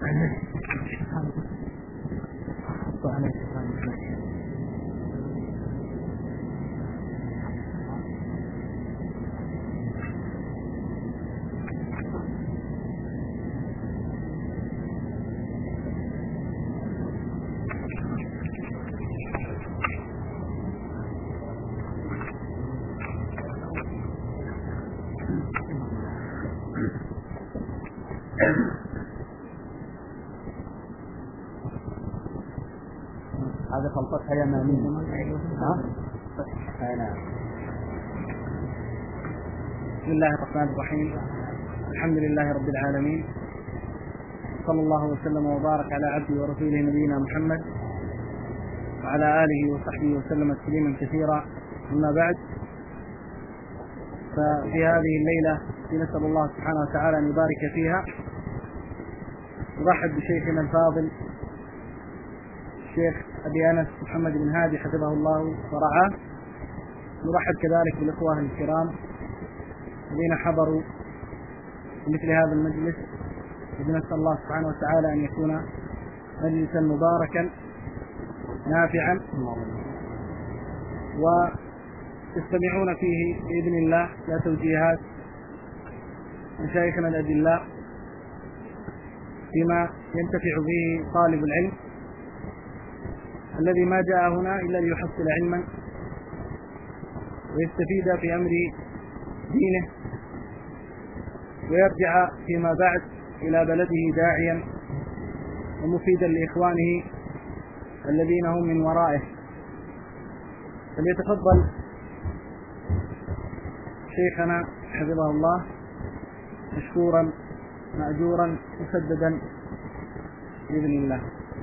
هذا خلطتها يمانية. بسم الله الرحمن الرحيم. الحمد لله رب العالمين، صلى الله وسلم وبارك على عبده ورسوله نبينا محمد وعلى آله وصحبه وسلم تسليما كثيرا. أما بعد، ففي هذه الليلة نسأل الله سبحانه وتعالى أن يبارك فيها. نرحب بشيخنا الفاضل الشيخ أبي أنس محمد بن هادي حفظه الله ورعاه. نرحب كذلك بالإخوة الكرام الذين حضروا مثل هذا المجلس، ونسأل الله سبحانه وتعالى أن يكون مجلسا مباركا نافعا ويستمعون فيه بإذن الله إلى توجيهات مشايخنا الأجلاء فيما ينتفع به طالب العلم الذي ما جاء هنا إلا ليحصل علما ويستفيد في أمر دينه ويرجع فيما بعد إلى بلده داعيا ومفيدا لإخوانه الذين هم من ورائه. فليتفضل شيخنا حفظه الله مشكورا مأجورا مسددا بإذن الله.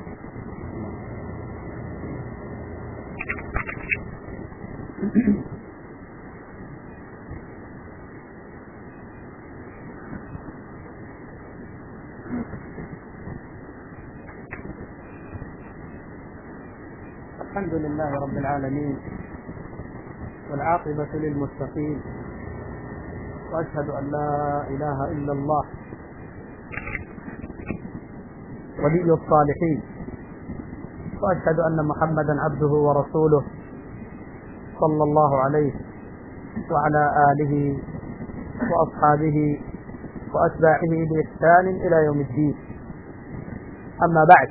الحمد لله رب العالمين، والعاقبة للمتقين، وأشهد أن لا إله إلا الله ولي الصالحين، وأشهد أن محمدا عبده ورسوله صلى الله عليه وعلى آله وأصحابه وأتباعه بإحسان إلى يوم الدين. أما بعد،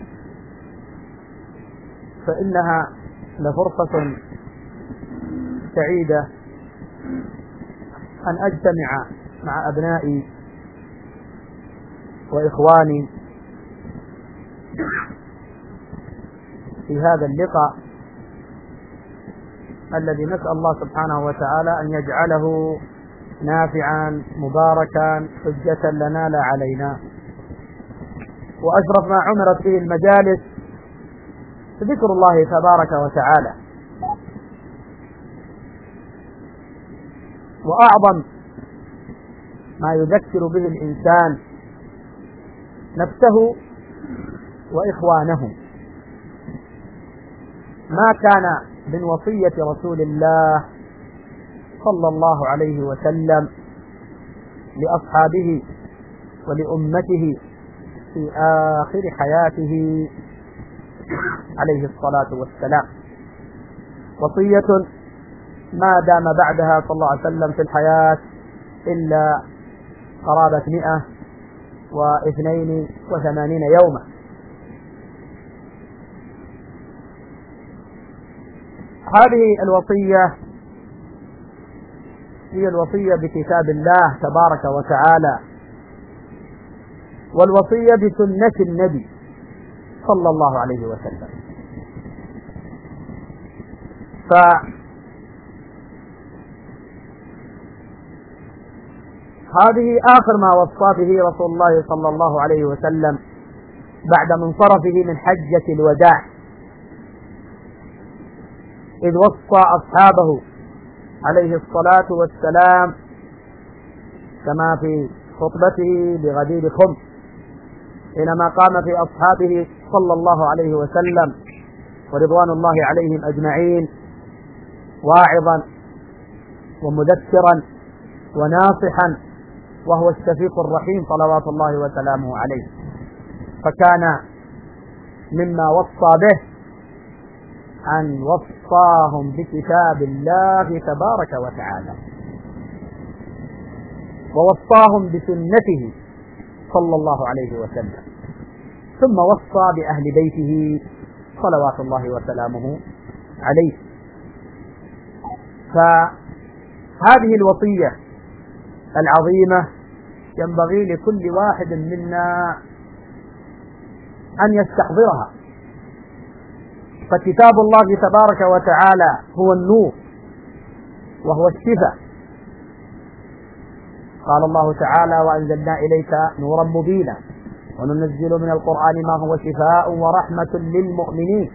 فإنها لفرصة سعيدة أن أجتمع مع أبنائي وإخواني في هذا اللقاء الذي نسأل الله سبحانه وتعالى أن يجعله نافعا مباركا حجة لنا لا علينا. وأشرف ما عمرت فيه المجالس ذكر الله تبارك وتعالى، وأعظم ما يذكر به الإنسان نفسه وإخوانه. ما كان من وصية رسول الله صلى الله عليه وسلم لأصحابه ولأمته في آخر حياته عليه الصلاة والسلام وصية ما دام بعدها صلى الله عليه وسلم في الحياة إلا قرابة 182 يوما. هذه الوصية هي الوصية بكتاب الله تبارك وتعالى، والوصية بسنة النبي صلى الله عليه وسلم. هذه آخر ما وصى به رسول الله صلى الله عليه وسلم بعد منصرفه من حجة الوداع، إذ وصى أصحابه عليه الصلاة والسلام كما في خطبته بغدير خم حينما قام في أصحابه صلى الله عليه وسلم ورضوان الله عليهم أجمعين واعظا ومذكرا وناصحا، وهو الشفيق الرحيم صلوات الله وسلامه عليه. فكان مما وصى به أن وصاهم بكتاب الله تبارك وتعالى، ووصاهم بسنته صلى الله عليه وسلم، ثم وصى بأهل بيته صلوات الله وسلامه عليه. فهذه الوصية العظيمة ينبغي لكل واحد منا أن يستحضرها، فكتاب الله تبارك وتعالى هو النور وهو الشفاء. قال الله تعالى: وأنزلنا إليك نورا مبينا وننزل من القرآن ما هو شفاء ورحمة للمؤمنين.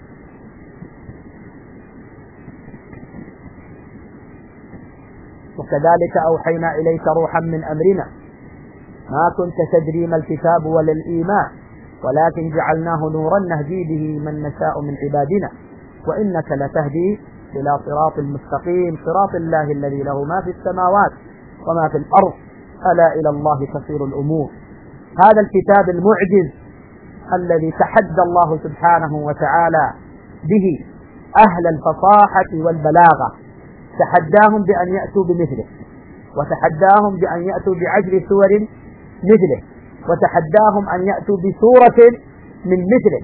وكذلك أوحينا إليك روحا من أمرنا ما كنت تدري ما الكتاب ولا الإيمان ولكن جعلناه نورا نهدي به من نشاء من عبادنا وإنك لتهدي إلى صراط مستقيم صراط الله الذي له ما في السماوات وما في الأرض ألا إلى الله تصير الأمور. هذا الكتاب المعجز الذي تحدى الله سبحانه وتعالى به أهل الفصاحة والبلاغة، تحداهم بأن يأتوا بمثله، وتحداهم بأن يأتوا بعشر سور مثله، وتحداهم أن يأتوا بسورة من مثله،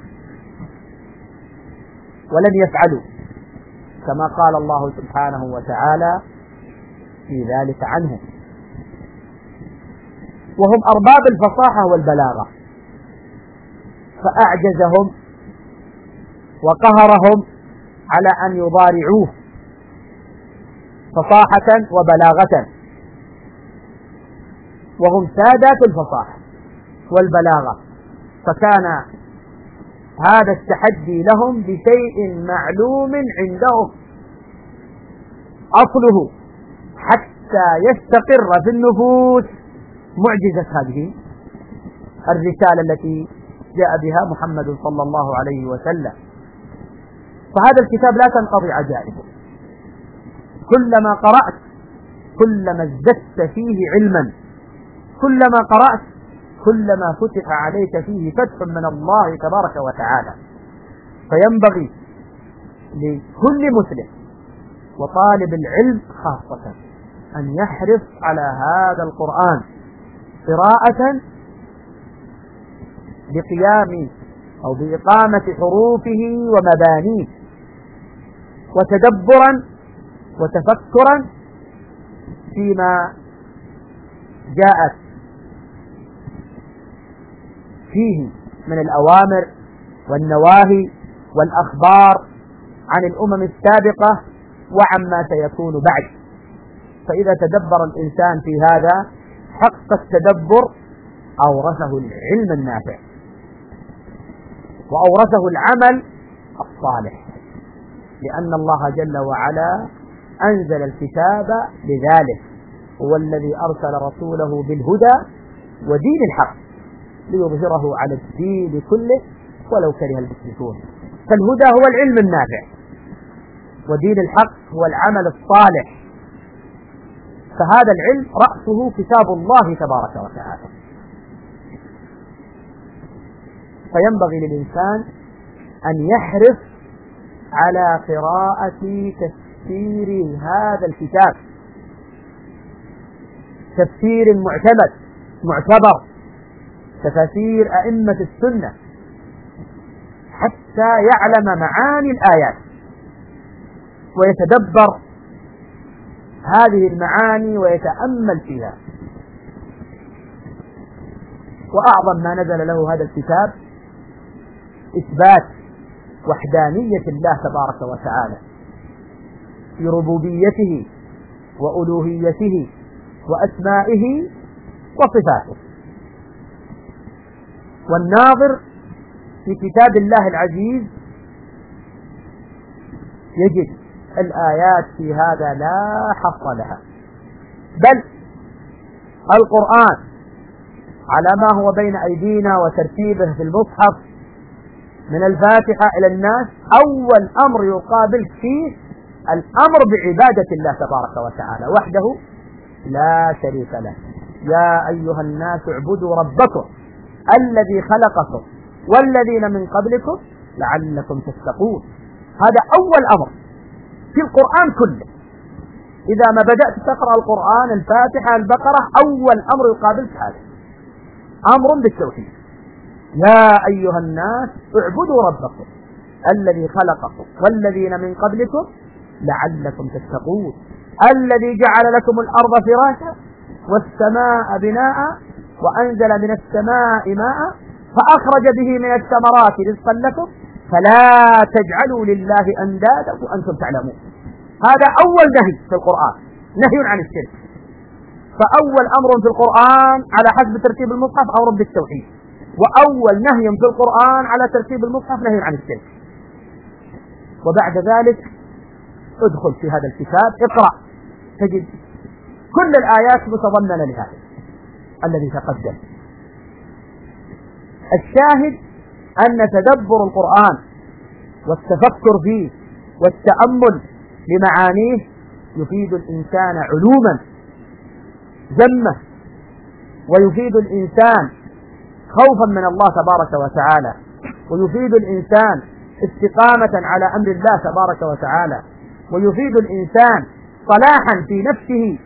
ولم يفعلوا، كما قال الله سبحانه وتعالى في ذلك عنهم، وهم أرباب الفصاحة والبلاغة، فأعجزهم وقهرهم على أن يضارعوه فصاحة وبلاغة، وهم سادات الفصاحة والبلاغة، فكان هذا التحدي لهم بشيء معلوم عندهم أصله حتى يستقر في النفوس معجزة هذه الرسالة التي جاء بها محمد صلى الله عليه وسلم. فهذا الكتاب لا تنقضي عجائبه، كلما قرأت كلما ازددت فيه علما، كلما قرأت كلما فتح عليك فيه فتح من الله تبارك وتعالى. فينبغي لكل مسلم وطالب العلم خاصة أن يحرص على هذا القرآن قراءة بقيام أو بإقامة حروفه ومبانيه، وتدبرا وتفكرا فيما جاءت فيه من الأوامر والنواهي والأخبار عن الأمم السابقة وعما سيكون بعد. فإذا تدبر الإنسان في هذا حق التدبر أورثه العلم النافع وأورثه العمل الصالح، لأن الله جل وعلا أنزل الكتاب لذلك، هو الذي أرسل رسوله بالهدى ودين الحق ليظهره على الدين كله ولو كره المشركون. فالهدى هو العلم النافع، ودين الحق هو العمل الصالح، فهذا العلم رأسه كتاب الله تبارك وتعالى. فينبغي للإنسان أن يحرص على قراءة تفسير هذا الكتاب، تفسير معتبر تفاسير أئمة السنة، حتى يعلم معاني الآيات ويتدبر هذه المعاني ويتأمل فيها. وأعظم ما نزل له هذا الكتاب إثبات وحدانية الله تبارك وتعالى في ربوبيته وألوهيته وأسمائه وصفاته. والناظر في كتاب الله العزيز يجد الآيات في هذا لا حصر لها، بل القرآن على ما هو بين أيدينا وترتيبه في المصحف من الفاتحة إلى الناس أول أمر يقابل فيه الأمر بعبادة الله تبارك وتعالى وحده لا شريك له. يا أيها الناس اعبدوا ربكم الذي خلقكم والذين من قبلكم لعلكم تتقون. هذا أول أمر في القرآن كله. إذا ما بدأت تقرأ القرآن الفاتحة البقرة أول أمر يقابلك هذا أمر بالتوحيد. يا أيها الناس اعبدوا ربكم الذي خلقكم والذين من قبلكم لعلكم تتقون الذي جعل لكم الأرض فراشا والسماء بناء وأنزل من السماء ماء فأخرج به من الثمرات رزقا لكم فلا تجعلوا لله أندادا وأنتم تعلمون. هذا أول نهي في القرآن، نهي عن الشرك. فأول أمر في القرآن على حسب ترتيب المصحف أمر بالتوحيد، وأول نهي في القرآن على ترتيب المصحف نهي عن الشرك. وبعد ذلك ادخل في هذا الكتاب اقرأ تجد كل الآيات متضمنة لهذا الذي تقدم. الشاهد أن تدبر القرآن والتفكر فيه والتأمل لمعانيه يفيد الإنسان علوما جمة، ويفيد الإنسان خوفا من الله تبارك وتعالى، ويفيد الإنسان استقامة على أمر الله تبارك وتعالى، ويفيد الإنسان صلاحا في نفسه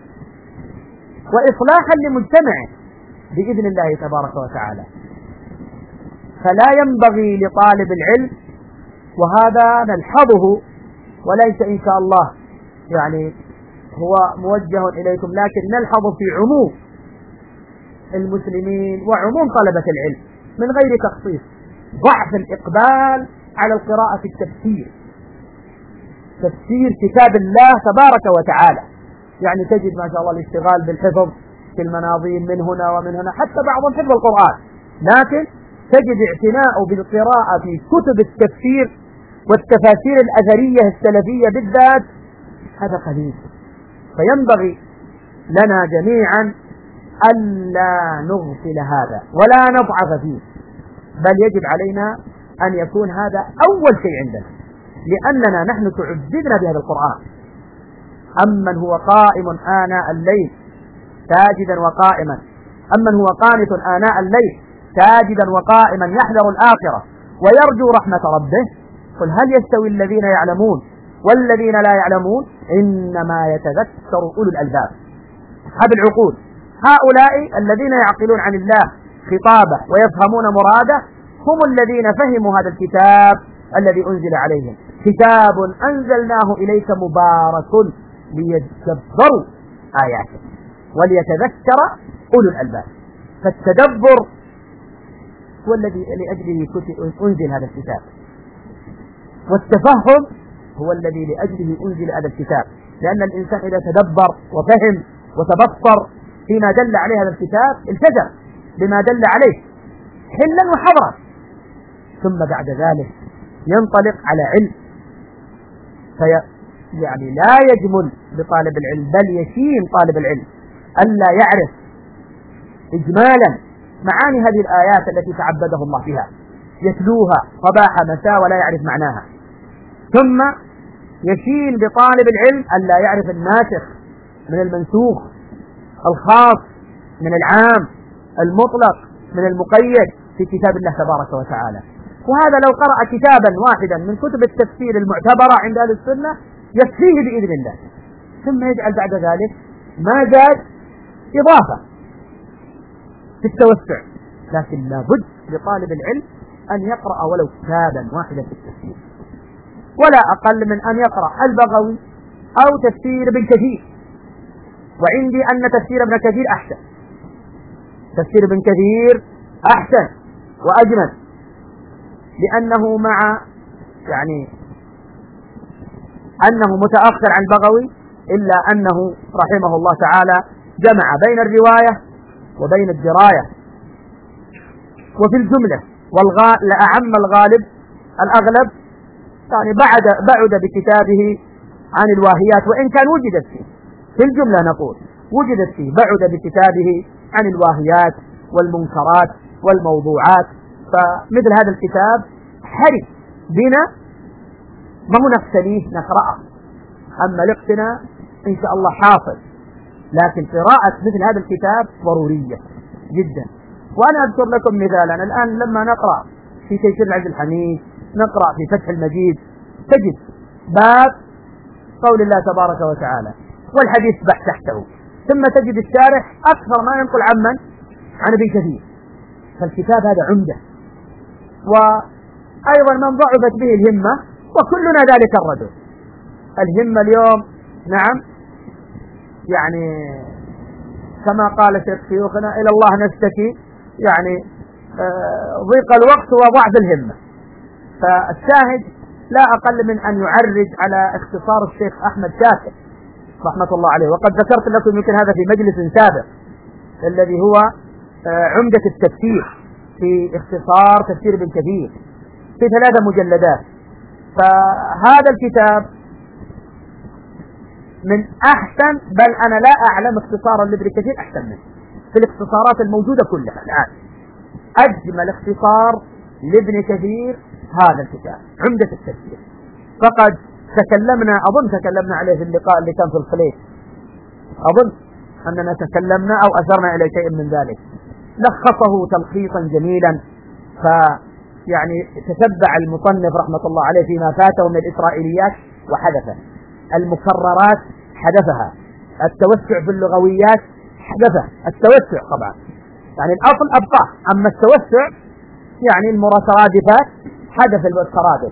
وإصلاحا لمجتمعه بإذن الله تبارك وتعالى. فلا ينبغي لطالب العلم، وهذا نلحظه وليس إن شاء الله يعني هو موجه إليكم، لكن نلحظ في عموم المسلمين وعموم طلبة العلم من غير تخصيص ضعف الإقبال على القراءة في التفسير، تفسير كتاب الله تبارك وتعالى. يعني تجد ما شاء الله الاشتغال بالحفظ في المناظيم من هنا ومن هنا، حتى بعضهم حفظ القرآن، لكن تجد اعتناء بالقراءة في كتب التفسير والتفاسير الأثرية السلفية بالذات هذا قليل. فينبغي لنا جميعا ألا نغفل هذا ولا نضعف فيه، بل يجب علينا أن يكون هذا أول شيء عندنا، لأننا نحن تعبدنا بهذا القرآن. أمن هو قائم آناء الليل ساجدا وقائما، أمن هو قانت آناء الليل ساجدا وقائما يحذر الآخرة ويرجو رحمة ربه قل هل يستوي الذين يعلمون والذين لا يعلمون إنما يتذكر أولو الألباب أصحاب العقول. هؤلاء الذين يعقلون عن الله خطابه ويفهمون مراده هم الذين فهموا هذا الكتاب الذي أنزل عليهم، كتاب أنزلناه إليك مبارك ليتدبروا آياته وليتذكر أولو الألباب. فالتدبر هو الذي لأجله أنزل هذا الكتاب، والتفهم هو الذي لأجله أنزل هذا الكتاب، لأن الإنسان إذا تدبر وفهم وتبصر فيما دل عليه هذا الكتاب التزم بما دل عليه حلا وحضرا، ثم بعد ذلك ينطلق على علم. يعني لا يجمل بطالب العلم بل يشين طالب العلم ألا يعرف إجمالا معاني هذه الآيات التي تعبده الله بها، يتلوها صباح مساء ولا يعرف معناها. ثم يشين بطالب العلم ألا يعرف الناسخ من المنسوخ، الخاص من العام، المطلق من المقيد في كتاب الله تبارك وتعالى. وهذا لو قرأ كتابا واحدا من كتب التفسير المعتبرة عند أهل السنة يكفيه بإذن الله، ثم يجعل بعد ذلك ما زاد إضافة في التوسع. لكن لابد لطالب العلم أن يقرأ ولو كتابا واحدا في التفسير، ولا أقل من أن يقرأ البغوي أو تفسير ابن كثير. وعندي أن تفسير ابن كثير أحسن، تفسير ابن كثير أحسن وأجمل، لأنه مع يعني أنه متأخر عن البغوي إلا أنه رحمه الله تعالى جمع بين الرواية وبين الدراية. وفي الجملة لأعم الغالب الأغلب يعني بعد بكتابه عن الواهيات، وإن كان وجدت فيه في الجملة نقول وجدت فيه بعد بكتابه عن الواهيات والمنكرات والموضوعات. فمثل هذا الكتاب حري بنا ما هو نقتنيه نقرأه، أما الاقتناء إن شاء الله حاصل، لكن قراءة مثل هذا الكتاب ضرورية جدا. وأنا أذكر لكم مثالا الآن لما نقرأ في تيسير العزيز الحميد، نقرأ في فتح المجيد، تجد باب قول الله تبارك وتعالى والحديث تحته، ثم تجد الشارح أكثر ما ينقل عن ابن كثير. فالكتاب هذا عمدة. وأيضا من ضعفت به الهمة، وكلنا ذلك الرجل، الهمة اليوم نعم يعني كما قال شيخ شيوخنا إلى الله نشتكي، يعني ضيق الوقت وضعف الهمة. فالشاهد لا أقل من أن يعرج على اختصار الشيخ أحمد شاكر رحمة الله عليه، وقد ذكرت لكم يمكن هذا في مجلس سابق، الذي هو عمدة التفسير في اختصار تفسير ابن كثير في 3 مجلدات. فهذا الكتاب من أحسن، بل أنا لا أعلم اختصارا لابن كثير أحسن منه في الاختصارات الموجودة كلها الآن. أجمل اختصار لابن كثير هذا الكتاب عمدة التفسير. فقد تكلمنا عليه في اللقاء اللي كان في الخليج، أظن أننا تكلمنا أو أشرنا إلى شيء من ذلك. لخصه تلخيصا جميلا، فيعني تتبع المصنف رحمة الله عليه فيما فاته من الإسرائيليات وحدثه، المكررات حدثها، التوسع في اللغويات حدثه، التوسع طبعا يعني الأصل أبقاه، أما التوسع يعني المترادفات حدث الترادف،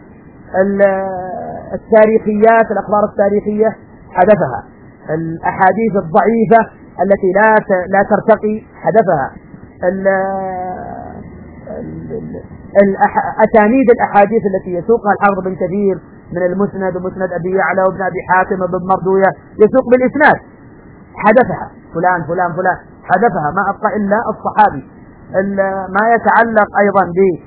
التاريخيات الأخبار التاريخية حدثها، الأحاديث الضعيفة التي لا ترتقي حدثها، أسانيد الأحاديث التي يسوقها الحافظ بن كثير من المسند ومسند أبي يعلى وابن أبي حاتم وابن مردوية يسوق بالإسناد حدثها فلان فلان فلان حدثها، ما أبقى إلا الصحابي. ما يتعلق أيضا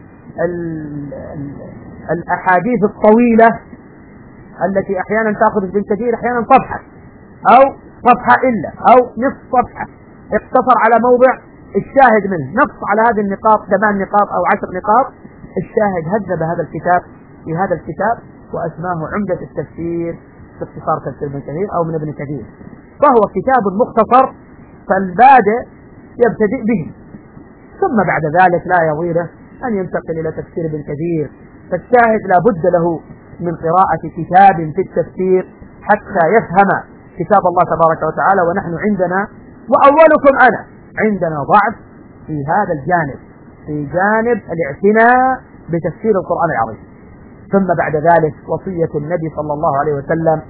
بالأحاديث الطويلة التي أحيانا تأخذ ابن كثير أحيانا صفحة أو صفحة إلا أو نصف صفحة، اقتصر على موضع الشاهد منه، نص على هذه النقاط 8 نقاط أو 10 نقاط. الشاهد هذب هذا الكتاب في هذا الكتاب وأسماه عمدة التفسير في اختصار تفسير ابن كثير أو من ابن كثير. فهو كتاب مختصر، فالبادئ يبتدئ به، ثم بعد ذلك لا يضيره أن ينتقل إلى تفسير ابن كثير. فالشاهد لا بد له من قراءة كتاب في التفسير حتى يفهم كتاب الله تبارك وتعالى. ونحن عندنا وأولكم أنا عندنا ضعف في هذا الجانب، في جانب الاعتناء بتفسير القرآن العظيم. ثم بعد ذلك وصية النبي صلى الله عليه وسلم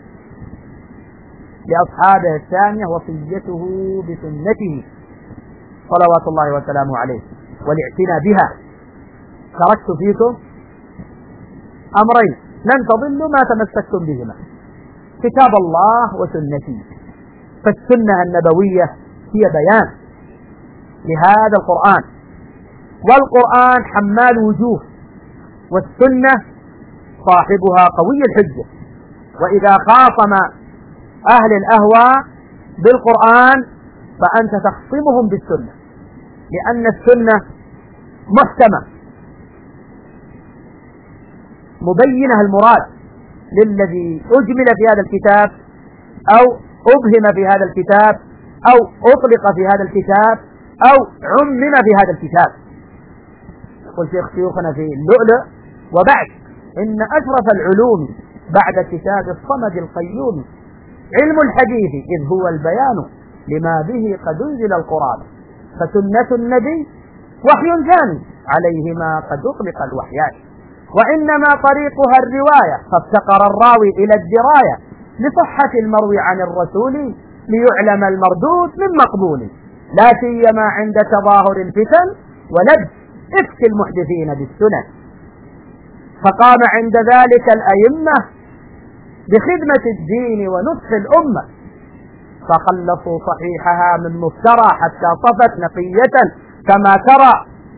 لأصحابه الثانية وصيته بسنته صلوات الله وسلامه عليه والاعتناء بها. تركت فيكم أمرين لن تضلوا ما تمسكتم بهما، كتاب الله وسنتي. فالسنة النبوية هي بيان لهذا القرآن، والقرآن حمال وجوه، والسنة صاحبها قوي الحجة. وإذا خاصم أهل الأهواء بالقرآن فأنت تخصمهم بالسنة، لأن السنة محكمة مبينة المراد للذي أجمل في هذا الكتاب أو أبهم في هذا الكتاب أو أطلق في هذا الكتاب أو عمم في هذا الكتاب. يقول شيخ شيوخنا في اللؤلؤ: وبعد إن أشرف العلوم بعد كتاب الصمد القيوم علم الحديث إذ هو البيان لما به قد أنزل القرآن، فسنة النبي وحي ثاني عليهما قد أطلق الوحيان، وإنما طريقها الرواية فافتقر الراوي إلى الدراية لصحة المروي عن الرسول ليعلم المردود من مقبول، لا سيما عند تظاهر الفتن ولد إفك المحدثين بالسنن. فقام عند ذلك الأئمة بخدمة الدين ونصح الأمة، فخلصوا صحيحها من مفترى حتى صفت نقية كما ترى.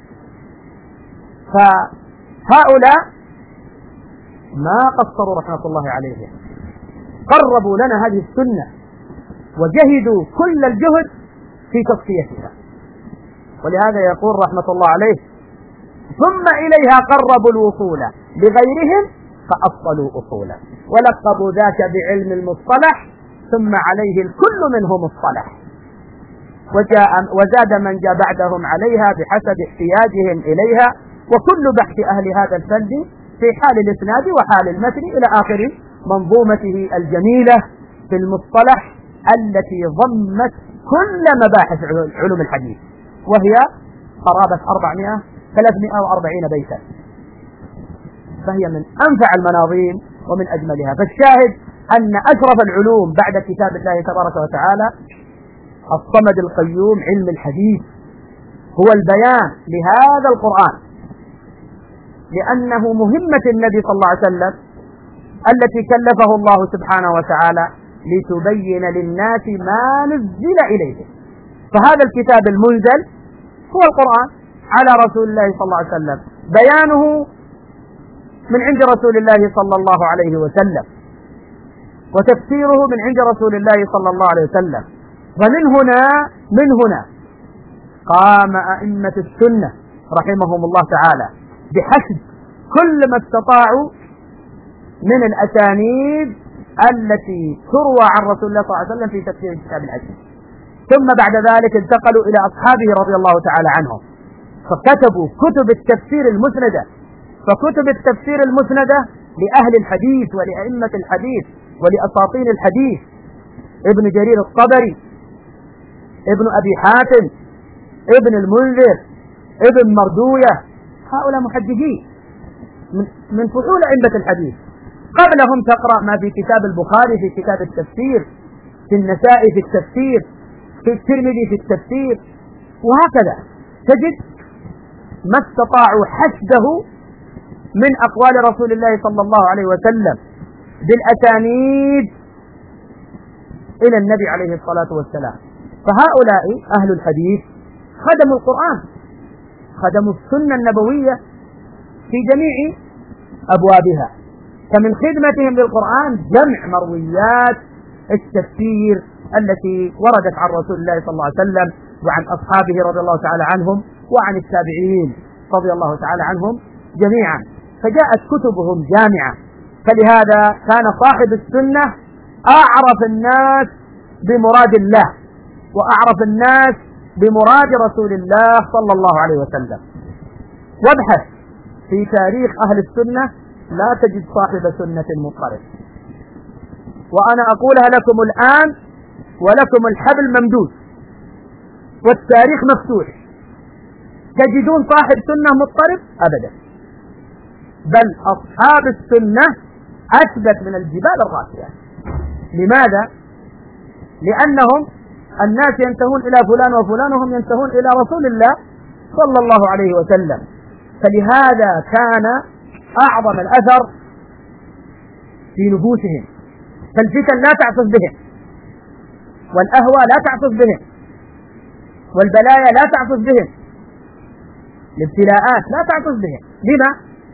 فهؤلاء ما قصروا رحمة الله عليهم، قربوا لنا هذه السنة وجهدوا كل الجهد في تصفيتها. ولهذا يقول رحمة الله عليه: ثم إليها قربوا الوصول لغيرهم فأصلوا أصولا، ولقبوا ذاك بعلم المصطلح ثم عليه الكل منه مصطلح. وزاد من جاء بعدهم عليها بحسب احتياجهم إليها، وكل بحث أهل هذا الفن في حال الإسناد وحال المتن إلى آخر منظومته الجميلة في المصطلح التي ضمت كل مباحث علوم الحديث، وهي قرابة 340 بيتا، فهي من أنفع المناظيم ومن أجملها. فالشاهد أن أشرف العلوم بعد كتاب الله تبارك وتعالى الصمد القيوم علم الحديث، هو البيان لهذا القرآن، لأنه مهمة النبي صلى الله عليه وسلم التي كلفه الله سبحانه وتعالى لتبين للناس ما نزل إليهم. فهذا الكتاب المنزل هو القرآن على رسول الله صلى الله عليه وسلم، بيانه من عند رسول الله صلى الله عليه وسلم، وتفسيره من عند رسول الله صلى الله عليه وسلم. ومن هنا قام أئمة السنة رحمهم الله تعالى بحسب كل ما استطاعوا من الأسانيد التي تروى عن رسول الله صلى الله عليه وسلم في تفسير كتاب الحديث، ثم بعد ذلك انتقلوا إلى أصحابه رضي الله تعالى عنهم فكتبوا كتب التفسير المسندة. فكتب التفسير المسندة لأهل الحديث ولأئمة الحديث ولأساطين الحديث، ابن جرير الطبري، ابن أبي حاتم، ابن المنذر، ابن مردوية، هؤلاء محدثين من فحول أئمة الحديث. قبلهم تقرأ ما في كتاب البخاري في كتاب التفسير، في النسائي في التفسير، في الترمذي في التفسير، وهكذا تجد ما استطاعوا حشده من أقوال رسول الله صلى الله عليه وسلم بالأسانيد إلى النبي عليه الصلاة والسلام. فهؤلاء أهل الحديث خدموا القرآن، خدموا السنة النبوية في جميع أبوابها. فمن خدمتهم للقرآن جمع مرويات التفسير التي وردت عن رسول الله صلى الله عليه وسلم وعن أصحابه رضي الله تعالى عنهم وعن التابعين رضي الله تعالى عنهم جميعا، فجاءت كتبهم جامعة. فلهذا كان صاحب السنة أعرف الناس بمراد الله وأعرف الناس بمراد رسول الله صلى الله عليه وسلم. وابحث في تاريخ أهل السنة لا تجد صاحب سنة مضطرب، وأنا أقولها لكم الآن ولكم الحبل ممدود والتاريخ مفتوح، تجدون صاحب سنة مضطرب أبدا، بل أصحاب السنة أثبت من الجبال الراسية. لماذا؟ لأنهم الناس ينتهون إلى فلان وفلان وهم ينتهون إلى رسول الله صلى الله عليه وسلم. فلهذا كان أعظم الأثر في نفوسهم، فالفتن لا تعصف بهم، والأهوى لا تعصف بهم، والبلايا لا تعصف بهم، الابتلاءات لا تعصف بهم. لما؟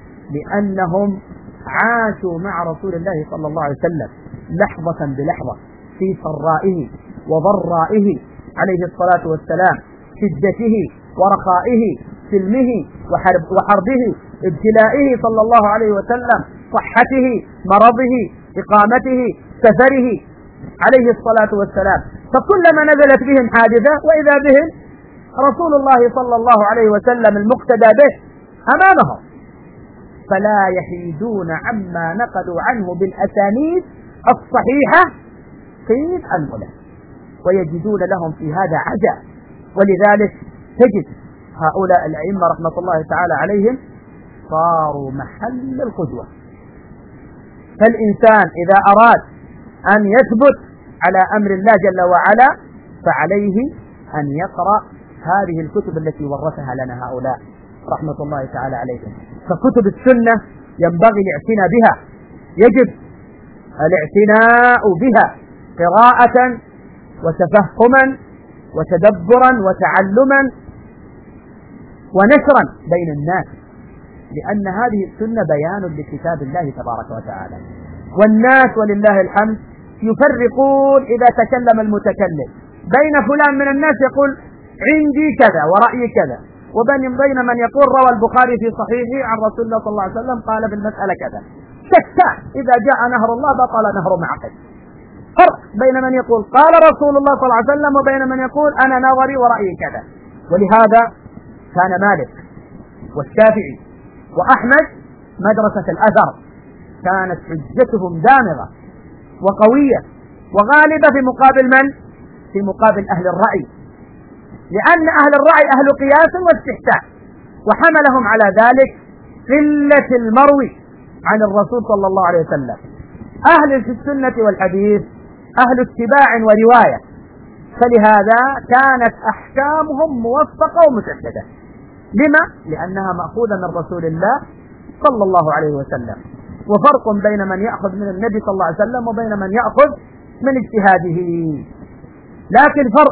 لأنهم عاشوا مع رسول الله صلى الله عليه وسلم لحظة بلحظة في سرائه وضرائه عليه الصلاة والسلام، شدته ورخائه، سلمه وحربه، ابتلائه صلى الله عليه وسلم، صحته، مرضه، إقامته، سفره عليه الصلاة والسلام. فكلما نزلت بهم حادثة وإذا بهم رسول الله صلى الله عليه وسلم المقتدى به أمامهم، فلا يحيدون عما نقلوا عنه بالأسانيد الصحيحة كيف الملا، ويجدون لهم في هذا عجا. ولذلك تجد هؤلاء الأئمة رحمة الله تعالى عليهم صاروا محل القدوة. فالإنسان إذا أراد أن يثبت على أمر الله جل وعلا فعليه أن يقرأ هذه الكتب التي ورثها لنا هؤلاء رحمة الله تعالى عليهم. فكتب السنة ينبغي الاعتناء بها، يجب الاعتناء بها قراءة وتفهما وتدبرا وتعلما ونشرا بين الناس، لأن هذه السنة بيان لكتاب الله تبارك وتعالى. والناس ولله الحمد يفرقون إذا تكلم المتكلم بين فلان من الناس يقول عندي كذا ورأيي كذا، وبين من يقول روى البخاري في صحيحه عن رسول الله صلى الله عليه وسلم قال بالمسألة كذا. شتى، إذا جاء نهر الله بطل نهر معقل. فرق بين من يقول قال رسول الله صلى الله عليه وسلم وبين من يقول أنا نظري ورأيي كذا. ولهذا كان مالك والشافعي وأحمد مدرسة الأثر، كانت حجتهم دامغة وقوية وغالبة في مقابل من؟ في مقابل أهل الرأي، لأن أهل الرأي أهل قياس واستحسان، وحملهم على ذلك قلة المروي عن الرسول صلى الله عليه وسلم. أهل السنة والحديث أهل اتباع ورواية، فلهذا كانت أحكامهم موفقة ومسددة. لما؟ لأنها مأخوذة من رسول الله صلى الله عليه وسلم. وفرق بين من يأخذ من النبي صلى الله عليه وسلم وبين من يأخذ من اجتهاده. لكن فرق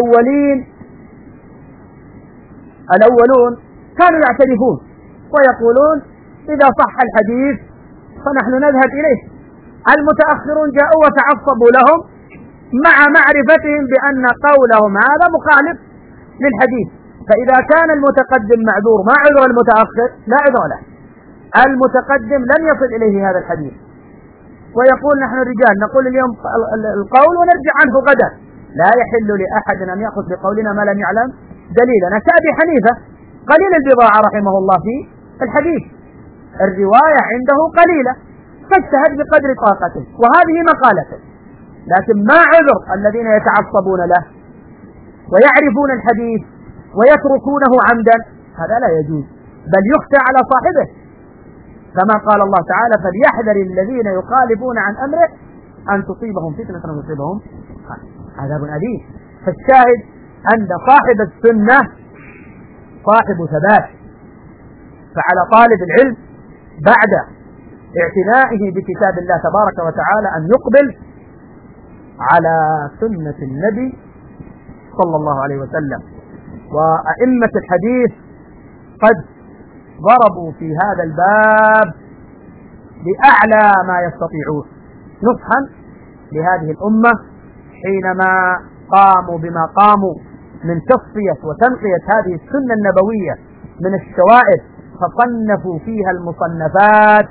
الأولون كانوا يعترفون ويقولون إذا صح الحديث فنحن نذهب إليه. المتأخرون جاءوا وتعصبوا لهم مع معرفتهم بأن قولهم هذا مخالف للحديث. فإذا كان المتقدم معذور ما عذر المتأخر لا عذر له. المتقدم لم يصل إليه هذا الحديث ويقول نحن رجال نقول اليوم القول ونرجع عنه غدا، لا يحل لأحد أن يأخذ بقولنا ما لم يعلم دليلا. كأبي حنيفة قليل البضاعة رحمه الله في الحديث، الرواية عنده قليلة فاجتهد بقدر طاقته وهذه مقالته، لكن ما عذر الذين يتعصبون له ويعرفون الحديث ويتركونه عمدا، هذا لا يجوز، بل يخشى على صاحبه، كما قال الله تعالى فليحذر الذين يخالفون عن أمره أن تصيبهم فتنة أو يصيبهم عذاب أليم. فالشاهد أن صاحب السنة صاحب ثبات، فعلى طالب العلم بعد اعتنائه بكتاب الله تبارك وتعالى أن يقبل على سنة النبي صلى الله عليه وسلم. وأئمة الحديث قد ضربوا في هذا الباب بأعلى ما يستطيعون نصحا لهذه الأمة حينما قاموا بما قاموا من تصفية وتنقية هذه السنة النبوية من الشوائب، فصنفوا فيها المصنفات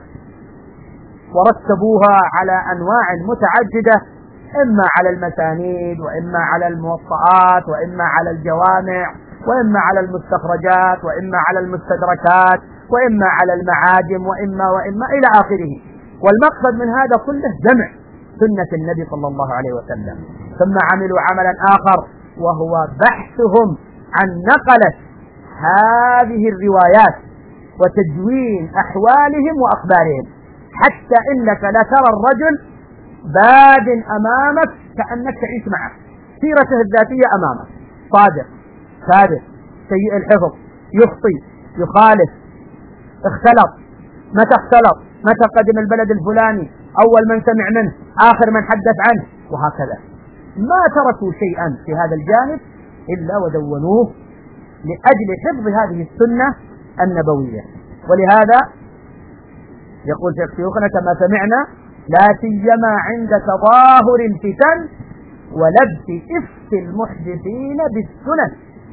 ورتبوها على أنواع متعددة، إما على المسانيد وإما على الموطئات وإما على الجوامع وإما على المستخرجات وإما على المستدركات وإما على المعاجم وإما إلى آخره. والمقصد من هذا كله جمع سنة النبي صلى الله عليه وسلم. ثم عملوا عملا آخر وهو بحثهم عن نقلة هذه الروايات وتدوين أحوالهم وأخبارهم، حتى إنك لا ترى الرجل باد أمامك كأنك تعيش معه، سيرته الذاتية أمامك، صادق ثابت سيء الحفظ، يخطي يخالف، اختلط متى قدم البلد الفلاني، أول من سمع منه آخر من حدث عنه، وهكذا. ما تركوا شيئا في هذا الجانب إلا ودونوه لأجل حفظ هذه السنة النبوية. ولهذا يقول شيخ شيوخنا كما سمعنا لا سيما عند تظاهر الفتن ولبس إفك المحدثين بالسنن.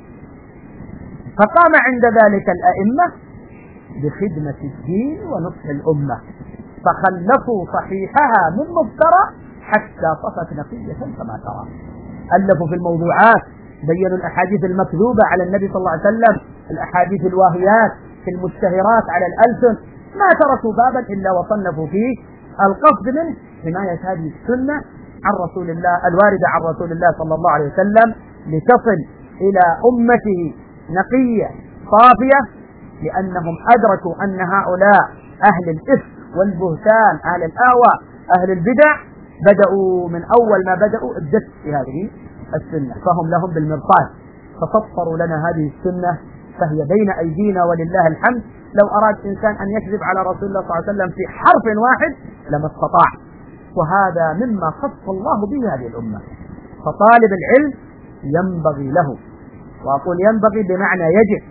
فقام عند ذلك الأئمة بخدمة الدين ونصح الأمة، فخلفوا صحيحها من مفترى حتى صفت نقية كما ترى. ألفوا في الموضوعات، بينوا الأحاديث المكذوبة على النبي صلى الله عليه وسلم، الأحاديث الواهيات في المشتهرات على الألسن، ما تركوا بابا إلا وصنفوا فيه القصد منه حماية هذه السنة عن رسول الله الواردة عن رسول الله صلى الله عليه وسلم لتصل إلى أمته نقية صافية، لأنهم أدركوا أن هؤلاء أهل الإفك والبهتان أهل الأهواء أهل البدع بدأوا من أول ما بدأوا الدس في هذه السنة، فهم لهم بالمرصاد، فسطروا لنا هذه السنة فهي بين أيدينا ولله الحمد. لو أراد إنسان أن يكذب على رسول الله صلى الله عليه وسلم في حرف واحد لما استطاع، وهذا مما خص الله به هذه الأمة. فطالب العلم ينبغي له، وأقول ينبغي بمعنى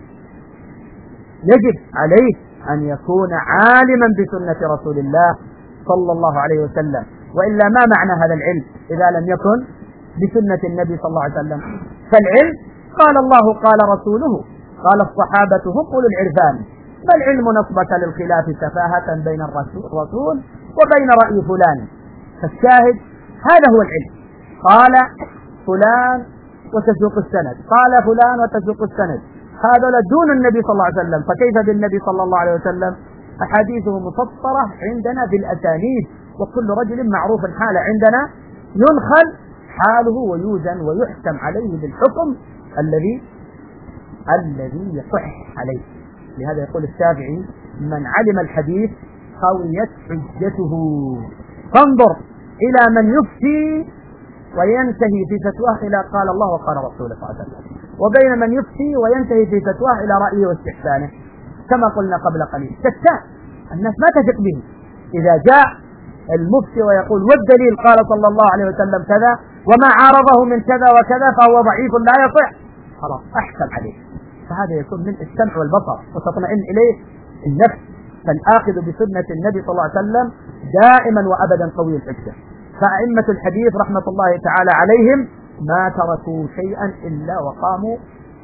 يجب عليه أن يكون عالما بسنة رسول الله صلى الله عليه وسلم، وإلا ما معنى هذا العلم إذا لم يكن بسنة النبي صلى الله عليه وسلم؟ فالعلم قال الله قال رسوله قال الصحابة هم أولو العرفان، فالعلم نصبك للخلاف سفاهة بين الرسول وبين رأي فلان. فالشاهد هذا هو العلم. قال فلان وتسوق السند، قال فلان وتسوق السند، هذا دون النبي صلى الله عليه وسلم. فكيف بالنبي صلى الله عليه وسلم؟ أحاديثه مسطرة عندنا بالأسانيد، وكل رجل معروف حاله عندنا، ينخل حاله ويوزن ويحكم عليه بالحكم الذي يصح عليه. لهذا يقول الشافعي: من علم الحديث قويت حجته. فانظر إلى من يفتي وينتهي في فتواه إلى قال الله وقال رسوله صلى الله عليه وسلم، وبين من يفتي وينتهي في فتواه إلى رأيه واستحسانه، كما قلنا قبل قليل. شتان، الناس ما تثق به. إذا جاء المفتي ويقول والدليل قال صلى الله عليه وسلم كذا وما عارضه من كذا وكذا فهو ضعيف لا يصح، خلاص أحكم عليه. فهذا يكون من السمع والبصر وتطمئن إليه النفس. فالآخذ بسنة النبي صلى الله عليه وسلم دائما وأبدا قوي الحجة. فأئمة الحديث رحمة الله تعالى عليهم ما تركوا شيئا إلا وقاموا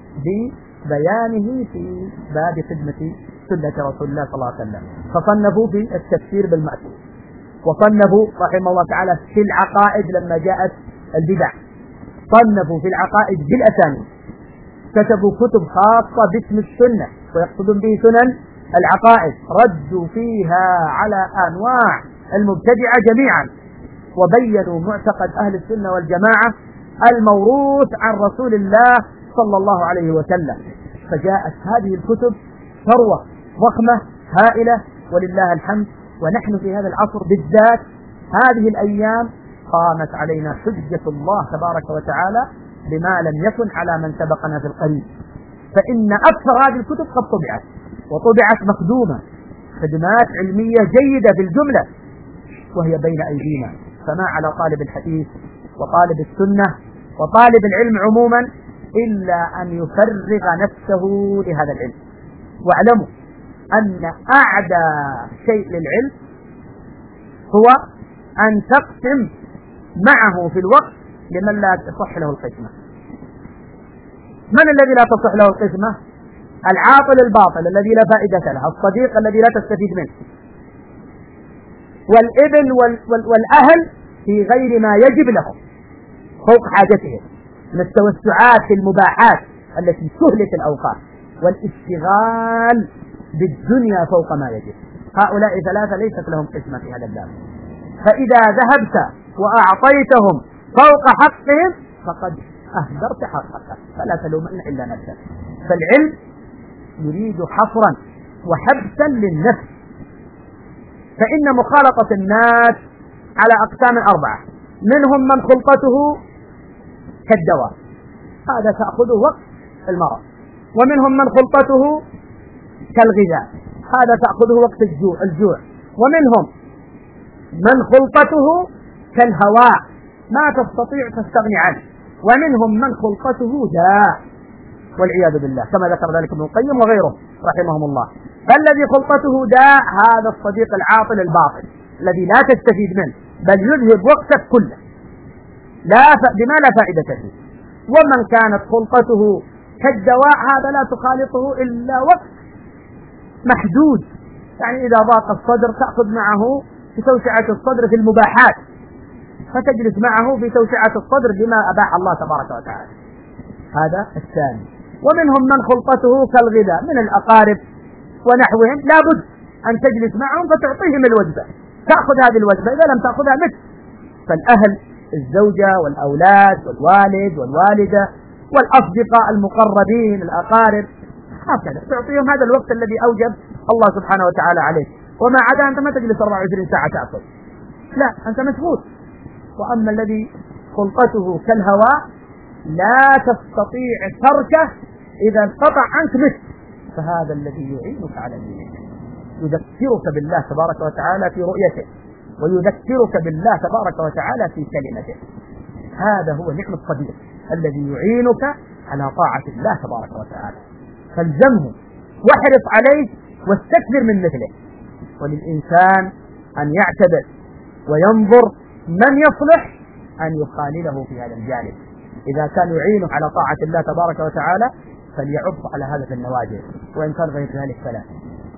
ببيانه في باب خدمة سنة رسول الله صلى الله عليه وسلم. فصنفوا في التفسير بالمأثور، وصنفوا رحمه الله تعالى في العقائد لما جاءت البدع، صنفوا في العقائد بالأسانيد، كتبوا كتب خاصة باسم السنة ويقصدون به سنن العقائد، ردوا فيها على أنواع المبتدعة جميعا، وبينوا معتقد أهل السنة والجماعة الموروث عن رسول الله صلى الله عليه وسلم. فجاءت هذه الكتب ثروة ضخمة هائلة ولله الحمد. ونحن في هذا العصر بالذات هذه الأيام قامت علينا حجة الله تبارك وتعالى بما لم يكن على من سبقنا في القريب. فإن أكثر هذه الكتب قد طبعت، وطبعت مخدومة خدمات علمية جيدة بالجملة وهي بين أيدينا. فما على طالب الحديث وطالب السنة وطالب العلم عموما إلا أن يفرغ نفسه لهذا العلم. واعلموا أن أعدى شيء للعلم هو أن تقسم معه في الوقت لمن لا تصح له القسمة. من الذي لا تصح له القسمة؟ العاطل الباطل الذي لا فائدة له، الصديق الذي لا تستفيد منه، والابن والأهل في غير ما يجب لهم فوق حاجتهم من التوسعات في المباحات التي تهلك الأوقات والاشتغال بالدنيا فوق ما يجب. هؤلاء ثلاثة ليست لهم قسمة في هذا الباب. فإذا ذهبت وأعطيتهم فوق حقهم فقد أهدرت حقك، فلا تلومن إلا نفسك. فالعلم يريد حصرا وحبسا للنفس. فإن مخالطة الناس على أقسام 4: منهم من خلقته كالدواء، هذا تأخذه وقت المرض، ومنهم من خلقته كالغذاء، هذا تأخذه وقت الجوع، ومنهم من خلقته كالهواء ما تستطيع تستغني عنه، ومنهم من خلقته داء والعياذ بالله، كما ذكر ذلك ابن القيم وغيره رحمهم الله. فالذي خلقته داء هذا الصديق العاطل الباطل الذي لا تستفيد منه بل يذهب وقتك كله بما لا فائدة فيه. ومن كانت خلقته كالدواء هذا لا تخالطه إلا وقت محدود، يعني إذا ضاق الصدر تأخذ معه في توسعة الصدر في المباحات، فتجلس معه في توسعة الصدر بما أباح الله تبارك وتعالى. هذا الثاني. ومنهم من خلقته كالغذاء من الأقارب ونحوهم، لا بد أن تجلس معهم فتعطيهم الوجبة، تأخذ هذه الوجبة، إذا لم تأخذها مت. فالأهل الزوجة والأولاد والوالد والوالدة والأصدقاء المقربين الأقارب هكذا تعطيهم هذا الوقت الذي أوجب الله سبحانه وتعالى عليك. وما عدا أنت ما تجلس 24 ساعة تأكل، لا أنت مشغول. وأما الذي خلقته كالهواء لا تستطيع تركه، إذا انقطع عنك مت. فهذا الذي يعينك على دينك، يذكرك بالله تبارك وتعالى في رؤيته، ويذكرك بالله تبارك وتعالى في كلمته. هذا هو نعم الصديق الذي يعينك على طاعة الله تبارك وتعالى. فالزمه واحرص عليه واستكثر من مثله. وللإنسان أن يعتبر وينظر من يصلح أن يخالله في هذا الجانب. إذا كان يعينه على طاعة الله تبارك وتعالى فليعض على هذا في النواجذ، وإن كان غير ذلك فلا.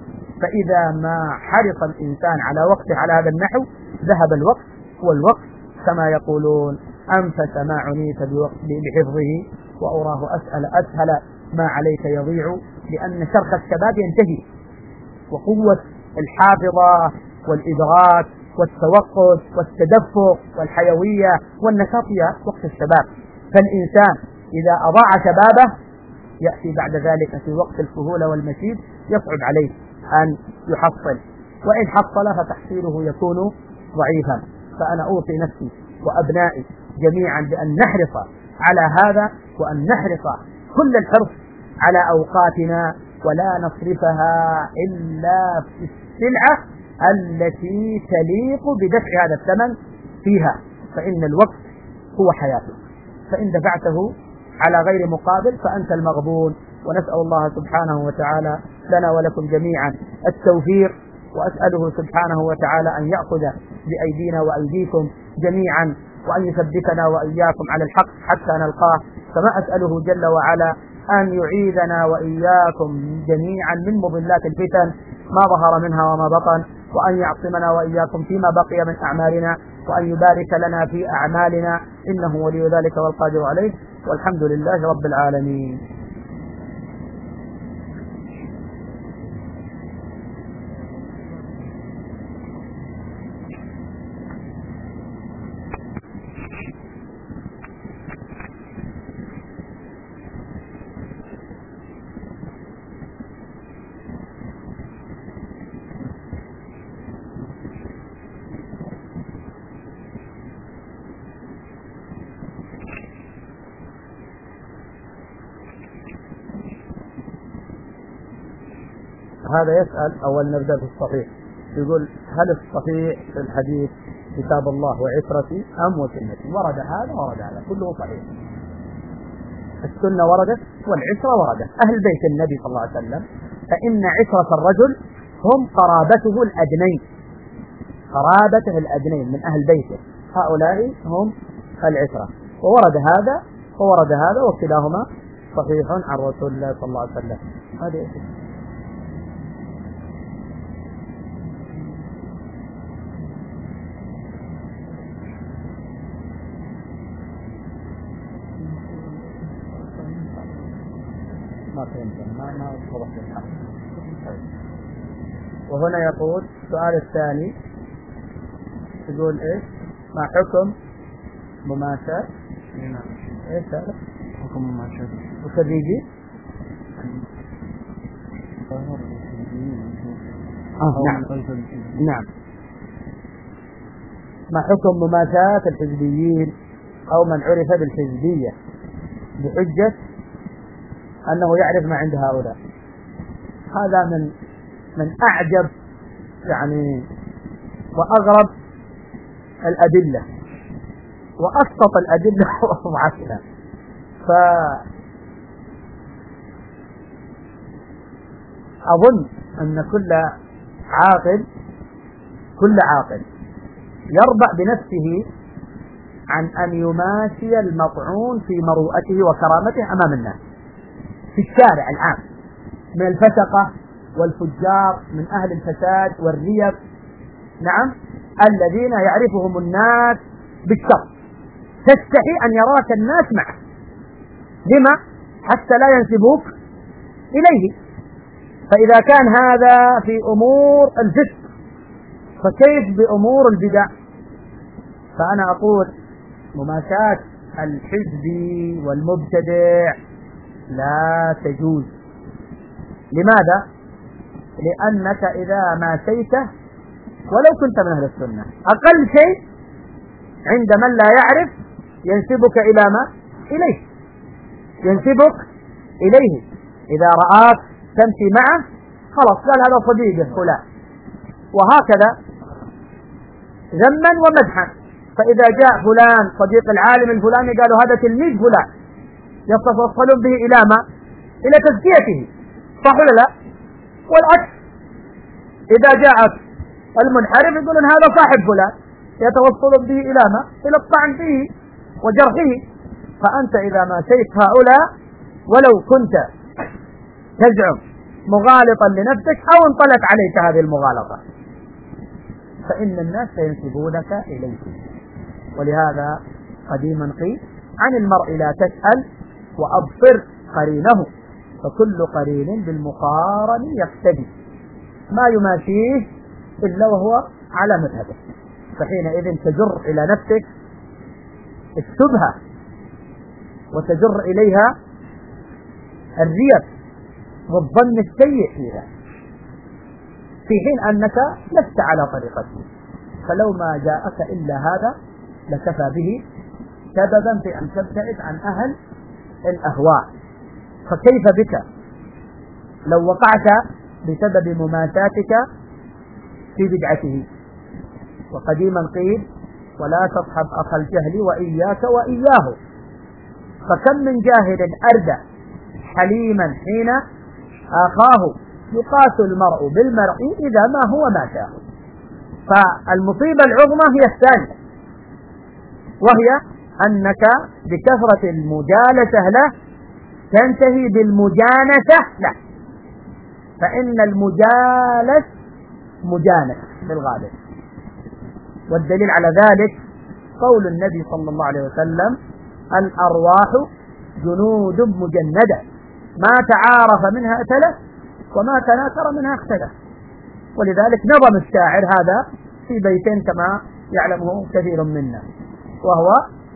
فإذا ما حرص الإنسان على وقته على هذا النحو ذهب الوقت، والوقت كما يقولون أنفس ما عنيت بحفظه وأراه أسهل ما عليك يضيع، لأن شرخ الشباب ينتهي، وقوة الحافظة والإدراك والتوقف والتدفق والحيوية والنشاط في وقت الشباب. فالإنسان إذا أضاع شبابه يأتي بعد ذلك في وقت الكهولة والمشيب يصعب عليه أن يحصل، وإن حصل فتحصيله يكون ضعيفا. فأنا أوصي نفسي وأبنائي جميعا بأن نحرص على هذا، وأن نحرص كل الحرص على أوقاتنا، ولا نصرفها إلا في السلعة التي تليق بدفع هذا الثمن فيها، فإن الوقت هو حياتك، فإن دفعته على غير مقابل فأنت المغبون. ونسأل الله سبحانه وتعالى لنا ولكم جميعا التوفيق، وأسأله سبحانه وتعالى أن يأخذ بأيدينا وأيديكم جميعا، وأن يثبتنا وإياكم على الحق حتى نلقاه، كما أسأله جل وعلا أن يعيذنا وإياكم جميعا من مضلات الفتن ما ظهر منها وما بطن، وأن يعصمنا وإياكم فيما بقي من أعمالنا، وأن يبارك لنا في أعمالنا، إنه ولي ذلك والقادر عليه، والحمد لله رب العالمين. هذا يسأل، أول نبدأ بالصحيح، يقول هل الصحيح في الحديث كتاب الله وعترتي أم وسنتي؟ ورد هذا ورد هذا، كله صحيح. السنة وردت والعترة وردت. أهل بيت النبي صلى الله عليه وسلم فإن عترة الرجل هم قرابته الأدنين، قرابته الأدنين من أهل بيته، هؤلاء هم العترة. وورد هذا وورد هذا، وكلاهما صحيح عن رسول الله صلى الله عليه وسلم. هذا ما وضحت الحق. وهنا يقول السؤال الثاني، يقول ايش؟ ما حكم مماشاة؟ ايش هذا؟ حكم مماشاة وخريجي؟ نعم. ما حكم مماشاة الحزبيين أو من عرف بالحزبية بحجة أنه يعرف ما عند هؤلاء؟ هذا من أعجب يعني وأغرب الأدلة وأسقط الأدلة وأضعفها. فأظن أن كل عاقل يربأ بنفسه عن أن يماشي المطعون في مروءته وكرامته أمام الناس في الشارع العام، من الفسقة والفجار، من أهل الفساد والريب، نعم، الذين يعرفهم الناس بالشر، تستحي أن يراك الناس معه. لما؟ حتى لا ينسبوك إليه. فإذا كان هذا في أمور الفسق فكيف بأمور البدع؟ فأنا أقول مماشاة الحزبي والمبتدع لا تجوز. لماذا؟ لأنك إذا ماشيته ولو كنت من أهل السنة أقل شيء عند من لا يعرف ينسبك إلى ما؟ إليه، ينسبك إليه. إذا رآك تمشي معه خلاص قال هذا صديقه فلان، وهكذا ذما ومدحا. فإذا جاء فلان صديق العالم الفلاني قالوا هذا تلميذ فلان، يتوصلون به إلى ما؟ إلى تزكيته، صح ولا لا؟ والعكس، إذا جاءت المنحرف يقولون هذا صاحب فلان، يتوصلون به إلى ما؟ إلى الطعن فيه وجرحه. فأنت إذا ما شيت هؤلاء ولو كنت تزعم مغالطا لنفسك أو انطلت عليك هذه المغالطة فإن الناس سينسبونك إليه. ولهذا قديما قيل عن المرء لا تسأل وأبصر قرينه، فكل قرين بالمقارن يقتدي، ما يماشيه إلا وهو على مذهبه، فحينئذ تجر إلى نفسك الشبهة وتجر إليها الريب والظن السيء فيها، في حين أنك لست على طريقته. فلو ما جاءك إلا هذا لكفى به سببا في أن تبتعد عن أهل الأهواء. فكيف بك لو وقعت بسبب مماساتك في بدعته؟ وقديما قيل ولا تصحب أخ الجهل وإياك وإياه، فكم من جاهل أردى حليما حين آخاه يقاس المرء بالمرء إذا ما هو ما شاء. فالمصيبة العظمى هي الثانية، وهي أنك بكثرة المجالسة له تنتهي بالمجانسة له، فإن المجالس مجانس بالغالب. والدليل على ذلك قول النبي صلى الله عليه وسلم الأرواح جنود مجندة ما تعارف منها ائتلف وما تناكر منها اختلف. ولذلك نظم الشاعر هذا في بيتين كما يعلمه كثير منا، وهو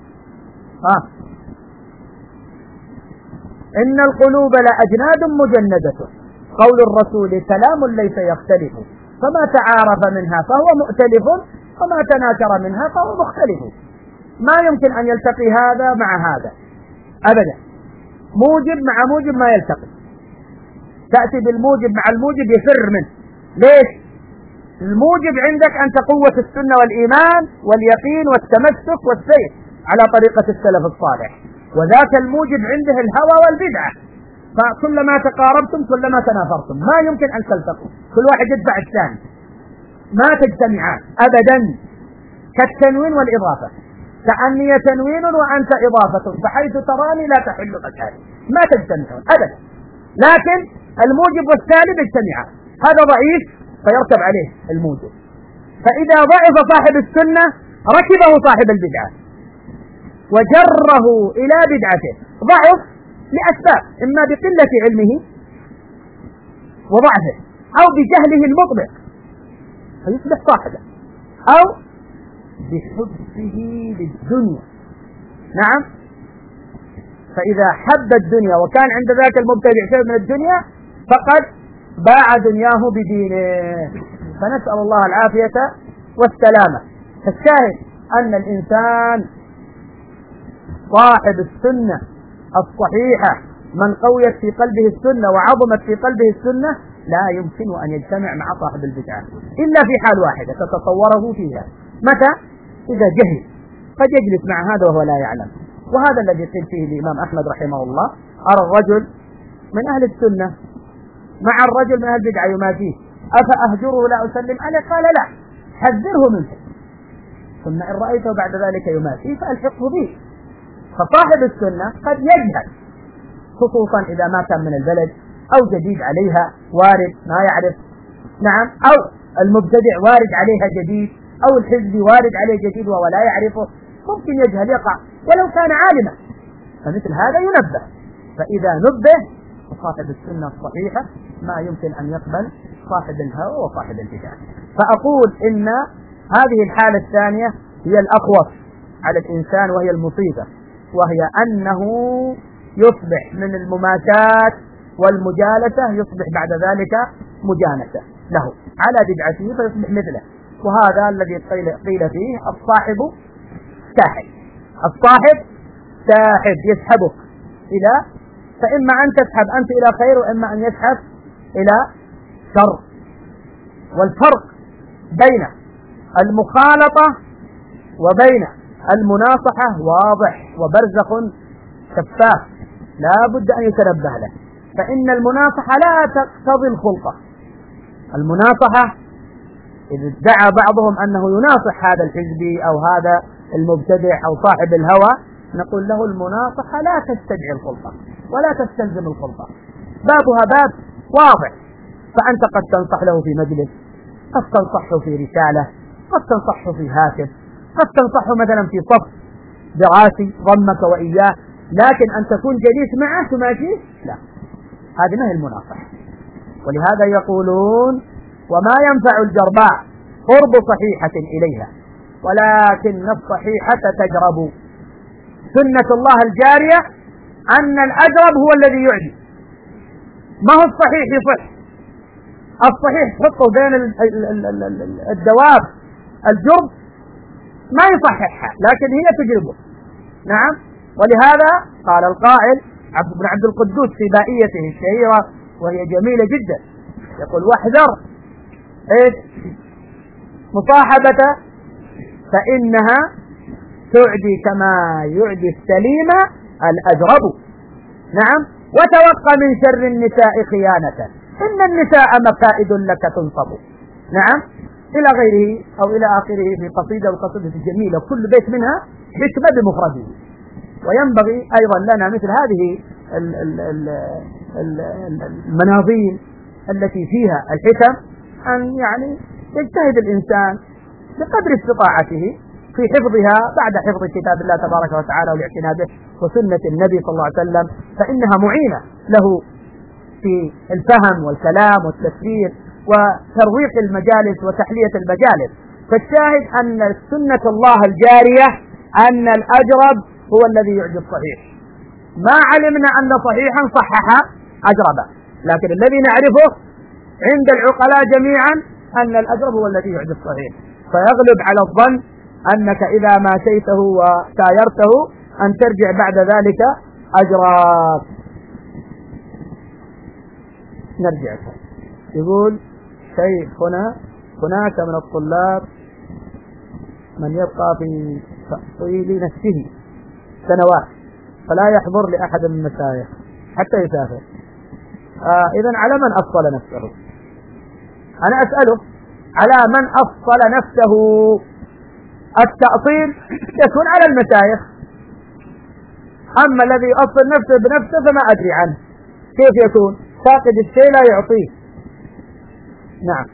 إن القلوب لأجناد مجندة قول الرسول كلام ليس يختلف، فما تعارف منها فهو مؤتلف وما تناكر منها فهو مختلف. ما يمكن أن يلتقي هذا مع هذا أبدا، موجب مع موجب ما يلتقي، تأتي بالموجب مع الموجب يفر منه. ليش؟ الموجب عندك أنت قوة السنة والإيمان واليقين والتمسك والسير على طريقة السلف الصالح، وذاك الموجب عنده الهوى والبدعة، فكلما تقاربتم كلما تنافرتم، ما يمكن أن تلتقوا، كل واحد يدفع الثاني، ما تجتمعان أبدا، كالتنوين والإضافة، كأني تنوين وأنت إضافة، فحيث تراني لا تحل مكاني، ما تجتمعون أبدا. لكن الموجب والسالب يجتمعان، هذا ضعيف فيركب عليه الموجب، فإذا ضعف صاحب السنة ركبه صاحب البدعة وجره إلى بدعته، ضعف لأسباب، إما بقلة علمه وضعفه أو بجهله المطبق فيصبح صاحبه، أو بحبه للدنيا. نعم، فإذا حب الدنيا وكان عند ذاك المبتدع شيء من الدنيا فقد باع دنياه بدينه، فنسأل الله العافية والسلامة. فالشاهد أن الإنسان صاحب السنة الصحيحة من قويت في قلبه السنة وعظمت في قلبه السنة لا يمكن أن يجتمع مع صاحب البدعة إلا في حال واحدة تتصوره فيها، متى؟ إذا جهل، قد يجلس مع هذا وهو لا يعلم. وهذا الذي قيل فيه الإمام أحمد رحمه الله أرى الرجل من أهل السنة مع الرجل من أهل البدعة يماشيه، أفأهجره لا أسلم عليه؟ قال لا، حذره منه، ثم إن رأيته بعد ذلك يماشيه فألحقه به. فصاحب السنة قد يجهل، خصوصا إذا ما كان من البلد أو جديد عليها وارد ما يعرف، نعم، أو المبتدع وارد عليها جديد، أو الحزبي وارد عليه جديد وهو لا يعرفه، ممكن يجهل يقع ولو كان عالما، فمثل هذا ينبه. فإذا نبه صاحب السنة الصحيحة ما يمكن أن يقبل صاحب الهوى وصاحب البدع. فأقول إن هذه الحالة الثانية هي الأخوف على الإنسان وهي المصيبة، وهي أنه يصبح من المماسات والمجالسة يصبح بعد ذلك مجانسة له على بدعته فيصبح مثله. وهذا الذي قيل فيه الصاحب ساحب، الصاحب ساحب يسحبك إلى، فإما أن تسحب أنت إلى خير وإما أن يسحب إلى شر. والفرق بين المخالطة وبين المناصحة واضح وبرزخ شفاف لا بد أن يتنبه له. فإن المناصحة لا تقتضي الخلطة، المناصحة إذا ادعى بعضهم أنه يناصح هذا الحزبي أو هذا المبتدع أو صاحب الهوى نقول له المناصحة لا تستدعي الخلطة ولا تستلزم الخلطة، بابها باب واضح، فأنت قد تنصح له في مجلس، قد تنصحه في رسالة، قد تنصحه في هاتف، قد تنصحه مثلا في صف دراسي ضمك وإياه، لكن أن تكون جليس معه تماشيه لا، هذه ما هي المناصحة. ولهذا يقولون وما ينفع الجرباء قرب صحيحة إليها، ولكن الصحيحة تجرب. سنة الله الجارية أن الأجرب هو الذي يعدي، ما هو الصحيح يصح. الصحيح تحطه بين الدواب الجرب ما يصححها، لكن هي تجربه. نعم. ولهذا قال القائل بن عبد القدوس في بائيته الشهيرة وهي جميلة جدا، يقول واحذر مصاحبة فإنها تعدي كما يعدي السليم الأجرب. نعم. وتوقع من شر النساء خيانة، إن النساء مكائد لك تنصب. نعم. إلى غيره أو إلى آخره في قصيدة، والقصيدة جميلة كل بيت منها حكمة بمفرده. وينبغي أيضا لنا مثل هذه المناظيم التي فيها الحكم أن يعني يجتهد الإنسان بقدر استطاعته في حفظها بعد حفظ كتاب الله تبارك وتعالى والاعتناء به وسنة النبي صلى الله عليه وسلم، فإنها معينة له في الفهم والكلام والتفسير وترويق المجالس وتحلية المجالس. فالشاهد أن سنة الله الجارية أن الأجرب هو الذي يعجب الصحيح. ما علمنا أن صحيحا صحح أجربا، لكن الذي نعرفه عند العقلاء جميعا أن الأجرب هو الذي يعجب الصحيح. فيغلب على الظن أنك إذا ماشيته وسايرته أن ترجع بعد ذلك أجرب. نرجع. يقول شيخنا هناك من الطلاب من يبقى في تأصيل نفسه سنوات فلا يحضر لأحد من المشايخ حتى يسافر. إذن على من أفصل نفسه؟ أنا أسأله على من أفصل نفسه. التأصيل يكون على المشايخ، أما الذي يأصل نفسه بنفسه فما أدري عنه كيف يكون، فاقد الشيء لا يعطيه. نعم.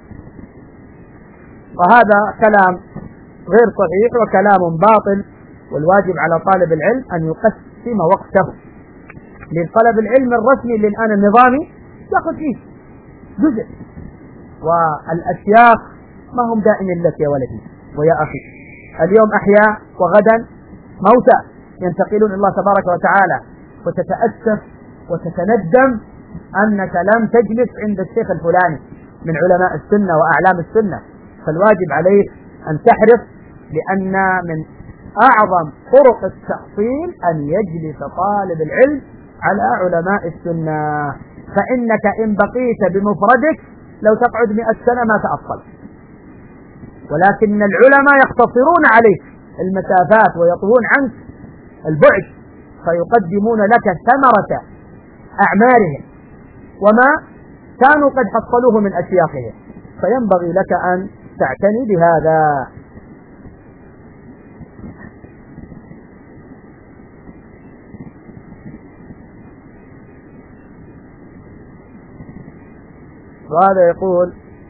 وهذا كلام غير صحيح وكلام باطل. والواجب على طالب العلم أن يقسم وقته لطلب العلم الرسمي اللي الآن النظامي يأخذ فيه جزء، والأشياخ ما هم دائم لك يا ولدي ويا أخي، اليوم أحياء وغدا موتى ينتقلون الله تبارك وتعالى، وتتأسف وتتندم أنك لم تجلس عند الشيخ الفلاني من علماء السنة وأعلام السنة. فالواجب عليك أن تحرص، لأن من أعظم طرق التحصيل أن يجلس طالب العلم على علماء السنة، فإنك إن بقيت بمفردك لو تقعد 100 سنة ما تأصل، ولكن العلماء يختصرون عليك المسافات ويطوون عنك البعد، فيقدمون لك ثمرة أعمارهم وما كانوا قد حصلوه من أشياخهم، فينبغي لك أن تعتني بهذا. وهذا يقول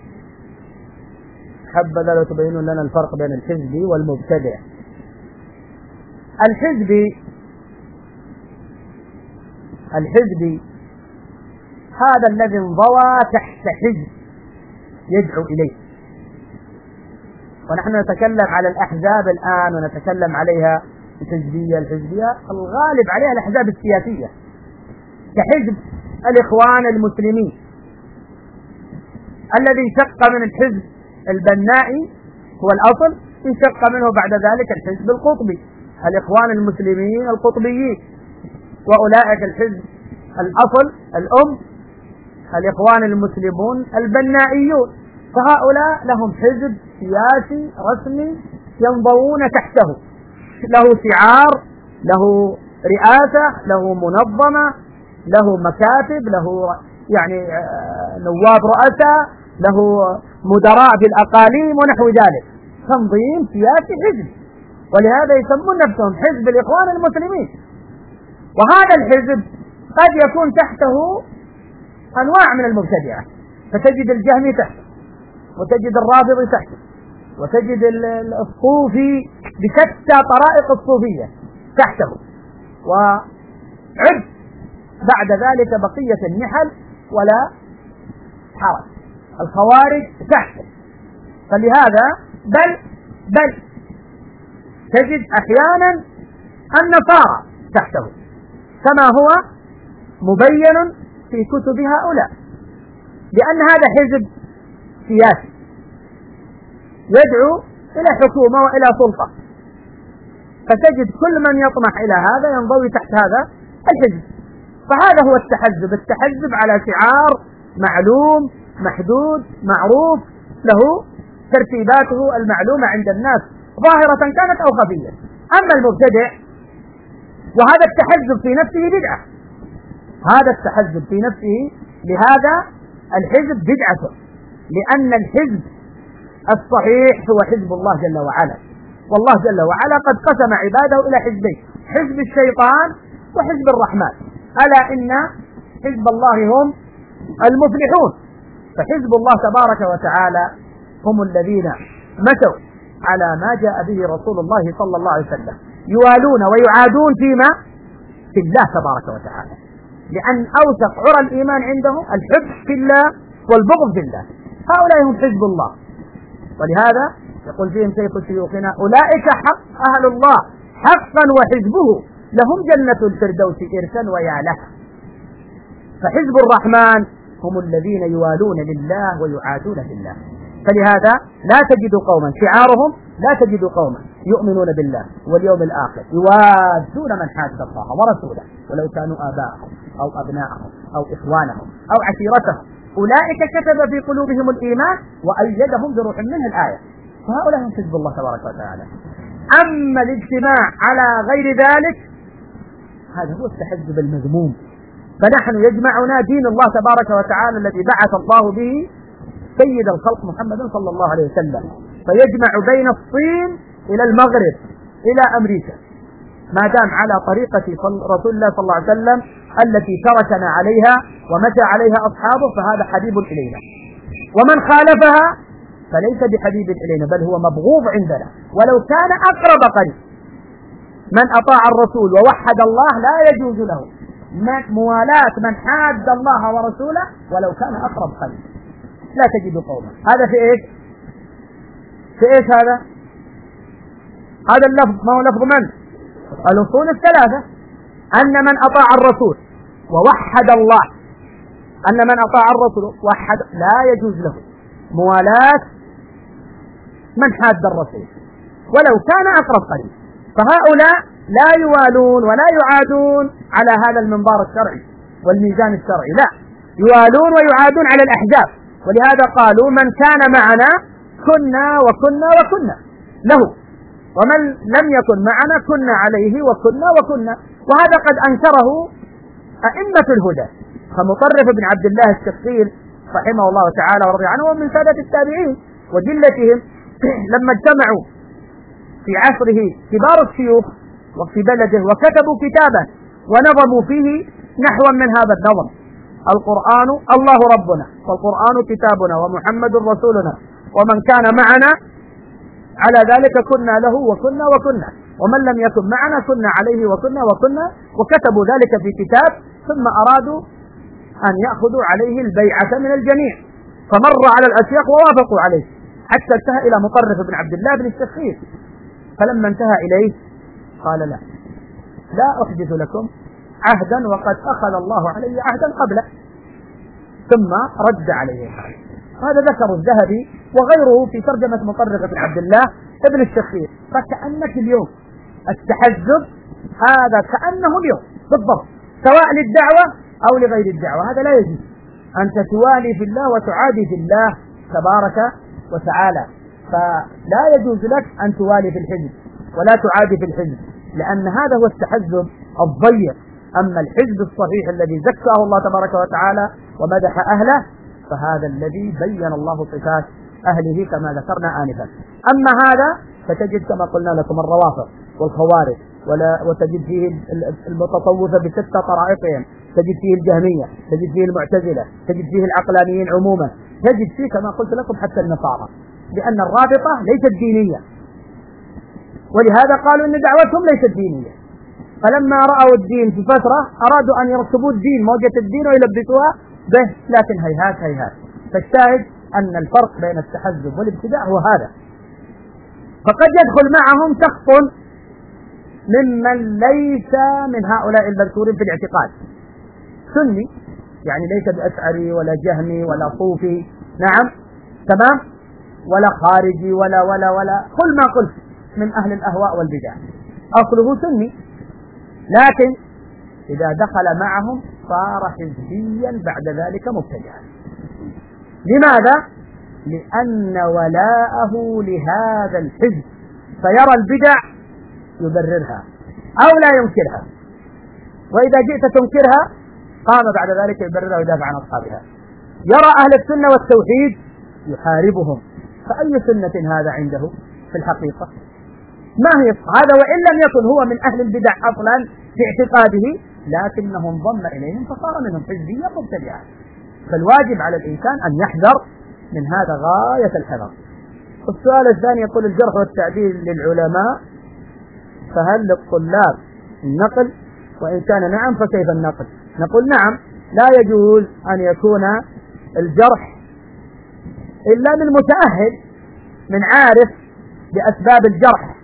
حبذا لو تبينون لنا الفرق بين الحزبي والمبتدع. الحزبي هذا الذي انضوى تحت حزب يدعو إليه، ونحن نتكلم على الأحزاب الآن ونتكلم عليها الحزبية الغالب عليها الأحزاب السياسية، كحزب الإخوان المسلمين الذي انشق من الحزب البنائي هو الأصل، انشق منه بعد ذلك الحزب القطبي، الإخوان المسلمين القطبيين، وأولئك الحزب الأصل الأم الإخوان المسلمون البنائيون، فهؤلاء لهم حزب سياسي رسمي ينضوون تحته، له شعار، له رئاسة، له منظمة، له مكاتب، له يعني نواب رؤساء، له مدراء في الأقاليم ونحو ذلك، تنظيم سياسي حزب، ولهذا يسمون نفسهم حزب الإخوان المسلمين. وهذا الحزب قد يكون تحته أنواع من المبتدعة، فتجد الجهمي تحته، وتجد الرافضي تحته، وتجد الصوفي بشتى طرائق الصوفية تحته، وعد بعد ذلك بقية النحل ولا حرج، الخوارج تحته. فلهذا بل تجد أحيانا النصارى تحته كما هو مبين في كتب هؤلاء، لأن هذا حزب سياسي يدعو إلى حكومة وإلى سلطة، فتجد كل من يطمح إلى هذا ينضوي تحت هذا الحزب. فهذا هو التحزب على شعار معلوم محدود معروف له ترتيباته المعلومة عند الناس ظاهرة كانت أو خفية. أما المبتدع وهذا التحزب في نفسه بدعة، هذا التحزب في نفسه لهذا الحزب بدعة، لأن الحزب الصحيح هو حزب الله جل وعلا، والله جل وعلا قد قسم عباده إلى حزبين، حزب الشيطان وحزب الرحمن، ألا إن حزب الله هم المفلحون. فحزب الله تبارك وتعالى هم الذين مشوا على ما جاء به رسول الله صلى الله عليه وسلم، يوالون ويعادون فيما في الله تبارك وتعالى، لأن أوثق عرى الإيمان عندهم الحب في الله والبغض في الله. هؤلاء هم حزب الله، ولهذا يقول فيهم شيخ شيوخنا: أولئك حق أهل الله حقا وحزبه لهم جنة الفردوس إرثا ويا لها. فحزب الرحمن هم الذين يوالون لله ويعادون لله. فلهذا لا تجد قوما شعارهم، لا تجد قوما يؤمنون بالله واليوم الآخر يوادون من حاد الله ورسوله ولو كانوا آباءهم أو أبناءهم أو إخوانهم أو عشيرتهم، أولئك كتب في قلوبهم الإيمان وأيدهم بروح منه الآية. فهؤلاء هم حزب الله تبارك وتعالى. أما الاجتماع على غير ذلك هذا هو التحزب المذموم. فنحن يجمعنا دين الله تبارك وتعالى الذي بعث الله به سيد الخلق محمد صلى الله عليه وسلم، فيجمع بين الصين إلى المغرب إلى أمريكا، ما دام على طريقة رسول الله صلى الله عليه وسلم التي تركنا عليها ومشى عليها أصحابه، فهذا حبيب إلينا، ومن خالفها فليس بحبيب إلينا بل هو مبغوض عندنا ولو كان أقرب قريب. من أطاع الرسول ووحد الله لا يجوز له موالاة من حاد الله ورسوله ولو كان أقرب قريب. لا تجد قوما. هذا في إيش؟ في إيش هذا؟ هذا اللفظ ما هو لفظ من؟ الأصول الثلاثة: أن من أطاع الرسول ووحد الله، أن من أطاع الرسول وحد لا يجوز له موالاة من حاد الرسول ولو كان أقرب قريب. فهؤلاء لا يوالون ولا يعادون على هذا المنبر الشرعي والميزان الشرعي، لا، يوالون ويعادون على الأحزاب. ولهذا قالوا: من كان معنا كنا وكنا وكنا له، ومن لم يكن معنا كنا عليه وكنا. وهذا قد أنكره أئمة الهدى، فمطرف بن عبد الله الشقيل رحمه الله تعالى ورضي عنه من سادة التابعين وجلتهم لما اجتمعوا في عصره كبار الشيوخ وفي بلده وكتبوا كتابا ونظموا فيه نحوا من هذا النظم: القرآن الله ربنا والقرآن كتابنا ومحمد رسولنا ومن كان معنا على ذلك كنا له وكنا ومن لم يكن معنا كنا عليه وكنا. وكتبوا ذلك في كتاب، ثم أرادوا أن يأخذوا عليه البيعة من الجميع، فمر على الأشياخ ووافقوا عليه حتى انتهى إلى مطرف بن عبد الله بن الشخير. فلما انتهى إليه قال: لا أحدث لكم عهدا وقد أخذ الله علي عهدا قبله، ثم رد عليه. هذا ذكر الذهبي وغيره في ترجمة مطرف بن عبد الله ابن الشخير. فكأنك اليوم التحزب هذا كأنه اليوم بالضبط، سواء للدعوة أو لغير الدعوة، هذا لا يجوز. أنت توالي في الله وتعادي في الله تبارك وتعالى، فلا يجوز لك أن توالي في الحزب ولا تعادي في الحزب، لأن هذا هو التحزب الضيق. أما الحزب الصحيح الذي زكاه الله تبارك وتعالى ومدح أهله، فهذا الذي بين الله صفات أهله كما ذكرنا آنفا. أما هذا فتجد كما قلنا لكم الروافض والخوارج، وتجد فيه المتصوفة بستة طرائقهم، تجد فيه الجهمية، تجد فيه المعتزلة، تجد فيه العقلانيين عموما، تجد فيه كما قلت لكم حتى النصارى. بأن الرابطة ليست دينية، ولهذا قالوا أن دعوتهم ليست دينية. فلما رأوا الدين في فترة أرادوا أن يركبوا الدين موجة الدين ويلبسوها به، لكن هيهات هيهات. فالشاهد أن الفرق بين التحزب والابتداع هو هذا. فقد يدخل معهم شخص ممن ليس من هؤلاء المذكورين في الاعتقاد، سني يعني ليس بأشعري ولا جهمي ولا صوفي، نعم تمام، ولا خارجي ولا كل ما قلت من أهل الأهواء والبدع، أصله سني، لكن إذا دخل معهم صار حزبيا بعد ذلك مبتدعا. لماذا؟ لأن ولاءه لهذا الحزب فيرى البدع يبررها أو لا ينكرها، وإذا جئت تنكرها قام بعد ذلك يبررها ويدافع عن أصحابها. يرى أهل السنة والتوحيد يحاربهم، فأي سنة هذا عنده في الحقيقة؟ ما هي هذا؟ وإن لم يكن هو من أهل البدع أصلا في اعتقاده، لكنه انضم إليهم فصار منهم حزبيا مبتدعا. فالواجب على الإنسان أن يحذر من هذا غاية الحذر. السؤال الثاني يقول: الجرح والتعديل للعلماء، فهل للطلاب النقل؟ وإن كان نعم فكيف النقل؟ نقول نعم، لا يجوز أن يكون الجرح إلا من متأهل، من عارف بأسباب الجرح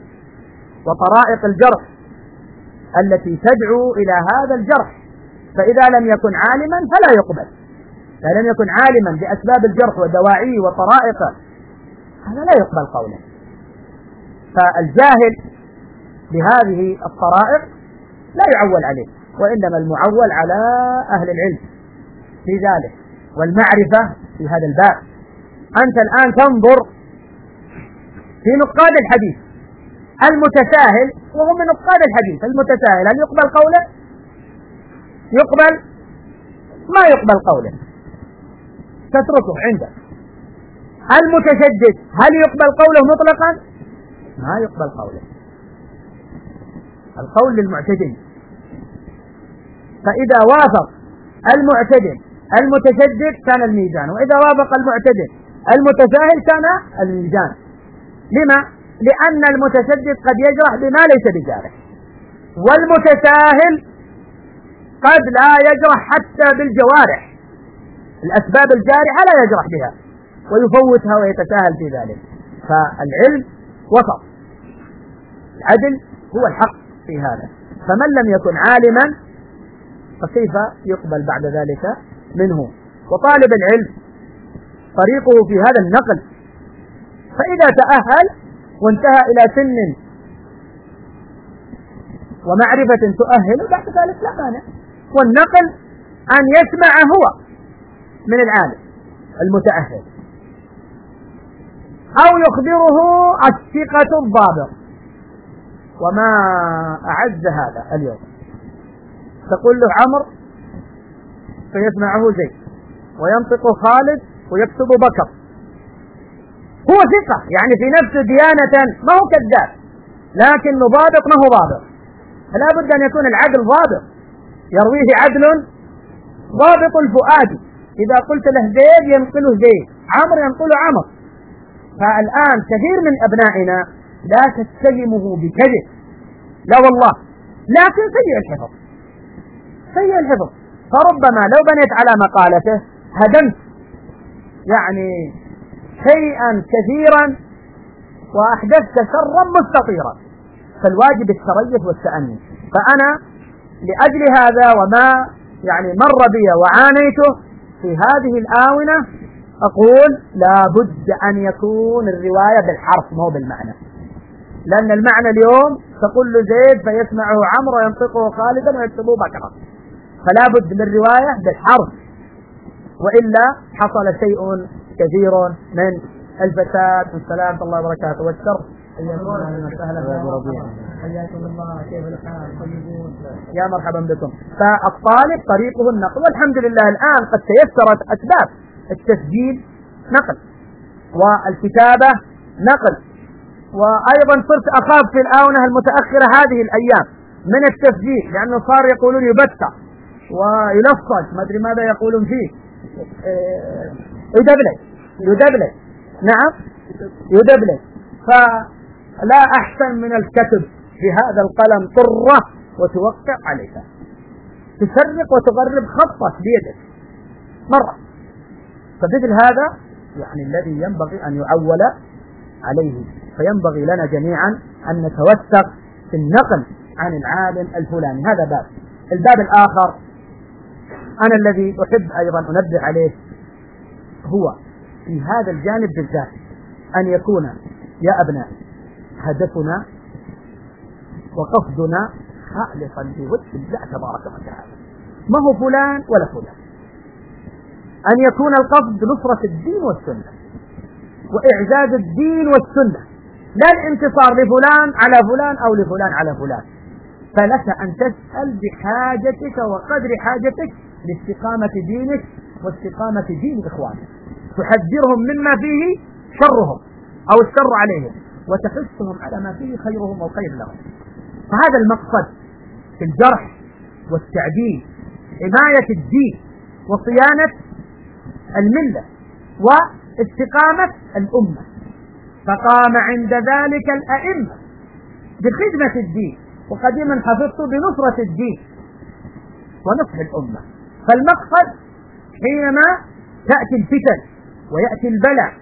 وطرائق الجرح التي تدعو إلى هذا الجرح. فإذا لم يكن عالما فلا يقبل، إذا لم يكن عالما بأسباب الجرح ودواعيه وطرائقه هذا لا يقبل قوله. فالجاهل بهذه الطرائق لا يعول عليه، وإنما المعول على أهل العلم في ذلك والمعرفة في هذا الباب. أنت الآن تنظر في نقاد الحديث، المتساهل وهو من نقاد الحديث، المتساهل هل يقبل قوله؟ يقبل؟ ما يقبل قوله، تتركه عندك. المتشدد هل يقبل قوله مطلقا؟ ما يقبل قوله، القول للمعتدل. فإذا وافق المعتدل المتشدد كان الميزان، وإذا وافق المعتدل المتساهل كان الميزان. لما؟ لأن المتشدد قد يجرح بما ليس بجارح، والمتساهل قد لا يجرح حتى بالجوارح، الأسباب الجارحة لا يجرح بها ويفوتها ويتساهل في ذلك. فالعلم وسط، العدل هو الحق في هذا. فمن لم يكن عالما فكيف يقبل بعد ذلك منه؟ وطالب العلم طريقه في هذا النقل، فإذا تأهل وانتهى إلى سن ومعرفة تؤهل بعد ذلك لا مانع. والنقل أن يسمع هو من العالم المتأهل، أو يخبره الثقة الضابط. وما أعز هذا اليوم، تقول له عمرو فيسمعه زيد، وينطق خالد ويكتب بكر، هو ثقة يعني في نفسه ديانة، ما هو كذاب، لكنه ضابط ما هو ضابط. فلا بد أن يكون العدل ضابط، يرويه عدل ضابط الفؤاد. إذا قلت له زيد ينقله زيد، عمرو ينقله عمرو. فالآن كثير من أبنائنا لا تتهمه بكذب، لا والله، لكن سيء الحفظ، سيء الحفظ. فربما لو بنيت على مقالته هدمت يعني شيئا كثيرا وأحدثت شرا مستطيرا. فالواجب التريث والتأني. فأنا لأجل هذا وما يعني مر بي وعانيته في هذه الآونة أقول لا بد أن يكون الرواية بالحرف مو بالمعنى، لأن المعنى اليوم تقول له زيد فيسمعه عمرو وينطقه خالدا ويكتبه بكرا، فلا بد للرواية بالحرف، وإلا حصل شيء كثير من الفساد. والسلام الله وبركاته والشر. حياكم الله، كيف الحال؟ يا مرحبا بكم. فالطالب طريقه النقل، والحمد لله الآن قد تيسرت أسباب التسجيل نقل، والكتابة نقل، وأيضا صرت أخاف في الآونة المتأخرة هذه الأيام من التسجيل، لأنه صار يقولون يبتع ويلفظ ما أدري ماذا يقولون فيه، يدبلج. نعم، يدبلج. فلا أحسن من الكتب في هذا القلم طرة وتوقع عليها، تسرق وتغرب خطك بيدك مرة. فمثل هذا يعني الذي ينبغي أن يعول عليه. فينبغي لنا جميعا أن نتوثق في النقل عن العالم الفلاني. هذا باب. الباب الآخر أنا الذي أحب أيضا أنبه عليه هو في هذا الجانب بالذات أن يكون يا أبناء هدفنا وقصدنا خالصا لوجه الله تبارك وتعالى، ما هو فلان ولا فلان. أن يكون القصد نصرة الدين والسنة وإعزاز الدين والسنة، لا الانتصار لفلان على فلان أو لفلان على فلان. فلك أن تسأل بحاجتك وقدر حاجتك لاستقامة دينك واستقامة دين إخوانك، تحذرهم مما فيه شرهم أو الشر عليهم، وتحثهم على ما فيه خيرهم أو خير لهم. فهذا المقصد في الجرح والتعديل، حماية الدين وصيانة الملة واستقامة الأمة. فقام عند ذلك الأئمة بخدمة الدين، وقديما حفظت بنصرة الدين ونصح الأمة. فالمقصد حينما تأتي الفتن ويأتي البلاء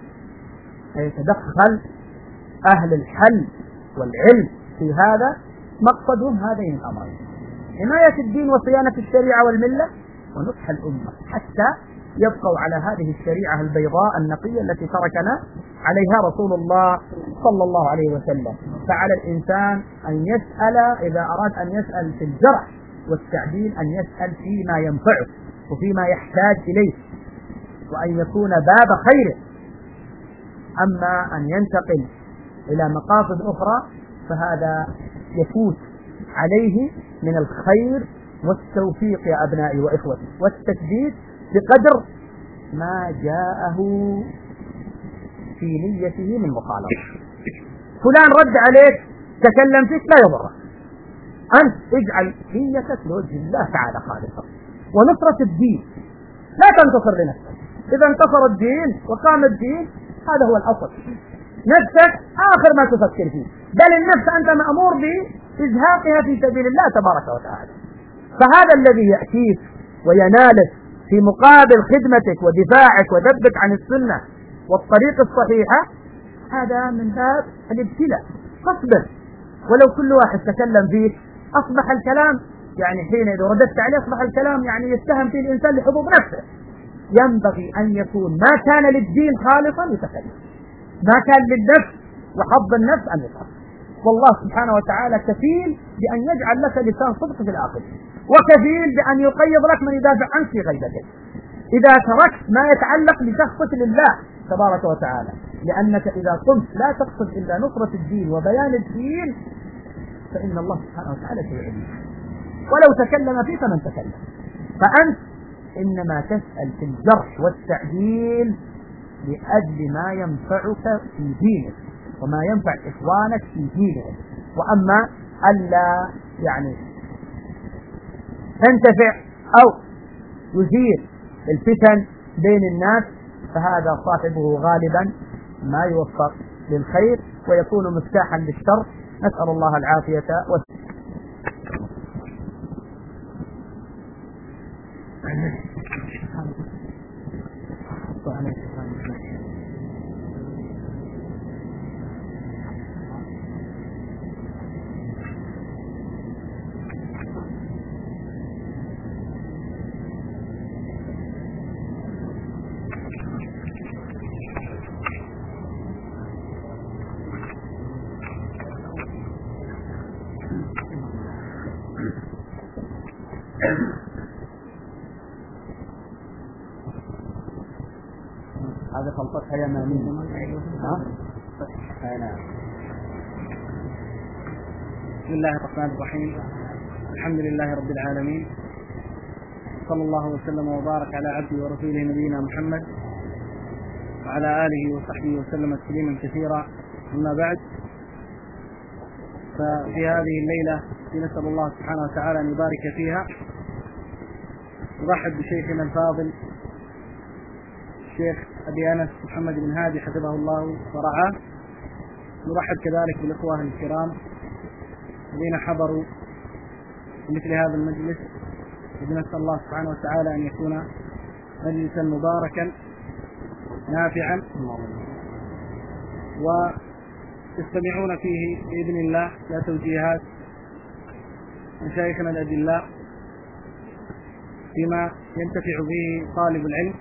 يتدخل أهل الحل والعلم في هذا، مقصدهم هذين الأمرين: حماية الدين وصيانة الشريعة والملة، ونصح الأمة حتى يبقوا على هذه الشريعة البيضاء النقية التي تركنا عليها رسول الله صلى الله عليه وسلم. فعلى الإنسان أن يسأل إذا أراد أن يسأل في الجرح والتعديل أن يسأل فيما ينفعه وفيما يحتاج إليه، وأن يكون باب خير. أما أن ينتقل إلى مقاصد أخرى فهذا يفوت عليه من الخير والتوفيق يا أبنائي وإخوتي، والتثبيت بقدر ما جاءه في نيته من مخالفة. فلان رد عليك تكلم فيك لا يضرك، أنت اجعل نيتك لوجه الله تعالى خالصة ونصرة الدين، لا تنتصر لنفسك. إذا انتصر الدين وقام الدين هذا هو الأصل. نفسك آخر ما تفكر فيه، بل النفس أنت مأمور بإزهاقها في سبيل الله تبارك وتعالى. فهذا الذي يأتيك وينالك في مقابل خدمتك ودفاعك وذبك عن السنة والطريق الصحيحة، هذا من باب الابتلاء. فاصبر، ولو كل واحد تكلم فيك أصبح الكلام يعني حين إذا رددت عليه أصبح الكلام يعني يتهم فيه الإنسان لحظوظ نفسه. ينبغي أن يكون ما كان للدين خالصا يتكلم، ما كان للنفس وحظ النفس أن يفعل. والله سبحانه وتعالى كفيل بأن يجعل لك لسان صدق في الآخر، وكفيل بأن يقيض لك من يدافع عنك في غيبتك إذا تركت ما يتعلق بشخصك لله تبارك وتعالى. لأنك إذا قمت لا تقصد إلا نصرة الدين وبيان الدين فإن الله سبحانه وتعالى سيعينك، ولو تكلم فيك من تكلم. فأنت إنما تسأل في الجرح والتعديل لأجل ما ينفعك في دينك وما ينفع إخوانك في دينك. وأما ألا يعني تنتفع أو يثير الفتن بين الناس فهذا صاحبه غالبا ما يوفق للخير ويكون مفتاحا للشر. نسأل الله العافية هذا خلطتها يمانية. بسم الله الرحمن الرحيم، الحمد لله رب العالمين، صلى الله وسلم وبارك على عبده ورسوله نبينا محمد وعلى آله وصحبه وسلم تسليما كثيرا. أما بعد، ففي هذه الليلة نسأل الله سبحانه وتعالى أن يبارك فيها. نرحب بشيخنا الفاضل الشيخ أبي أنس محمد بن هادي حفظه الله ورعاه. نرحب كذلك بالإخوة الكرام الذين حضروا مثل هذا المجلس، ونسأل الله سبحانه وتعالى أن يكون مجلسا مباركا نافعا ويستمعون فيه بإذن الله إلى توجيهات مشايخنا الأجلاء فيما ينتفع به طالب العلم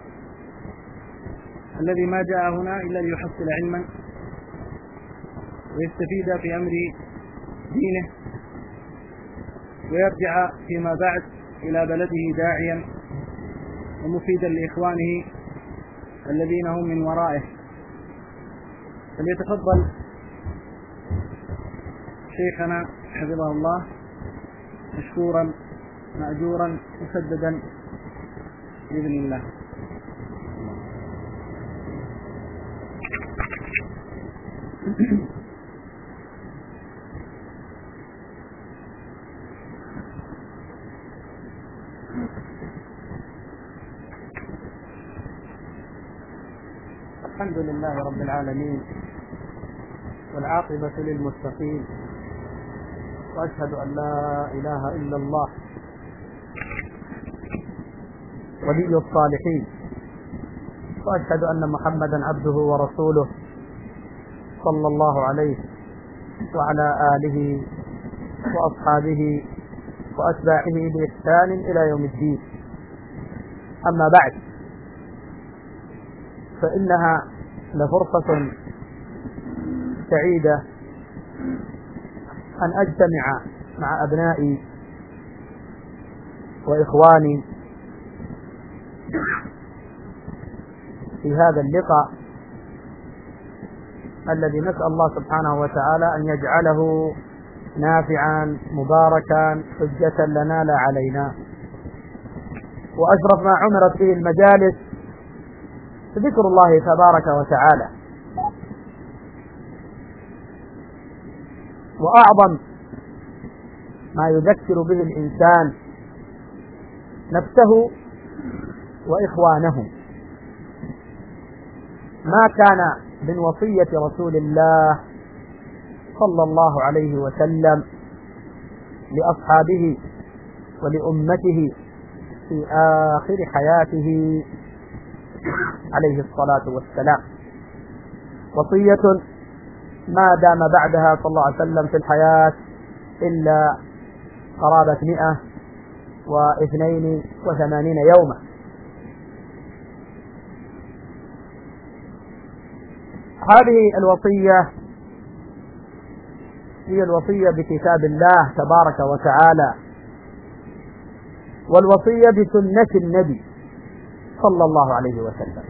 الذي ما جاء هنا إلا ليحصل علما ويستفيد في أمر دينه ويرجع فيما بعد إلى بلده داعيا ومفيدا لإخوانه الذين هم من ورائه. فليتفضل شيخنا حفظه الله مشكورا مأجورا مسددا بإذن الله. الحمد لله رب العالمين، والعاقبة للمتقين، وأشهد أن لا إله إلا الله ولي الصالحين، وأشهد أن محمدا عبده ورسوله صلى الله عليه وعلى آله وأصحابه وأتباعه بإحسان إلى يوم الدين. أما بعد، فإنها لفرصة سعيدة أن أجتمع مع أبنائي وإخواني في هذا اللقاء الذي نسأل الله سبحانه وتعالى أن يجعله نافعا مباركا حجة لنا لا علينا. وأشرف ما عمرت فيه المجالس ذكر الله تبارك وتعالى، وأعظم ما يذكر به الإنسان نفسه وإخوانه. ما كان من وصية رسول الله صلى الله عليه وسلم لأصحابه ولأمته في آخر حياته عليه الصلاة والسلام، وصية ما دام بعدها صلى الله عليه وسلم في الحياة إلا قرابة 182 يوما. هذه الوصية هي الوصية بكتاب الله تبارك وتعالى، والوصية بسنة النبي صلى الله عليه وسلم.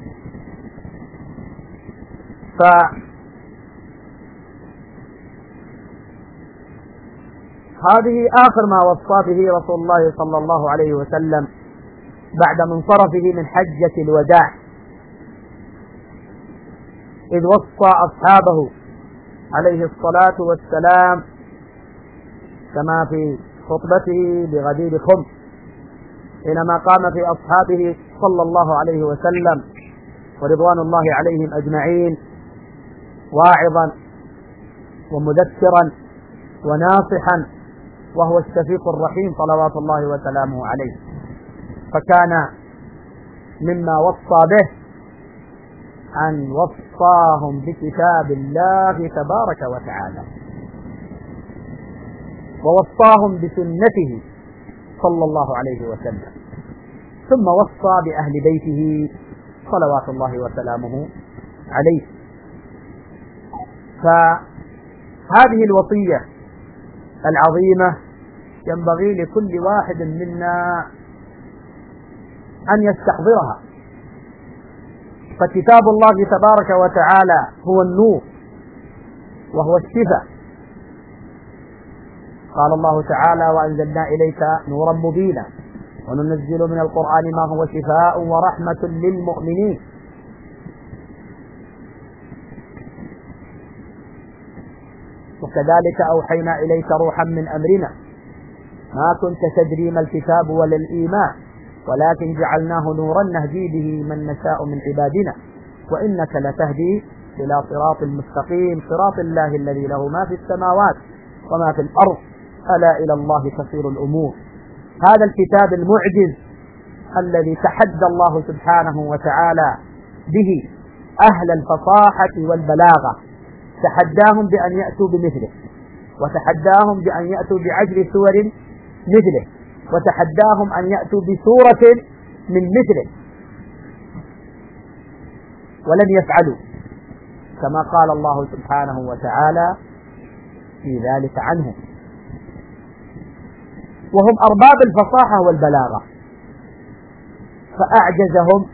فهذه آخر ما وصى به رسول الله صلى الله عليه وسلم بعد منصرفه من حجة الوداع، إذ وصى أصحابه عليه الصلاة والسلام كما في خطبته بغدير خمس حينما قام في أصحابه صلى الله عليه وسلم ورضوان الله عليهم أجمعين واعظا ومذكرا وناصحا، وهو الشفيق الرحيم صلوات الله وسلامه عليه. فكان مما وصى به أن وصاهم بكتاب الله تبارك وتعالى، ووصاهم بسنته صلى الله عليه وسلم، ثم وصى بأهل بيته صلوات الله وسلامه عليه. فهذه الوصية العظيمة ينبغي لكل واحد منا أن يستحضرها، فكتاب الله تبارك وتعالى هو النور وهو الشفاء. قال الله تعالى: وأنزلنا إليك نورا مبينا وننزل من القرآن ما هو شفاء ورحمة للمؤمنين. وكذلك أوحينا إليك روحا من أمرنا ما كنت تدري ما الكتاب ولا الإيمان ولكن جعلناه نورا نهدي به من نشاء من عبادنا وإنك لتهدي إلى صراط مستقيم صراط الله الذي له ما في السماوات وما في الأرض ألا إلى الله تصير الأمور. هذا الكتاب المعجز الذي تحدى الله سبحانه وتعالى به أهل الفصاحة والبلاغة، تحداهم بأن يأتوا بمثله، وتحداهم بأن يأتوا بعشر سور مثله، وتحداهم أن يأتوا بسورة من مثله، ولم يفعلوا كما قال الله سبحانه وتعالى في ذلك عنه. وهم أرباب الفصاحة والبلاغة، فأعجزهم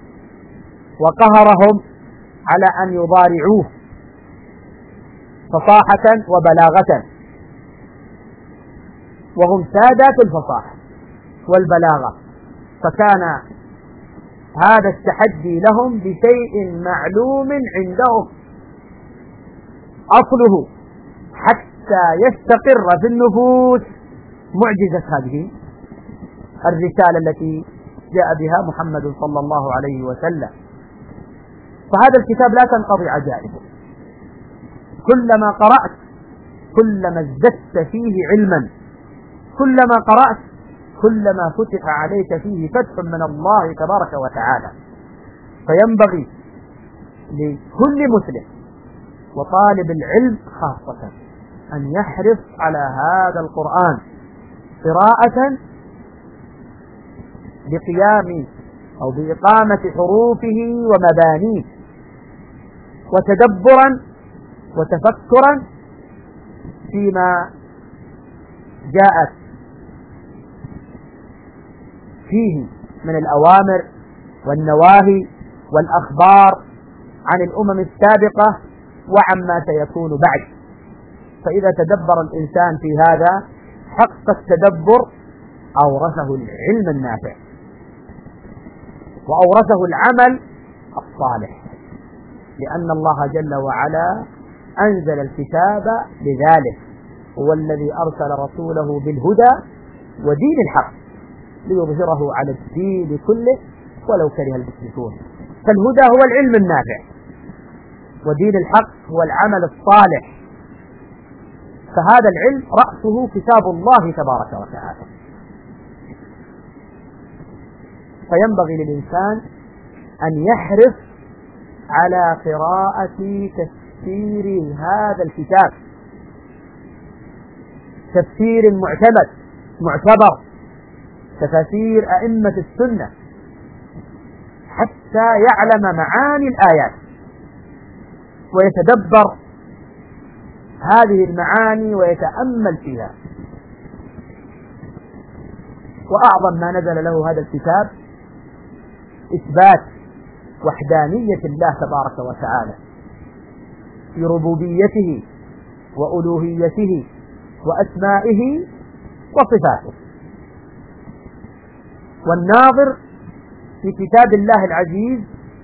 وقهرهم على أن يضارعوه فصاحة وبلاغة، وهم سادات الفصاحة والبلاغة، فكان هذا التحدي لهم بشيء معلوم عندهم أصله حتى يستقر في النفوس معجزة هذه الرسالة التي جاء بها محمد صلى الله عليه وسلم. فهذا الكتاب لا تنقضي عجائبه، كلما قرأت كلما ازددت فيه علما، كلما قرأت كلما فتح عليك فيه فتح من الله تبارك وتعالى. فينبغي لكل مسلم وطالب العلم خاصة أن يحرص على هذا القرآن قراءة بقيام أو بإقامة حروفه ومبانيه، وتدبرا وتفكرا فيما جاءت فيه من الأوامر والنواهي والأخبار عن الأمم السابقة وعما سيكون بعد. فإذا تدبر الإنسان في هذا حق التدبر أورثه العلم النافع وأورثه العمل الصالح، لأن الله جل وعلا أنزل الكتاب لذلك، هو الذي أرسل رسوله بالهدى ودين الحق ليظهره على الدين كله ولو كره المشركون. فالهدى هو العلم النافع، ودين الحق هو العمل الصالح، فهذا العلم رأسه كتاب الله تبارك وتعالى. فينبغي للإنسان أن يحرص على قراءة تفسير هذا الكتاب، تفسير معتبر تفاسير أئمة السنة، حتى يعلم معاني الآيات ويتدبر هذه المعاني ويتأمل فيها. وأعظم ما نزل له هذا الكتاب إثبات وحدانية الله تبارك وتعالى في ربوبيته وألوهيته وأسمائه وصفاته. والناظر في كتاب الله العزيز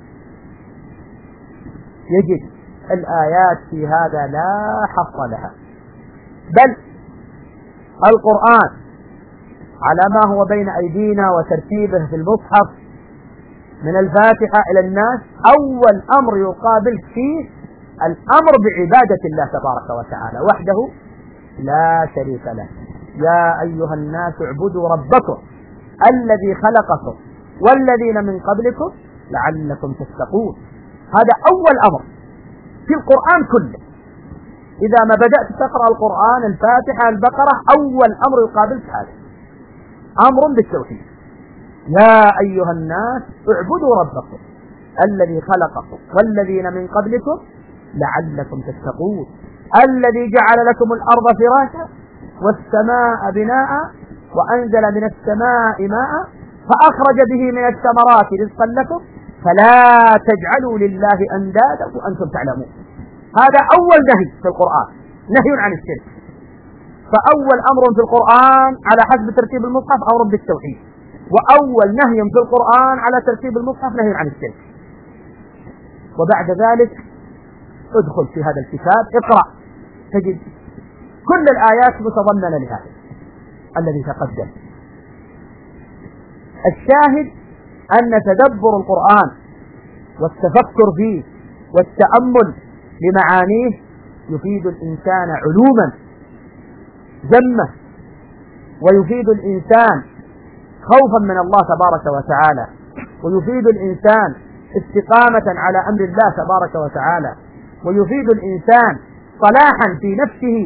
يجد الآيات في هذا لا حصر لها، بل القرآن على ما هو بين أيدينا وترتيبه في المصحف من الفاتحة إلى الناس أول أمر يقابل فيه الأمر بعبادة الله تبارك وتعالى وحده لا شريك له. يا أيها الناس اعبدوا ربكم الذي خلقكم والذين من قبلكم لعلكم تتقون. هذا أول أمر في القرآن كله. إذا ما بدأت تقرأ القرآن الفاتحة البقرة أول أمر يقابلك هذا أمر بالتوحيد. يا أيها الناس اعبدوا ربكم الذي خلقكم والذين من قبلكم لعلكم تتقون الذي جعل لكم الأرض فراشا والسماء بناء وأنزل من السماء ماء فأخرج به من الثمرات رزقا لكم فلا تجعلوا لله أندادا وأنتم تعلمون. هذا أول نهي في القرآن، نهي عن الشرك. فأول أمر في القرآن على حسب ترتيب المصحف أمر بالتوحيد، وأول نهي في القرآن على ترتيب المصحف نهي عن الشرك. وبعد ذلك ادخل في هذا الكتاب اقرأ تجد كل الآيات متضمنة لهذا الذي تقدم. الشاهد أن تدبر القرآن والتفكر فيه والتأمل لمعانيه يفيد الإنسان علوما جمة، ويفيد الإنسان خوفا من الله تبارك وتعالى، ويفيد الإنسان استقامة على أمر الله تبارك وتعالى، ويفيد الإنسان صلاحا في نفسه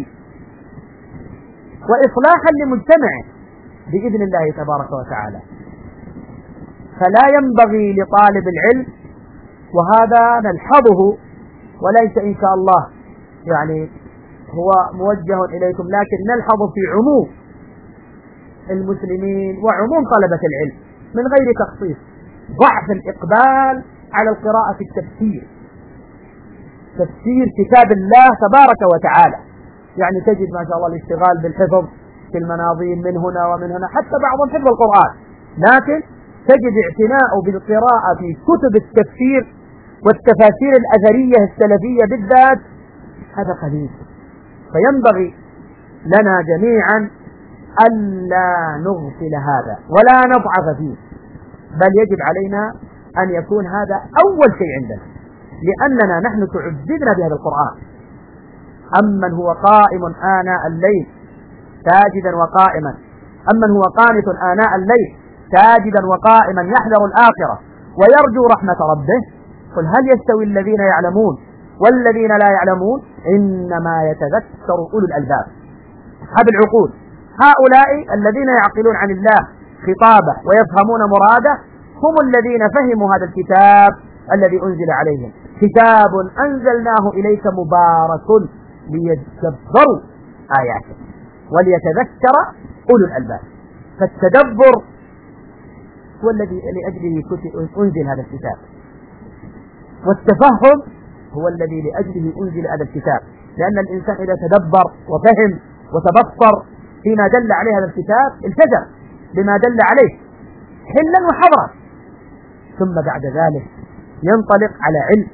وإصلاحا لمجتمعه بإذن الله تبارك وتعالى. فلا ينبغي لطالب العلم، وهذا نلحظه وليس إن شاء الله يعني هو موجه إليكم، لكن نلحظ في عموم المسلمين وعموم طلبة العلم من غير تخصيص ضعف الإقبال على القراءة في التفسير، تفسير كتاب الله تبارك وتعالى. يعني تجد ما شاء الله الاشتغال بالحفظ في المناظيم من هنا ومن هنا، حتى بعضهم حفظ القرآن، لكن تجد اعتناء بالقراءة في كتب التفسير والتفاسير الأثرية السلفية بالذات هذا قليل. فينبغي لنا جميعا ألا نغفل هذا ولا نضعف فيه، بل يجب علينا أن يكون هذا أول شيء عندنا، لأننا نحن تعبدنا بهذا القرآن. أمن هو قائم آناء الليل ساجدا وقائما، أمن هو قانت آناء الليل ساجدا وقائما يحذر الآخرة ويرجو رحمة ربه، قل هل يستوي الذين يعلمون والذين لا يعلمون إنما يتذكر أولو الألباب، أصحاب العقول. هؤلاء الذين يعقلون عن الله خطابه ويفهمون مراده هم الذين فهموا هذا الكتاب الذي أنزل عليهم، كتاب أنزلناه إليك مبارك ليتدبروا آياته وليتذكر أولو الألباب. فالتدبر هو الذي لأجله أنزل هذا الكتاب، والتفهم هو الذي لأجله أنزل هذا الكتاب، لأن الإنسان إذا تدبر وفهم وتبصر فيما دل عليه هذا الكتاب التزم بما دل عليه حلا وحضرا، ثم بعد ذلك ينطلق على علم.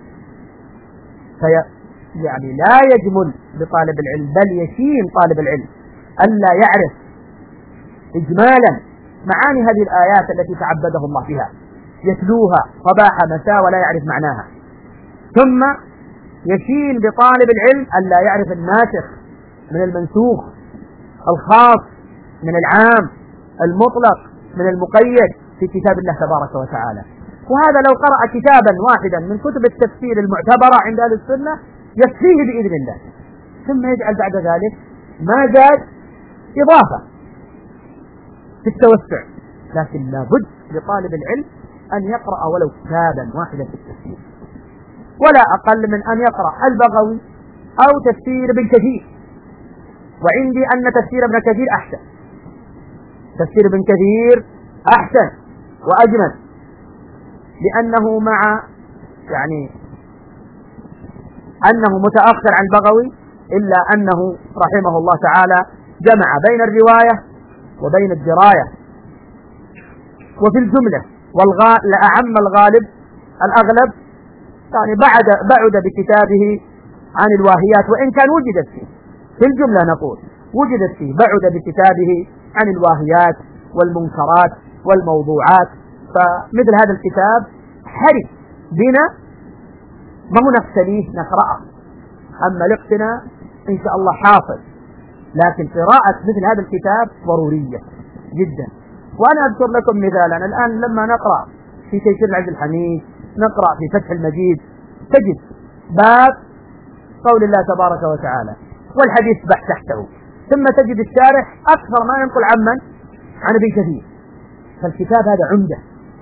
يعني لا يجمل بطالب العلم، بل يشين طالب العلم ألا يعرف إجمالا معاني هذه الآيات التي تعبده الله بها، يتلوها صباح مساء ولا يعرف معناها. ثم يشين بطالب العلم ألا يعرف الناسخ من المنسوخ، الخاص من العام، المطلق من المقيد في كتاب الله تبارك وتعالى. وهذا لو قرأ كتابا واحدا من كتب التفسير المعتبرة عند أهل السنة يكفيه بإذن الله، ثم يجعل بعد ذلك ما زاد إضافة في التوسع. لكن لابد لطالب العلم أن يقرأ ولو كتابا واحدا في التفسير، ولا أقل من أن يقرأ البغوي أو تفسير ابن كثير. وعندي أن تفسير ابن كثير أحسن، تفسير ابن كثير أحسن وأجمل، لأنه مع يعني أنه متأخر عن البغوي إلا أنه رحمه الله تعالى جمع بين الرواية وبين الدراية. وفي الجملة لأعم الغالب الأغلب يعني بعد بكتابه عن الواهيات، وإن كان وجدت فيه في الجملة نقول وجدت فيه بعد بكتابه عن الواهيات والمنكرات والموضوعات. فمثل هذا الكتاب حري بنا ما هو نقتنيه نقرأه، أما الاقتناء إن شاء الله حاصل، لكن قراءة مثل هذا الكتاب ضرورية جدا. وأنا أذكر لكم مثالا الآن لما نقرأ في تيسير العزيز الحميد، نقرأ في فتح المجيد، تجد باب قول الله تبارك وتعالى والحديث تحته، ثم تجد الشارح أكثر ما ينقل عن ابن كثير. فالكتاب هذا عمدة.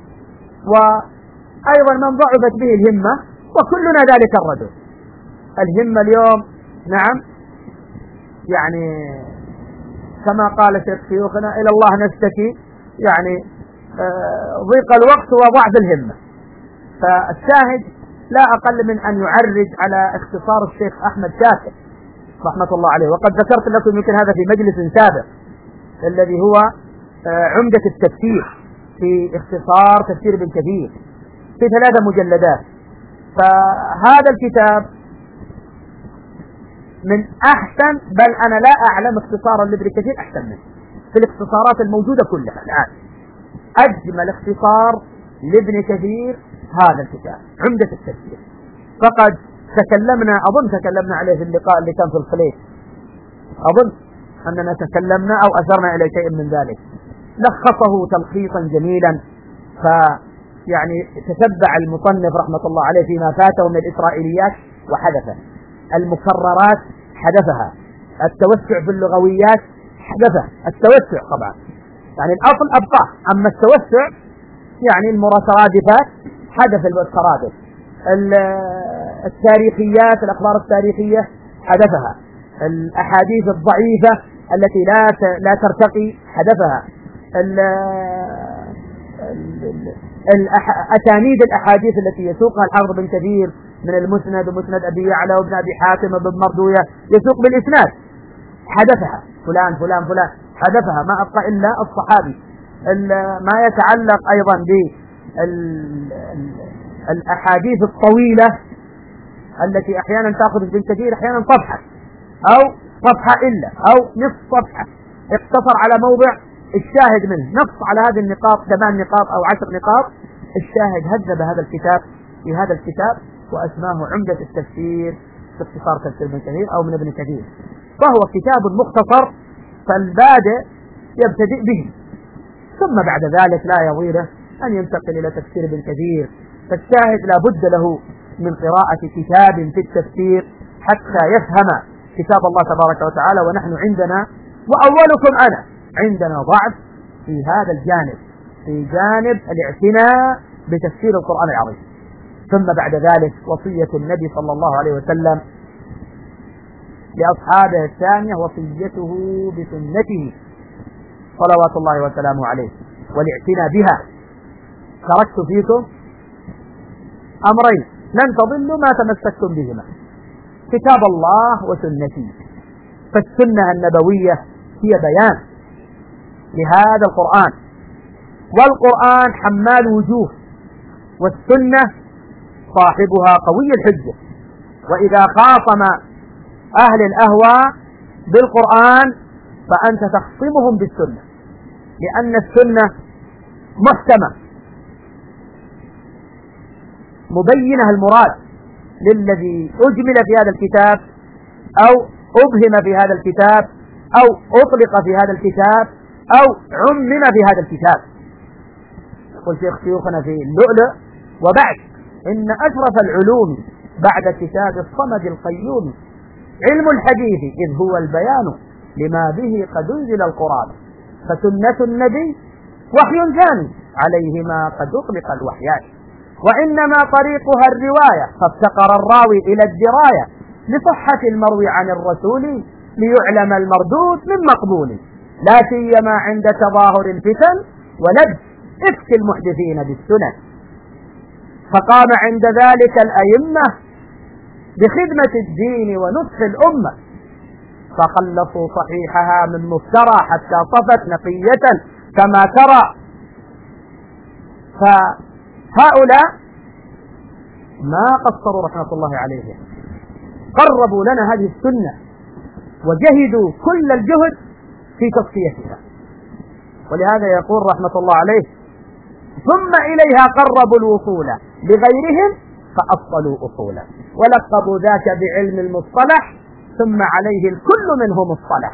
وأيضا من ضعفت به الهمة، وكلنا ذلك الرجل، الهمة اليوم نعم يعني كما قال شيخ شيوخنا إلى الله نشتكي، يعني ضيق الوقت وضعف الهمة. فالشاهد لا أقل من أن يعرج على اختصار الشيخ أحمد شاكر رحمة الله عليه، وقد ذكرت لكم يمكن هذا في مجلس سابق، الذي هو عمدة التفسير في اختصار تفسير ابن كثير في 3 مجلدات. فهذا الكتاب من أحسن، بل أنا لا أعلم اختصارا لابن كثير أحسن منه في الاختصارات الموجودة كلها الآن. أجمل اختصار لابن كثير هذا الكتاب عمدة التفسير. فقد تكلمنا عليه في اللقاء اللي كان في الخليج، أظن أننا تكلمنا أو أثرنا إلى شيء من ذلك. لخصه تلخيصا جميلا، فيعني تتبع المصنف رحمة الله عليه فيما فاته من الإسرائيليات وحذفه، المكررات حذفها، التوسع في اللغويات حذفه، التوسع طبعا يعني الأصل أبقاه، أما التوسع يعني المترادفات حذف المترادف، التاريخيات الأخبار التاريخية حذفها، الأحاديث الضعيفة التي لا ترتقي حذفها، أسانيد الأحاديث التي يسوقها الحافظ بن كثير من المسند ومسند أبي يعلى وابن أبي حاتم وابن مردوية يسوق بالإسناد حذفها، فلان فلان فلان حذفها، ما أبقى إلا الصحابي. ما يتعلق أيضا بالأحاديث الطويلة التي أحيانا تأخذ ابن كثير أحيانا صفحة أو صفحة إلا أو نصف صفحة، اقتصر على موضع الشاهد منه، نص على هذه النقاط 8 نقاط أو 10 نقاط، الشاهد هذب هذا الكتاب في هذا الكتاب وأسماه عمدة التفسير في اختصار تفسير ابن كثير أو من ابن كثير. فهو كتاب مختصر، فالبادئ يبتدئ به، ثم بعد ذلك لا يضيره أن ينتقل إلى تفسير ابن كثير. فالشاهد لا بد له من قراءة كتاب في التفسير حتى يفهم كتاب الله تبارك وتعالى. ونحن عندنا وأولكم أنا عندنا ضعف في هذا الجانب، في جانب الاعتناء بتفسير القرآن العظيم. ثم بعد ذلك وصية النبي صلى الله عليه وسلم لأصحابه الثانية وصيته بسنته صلوات الله وسلامه عليه والاعتناء بها. تركت فيكم أمرين لن تضلوا ما تمسكتم بهما، كتاب الله وسنتي. فالسنة النبوية هي بيان لهذا القرآن، والقرآن حمال وجوه، والسنة صاحبها قوي الحجة. وإذا خاصم أهل الأهواء بالقرآن فأنت تخصمهم بالسنة، لأن السنة محكمة مبينة المراد للذي أجمل في هذا الكتاب أو أبهم في هذا الكتاب أو أطلق في هذا الكتاب أو عمم في هذا الكتاب. يقول شيخ شيوخنا في اللؤلؤ: وبعد إن أشرف العلوم بعد كتاب الصمد القيوم علم الحديث إذ هو البيان لما به قد أنزل القرآن، فسنة النبي وحي ثاني عليهما قد أطلق الوحيان، وإنما طريقها الرواية فافتقر الراوي إلى الدراية لصحة المروي عن الرسول ليعلم المردود من مقبول، لا سيما عند تظاهر الفتن ولبس إفك المحدثين بالسنن. فقام عند ذلك الأئمة بخدمة الدين ونصح الأمة، فخلصوا صحيحها من مفترى حتى صفت نقية كما ترى. فهؤلاء ما قصروا رحمة الله عليهم، قربوا لنا هذه السنة وجهدوا كل الجهد في تصفيتها. ولهذا يقول رحمة الله عليه: ثم إليها قربوا الوصول لغيرهم فأفضلوا أصولا، ولقبوا ذاك بعلم المصطلح ثم عليه الكل منه مصطلح،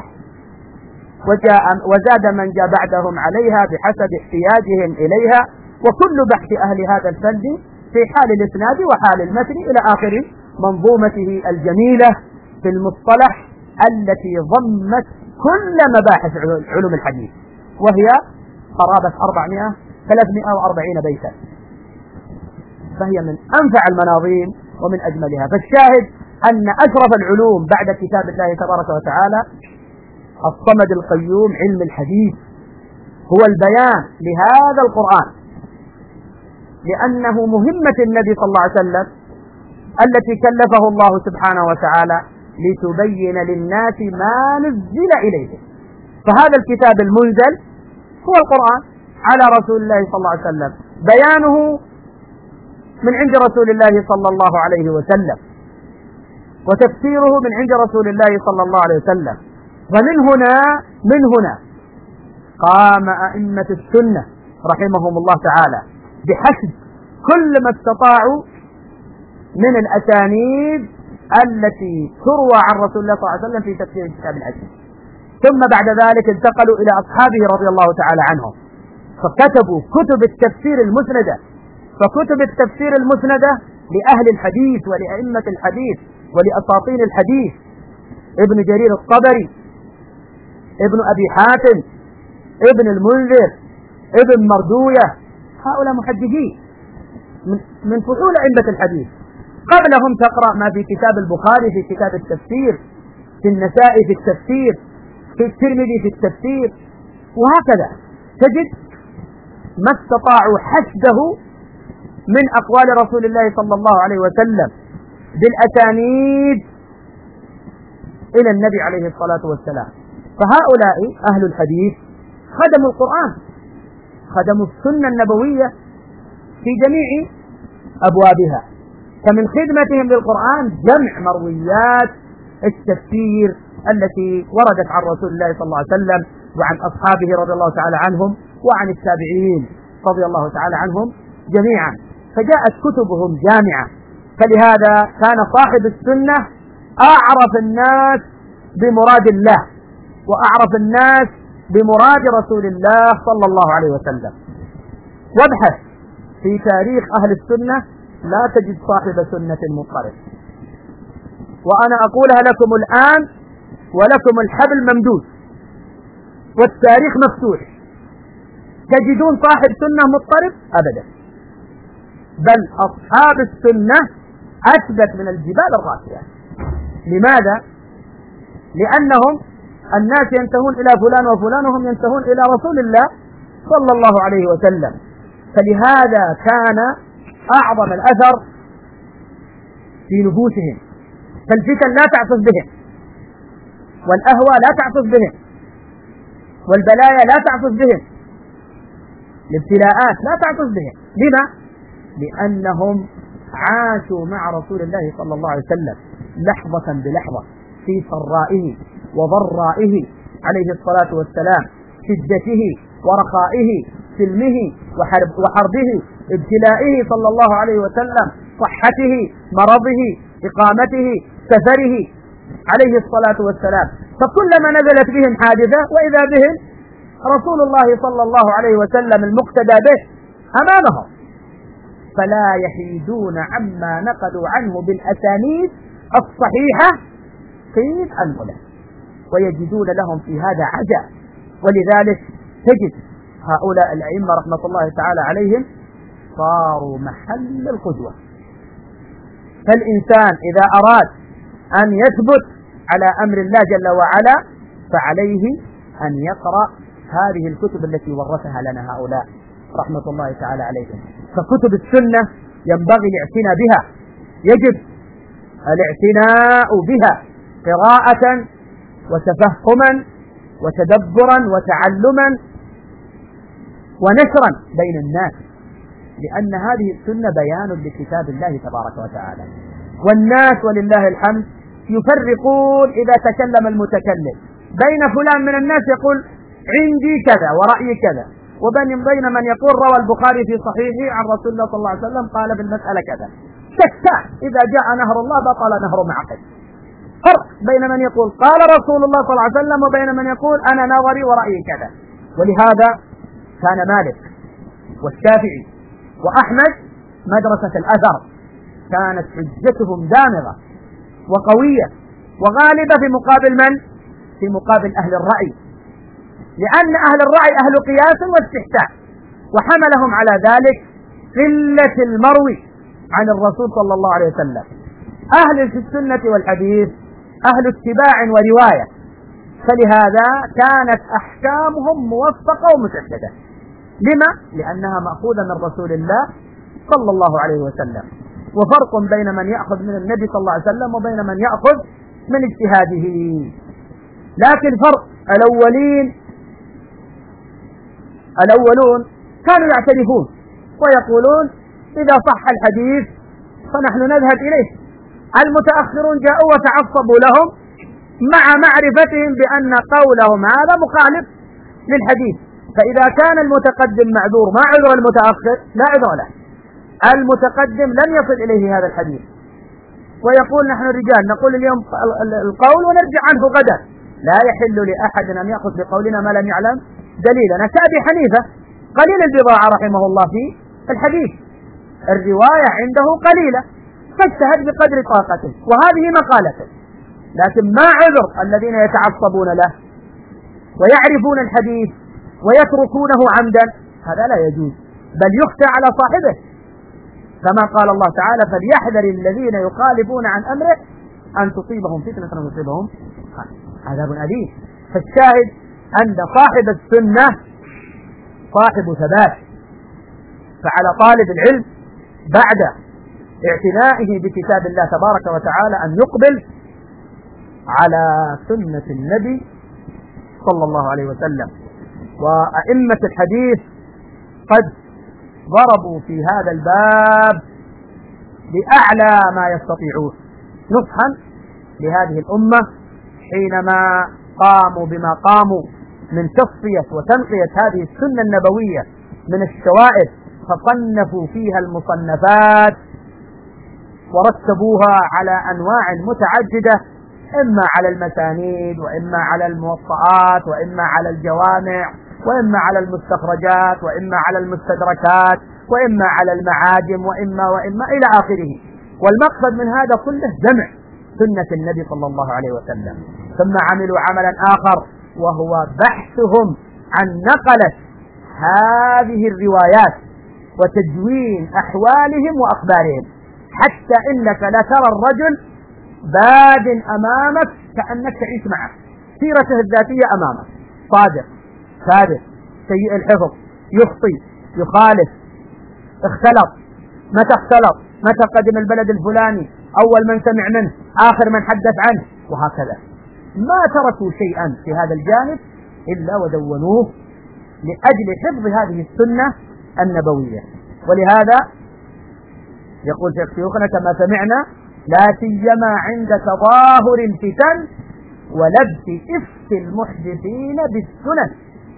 وزاد من جاء بعدهم عليها بحسب احتياجهم إليها، وكل بحث أهل هذا الفن في حال الإسناد وحال المتن إلى آخر منظومته الجميلة في المصطلح التي ضمت كل مباحث علوم الحديث، وهي قرابة 340 بيتا، فهي من أنفع المناظيم ومن أجملها. فالشاهد أن أشرف العلوم بعد كتاب الله تبارك وتعالى الصمد القيوم علم الحديث، هو البيان لهذا القرآن، لأنه مهمة النبي صلى الله عليه وسلم التي كلفه الله سبحانه وتعالى لتبين للناس ما نزل إليهم. فهذا الكتاب المنزل هو القرآن على رسول الله صلى الله عليه وسلم، بيانه من عند رسول الله صلى الله عليه وسلم، وتفسيره من عند رسول الله صلى الله عليه وسلم. فمن هنا قام أئمة السنة رحمهم الله تعالى بحسب كل ما استطاعوا من الأسانيد التي تروى عن رسول الله صلى الله عليه وسلم في تفسير الكتاب العزيز. ثم بعد ذلك انتقلوا إلى أصحابه رضي الله تعالى عنهم فكتبوا كتب التفسير المسندة. فكتب التفسير المسندة لأهل الحديث ولأئمة الحديث ولأساطين الحديث، ابن جرير الطبري، ابن أبي حاتم، ابن المنذر، ابن مردوية، هؤلاء محدثين من فحول أئمة الحديث. قبلهم تقرأ ما في كتاب البخاري في كتاب التفسير، في النسائي في التفسير، في الترمذي في التفسير، وهكذا تجد ما استطاعوا حشده من أقوال رسول الله صلى الله عليه وسلم بالأسانيد إلى النبي عليه الصلاة والسلام. فهؤلاء أهل الحديث خدموا القرآن، خدموا السنة النبوية في جميع أبوابها. فمن خدمتهم للقرآن جمع مرويات التفسير التي وردت عن رسول الله صلى الله عليه وسلم وعن أصحابه رضي الله تعالى عنهم وعن التابعين رضي الله تعالى عنهم جميعا. فجاءت كتبهم جامعة. فلهذا كان صاحب السنة أعرف الناس بمراد الله وأعرف الناس بمراد رسول الله صلى الله عليه وسلم. وابحث في تاريخ أهل السنة لا تجد صاحب سنة مضطرب. وأنا أقولها لكم الآن ولكم الحبل ممدود والتاريخ مفتوح، تجدون صاحب سنة مضطرب أبدا، بل أصحاب السنة أثبت من الجبال الراسية. لماذا؟ لأنهم الناس ينتهون إلى فلان وفلان وهم ينتهون إلى رسول الله صلى الله عليه وسلم. فلهذا كان أعظم الأثر في نفوسهم. فالفتن لا تعصف بهم، والأهوى لا تعصف بهم، والبلايا لا تعصف بهم، الابتلاءات لا تعصف بهم. لما؟ لأنهم عاشوا مع رسول الله صلى الله عليه وسلم لحظة بلحظة في سرائه وضرائه عليه الصلاة والسلام، شدته ورخائه، سلمه وحربه، ابتلائه صلى الله عليه وسلم، صحته، مرضه، إقامته، سفره عليه الصلاة والسلام. فكلما نزلت بهم حادثة وإذا بهم رسول الله صلى الله عليه وسلم المقتدى به أمامهم، فلا يحيدون عما نقلوا عنه بالأسانيد الصحيحة قيل أنه، ويجدون لهم في هذا عجب. ولذلك تجد هؤلاء الأئمة رحمة الله تعالى عليهم صاروا محل القدوة. فالإنسان إذا أراد أن يثبت على أمر الله جل وعلا فعليه أن يقرأ هذه الكتب التي ورثها لنا هؤلاء رحمة الله تعالى عليهم. فكتب السنة ينبغي الاعتناء بها، يجب الاعتناء بها قراءة وتفهما وتدبرا وتعلما ونشرا بين الناس، لأن هذه السنة بيان لكتاب الله تبارك وتعالى. والناس ولله الحمد يفرقون إذا تكلم المتكلم بين فلان من الناس يقول عندي كذا ورأيي كذا، وبين من يقول روى البخاري في صحيحه عن رسول الله صلى الله عليه وسلم قال بالمسألة كذا. شتى إذا جاء نهر الله بطل نهر معقد. فرق بين من يقول قال رسول الله صلى الله عليه وسلم وبين من يقول أنا نظري ورأيي كذا. ولهذا كان مالك والشافعي وأحمد مدرسة الأثر، كانت حجتهم دامغة وقوية وغالبة في مقابل من؟ في مقابل أهل الرأي، لأن أهل الرأي أهل قياس واستحسان، وحملهم على ذلك قلة المروي عن الرسول صلى الله عليه وسلم. أهل في السنة والحديث أهل اتباع ورواية، فلهذا كانت أحكامهم موفقة ومسددة. لما؟ لأنها مأخوذة من رسول الله صلى الله عليه وسلم. وفرق بين من يأخذ من النبي صلى الله عليه وسلم وبين من يأخذ من اجتهاده. لكن فرق الأولون كانوا يعترفون ويقولون إذا صح الحديث فنحن نذهب إليه. المتأخرون جاءوا وتعصبوا لهم مع معرفتهم بأن قولهم هذا مخالف للحديث، فإذا كان المتقدم معذور ما عذر المتأخر لا عذر له. المتقدم لم يصل إليه هذا الحديث ويقول نحن رجال نقول اليوم القول ونرجع عنه غدا، لا يحل لأحد أن يأخذ بقولنا ما لم يعلم دليلنا. كأبي حنيفة قليل البضاعة رحمه الله في الحديث، الرواية عنده قليلة فاجتهد بقدر طاقته وهذه مقالته، لكن ما عذر الذين يتعصبون له ويعرفون الحديث ويتركونه عمدا، هذا لا يجوز بل يخشى على صاحبه، كما قال الله تعالى فليحذر الذين يخالفون عن أمره أن تصيبهم فتنة أو يصيبهم عذاب أليم. فالشاهد أن صاحب السنة صاحب ثبات، فعلى طالب العلم بعد اعتنائه بكتاب الله تبارك وتعالى أن يقبل على سنة النبي صلى الله عليه وسلم. وأئمة الحديث قد ضربوا في هذا الباب بأعلى ما يستطيعون نصحا لهذه الأمة حينما قاموا بما قاموا من تصفية وتنقية هذه السنة النبوية من الشوائب، فصنفوا فيها المصنفات ورتبوها على أنواع متعددة، إما على المسانيد وإما على الموطئات وإما على الجوامع وإما على المستخرجات وإما على المستدركات وإما على المعاجم وإما إلى آخره. والمقصد من هذا كله جمع سنة النبي صلى الله عليه وسلم. ثم عملوا عملا آخر وهو بحثهم عن نقلة هذه الروايات وتدوين أحوالهم وأخبارهم، حتى إنك لا ترى الرجل باد أمامك كأنك تعيش معه، سيرته الذاتية أمامك، صادق كاذب سيء الحفظ، يخطي يخالف، اختلط متى قدم البلد الفلاني، أول من سمع منه آخر من حدث عنه، وهكذا. ما تركوا شيئا في هذا الجانب إلا ودونوه لأجل حفظ هذه السنة النبوية. ولهذا يقول شيخ شيوخنا كما سمعنا لا سيما عند تظاهر الفتن ولبس إفك المحدثين بالسنن،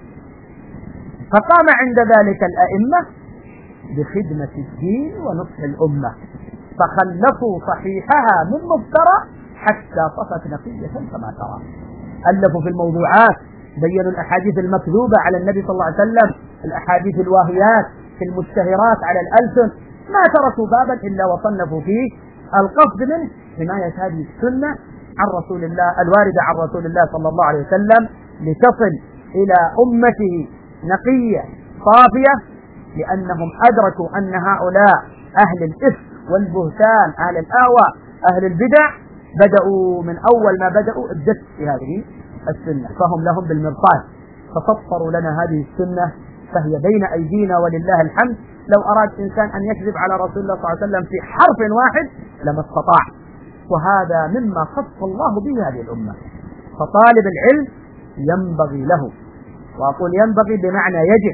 فقام عند ذلك الأئمة بخدمة الدين ونصح الأمة، فخلفوا صحيحها من مفترى حتى صفت نقية كما ترى. ألفوا في الموضوعات، بينوا الأحاديث المكذوبة على النبي صلى الله عليه وسلم، الأحاديث الواهيات في المشتهرات على الألسن، ما تركوا بابا إلا وصنفوا فيه القصد منه حماية هذه السنة عن رسول الله الواردة عن رسول الله صلى الله عليه وسلم لتصل إلى أمته نقية صافية، لأنهم أدركوا أن هؤلاء أهل الإفك والبهتان أهل الأهواء أهل البدع بدأوا من أول ما بدأوا الدس في هذه السنة، فهم لهم بالمرصاد، فسطروا لنا هذه السنة فهي بين أيدينا ولله الحمد. لو أراد إنسان أن يكذب على رسول الله صلى الله عليه وسلم في حرف واحد لما استطاع، وهذا مما خص الله به هذه الأمة. فطالب العلم ينبغي له، وأقول ينبغي بمعنى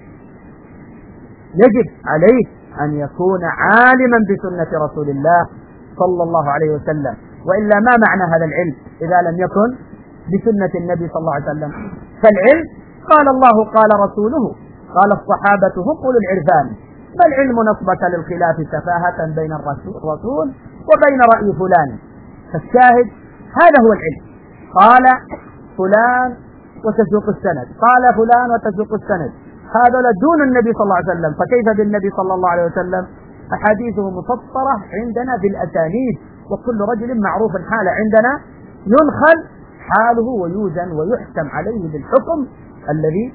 يجب عليه أن يكون عالما بسنة رسول الله صلى الله عليه وسلم، وإلا ما معنى هذا العلم إذا لم يكن بسنة النبي صلى الله عليه وسلم؟ فالعلم قال الله قال رسوله قال الصحابة هم أولو العرفان، فالعلم نصبك للخلاف سفاهة بين الرسول وبين رأي فلان. فالشاهد هذا هو العلم، قال فلان وتسوق السند، قال فلان وتسوق السند، هذا دون النبي صلى الله عليه وسلم، فكيف بالنبي صلى الله عليه وسلم؟ أحاديثه مسطرة عندنا بالأسانيد، وكل رجل معروف حال عندنا ينخل حاله ويوزن ويحكم عليه بالحكم الذي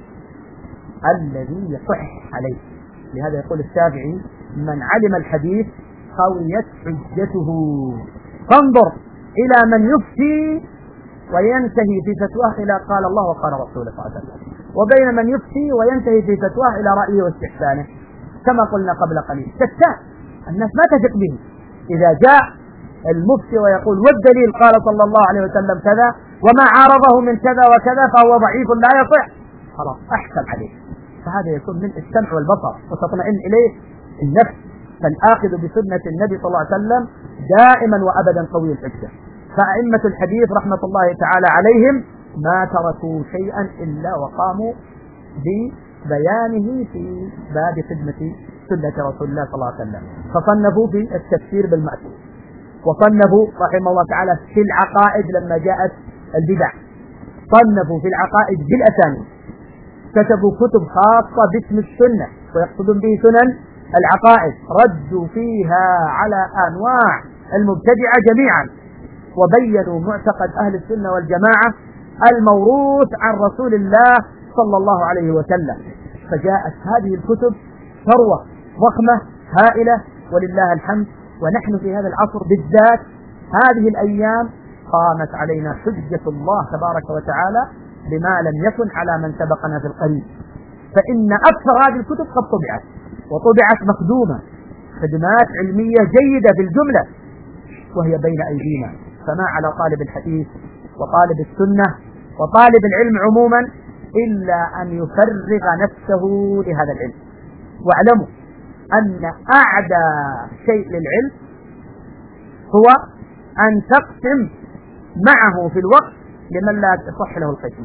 يصح عليه. لهذا يقول الشافعي من علم الحديث قويت حجته. فانظر إلى من يفتي وينتهي في فتواه إلى قال الله وقال رسوله صلى الله عليه وسلم، وبين من يفتي وينتهي في فتواه إلى رأيه واستحسانه، كما قلنا قبل قليل شتان، الناس ما تثق به. إذا جاء المفتي ويقول والدليل قال صلى الله عليه وسلم كذا وما عارضه من كذا وكذا فهو ضعيف لا يصح، خلاص أحكم عليه. فهذا يكون من السمع والبصر وتطمئن إليه النفس. فالآخذ بسنة النبي صلى الله عليه وسلم دائما وأبدا قوي الحجة. فأئمة الحديث رحمة الله تعالى عليهم ما تركوا شيئا إلا وقاموا بيانه في باب خدمة سنة رسول الله صلى الله عليه وسلم. فصنفوا في التفسير بالمأثور، وصنفوا رحمه الله تعالى في العقائد لما جاءت البدع، صنفوا في العقائد بالأسانيد، كتبوا كتب خاصة باسم السنة ويقصدون به سنن العقائد، ردوا فيها على أنواع المبتدعة جميعا، وبينوا معتقد أهل السنة والجماعة الموروث عن رسول الله صلى الله عليه وسلم. فجاءت هذه الكتب ثروة ضخمة هائلة ولله الحمد. ونحن في هذا العصر بالذات هذه الأيام قامت علينا حجة الله تبارك وتعالى بما لم يكن على من سبقنا في القريب، فإن أكثر هذه الكتب قد طبعت، وطبعت مخدومة خدمات علمية جيدة بالجملة وهي بين أيدينا. فما على طالب الحديث وطالب السنة وطالب العلم عموما إلا أن يفرغ نفسه لهذا العلم. واعلموا أن أعدى شيء للعلم هو أن تقسم معه في الوقت لمن لا تصح له القسمة.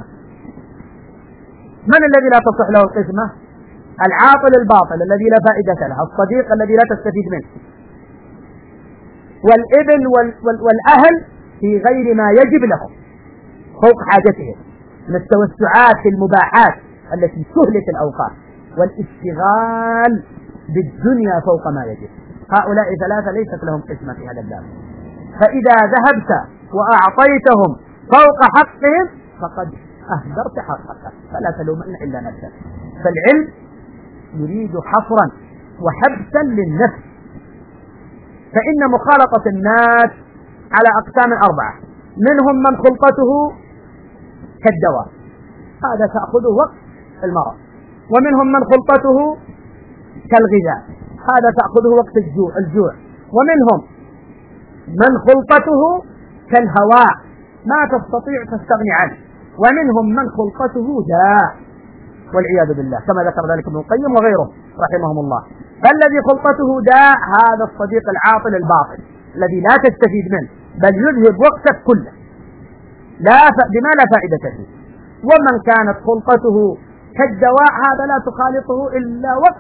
من الذي لا تصح له القسمة؟ العاطل الباطل الذي لا فائدة له، الصديق الذي لا تستفيد منه، والابن والأهل في غير ما يجب لهم فوق حاجتهم من التوسعات في المباحات التي تهلك الأوقات والاشتغال بالدنيا فوق ما يجب. هؤلاء ثلاثة ليست لهم قسمة في هذا الباب. فإذا ذهبت وأعطيتهم فوق حقهم فقد أهدرت حقك، فلا تلومن إلا نفسك. فالعلم يريد حصرا وحبسا للنفس، فإن مخالطة الناس على أقسام أربعة، منهم من خلطته كالدواء، هذا تأخذه وقت المرض، ومنهم من خلطته كالغذاء، هذا تأخذه وقت الجوع، ومنهم من خلطته كالهواء ما تستطيع تستغني عنه، ومنهم من خلطته داء والعياذ بالله، كما ذكر ذلك ابن القيم وغيره رحمهم الله. فالذي خلطته داء هذا الصديق العاطل الباطل الذي لا تستفيد منه بل يذهب وقتك كله بما لا فائدة فيه. ومن كانت خلطته كالدواء هذا لا تخالطه إلا وقت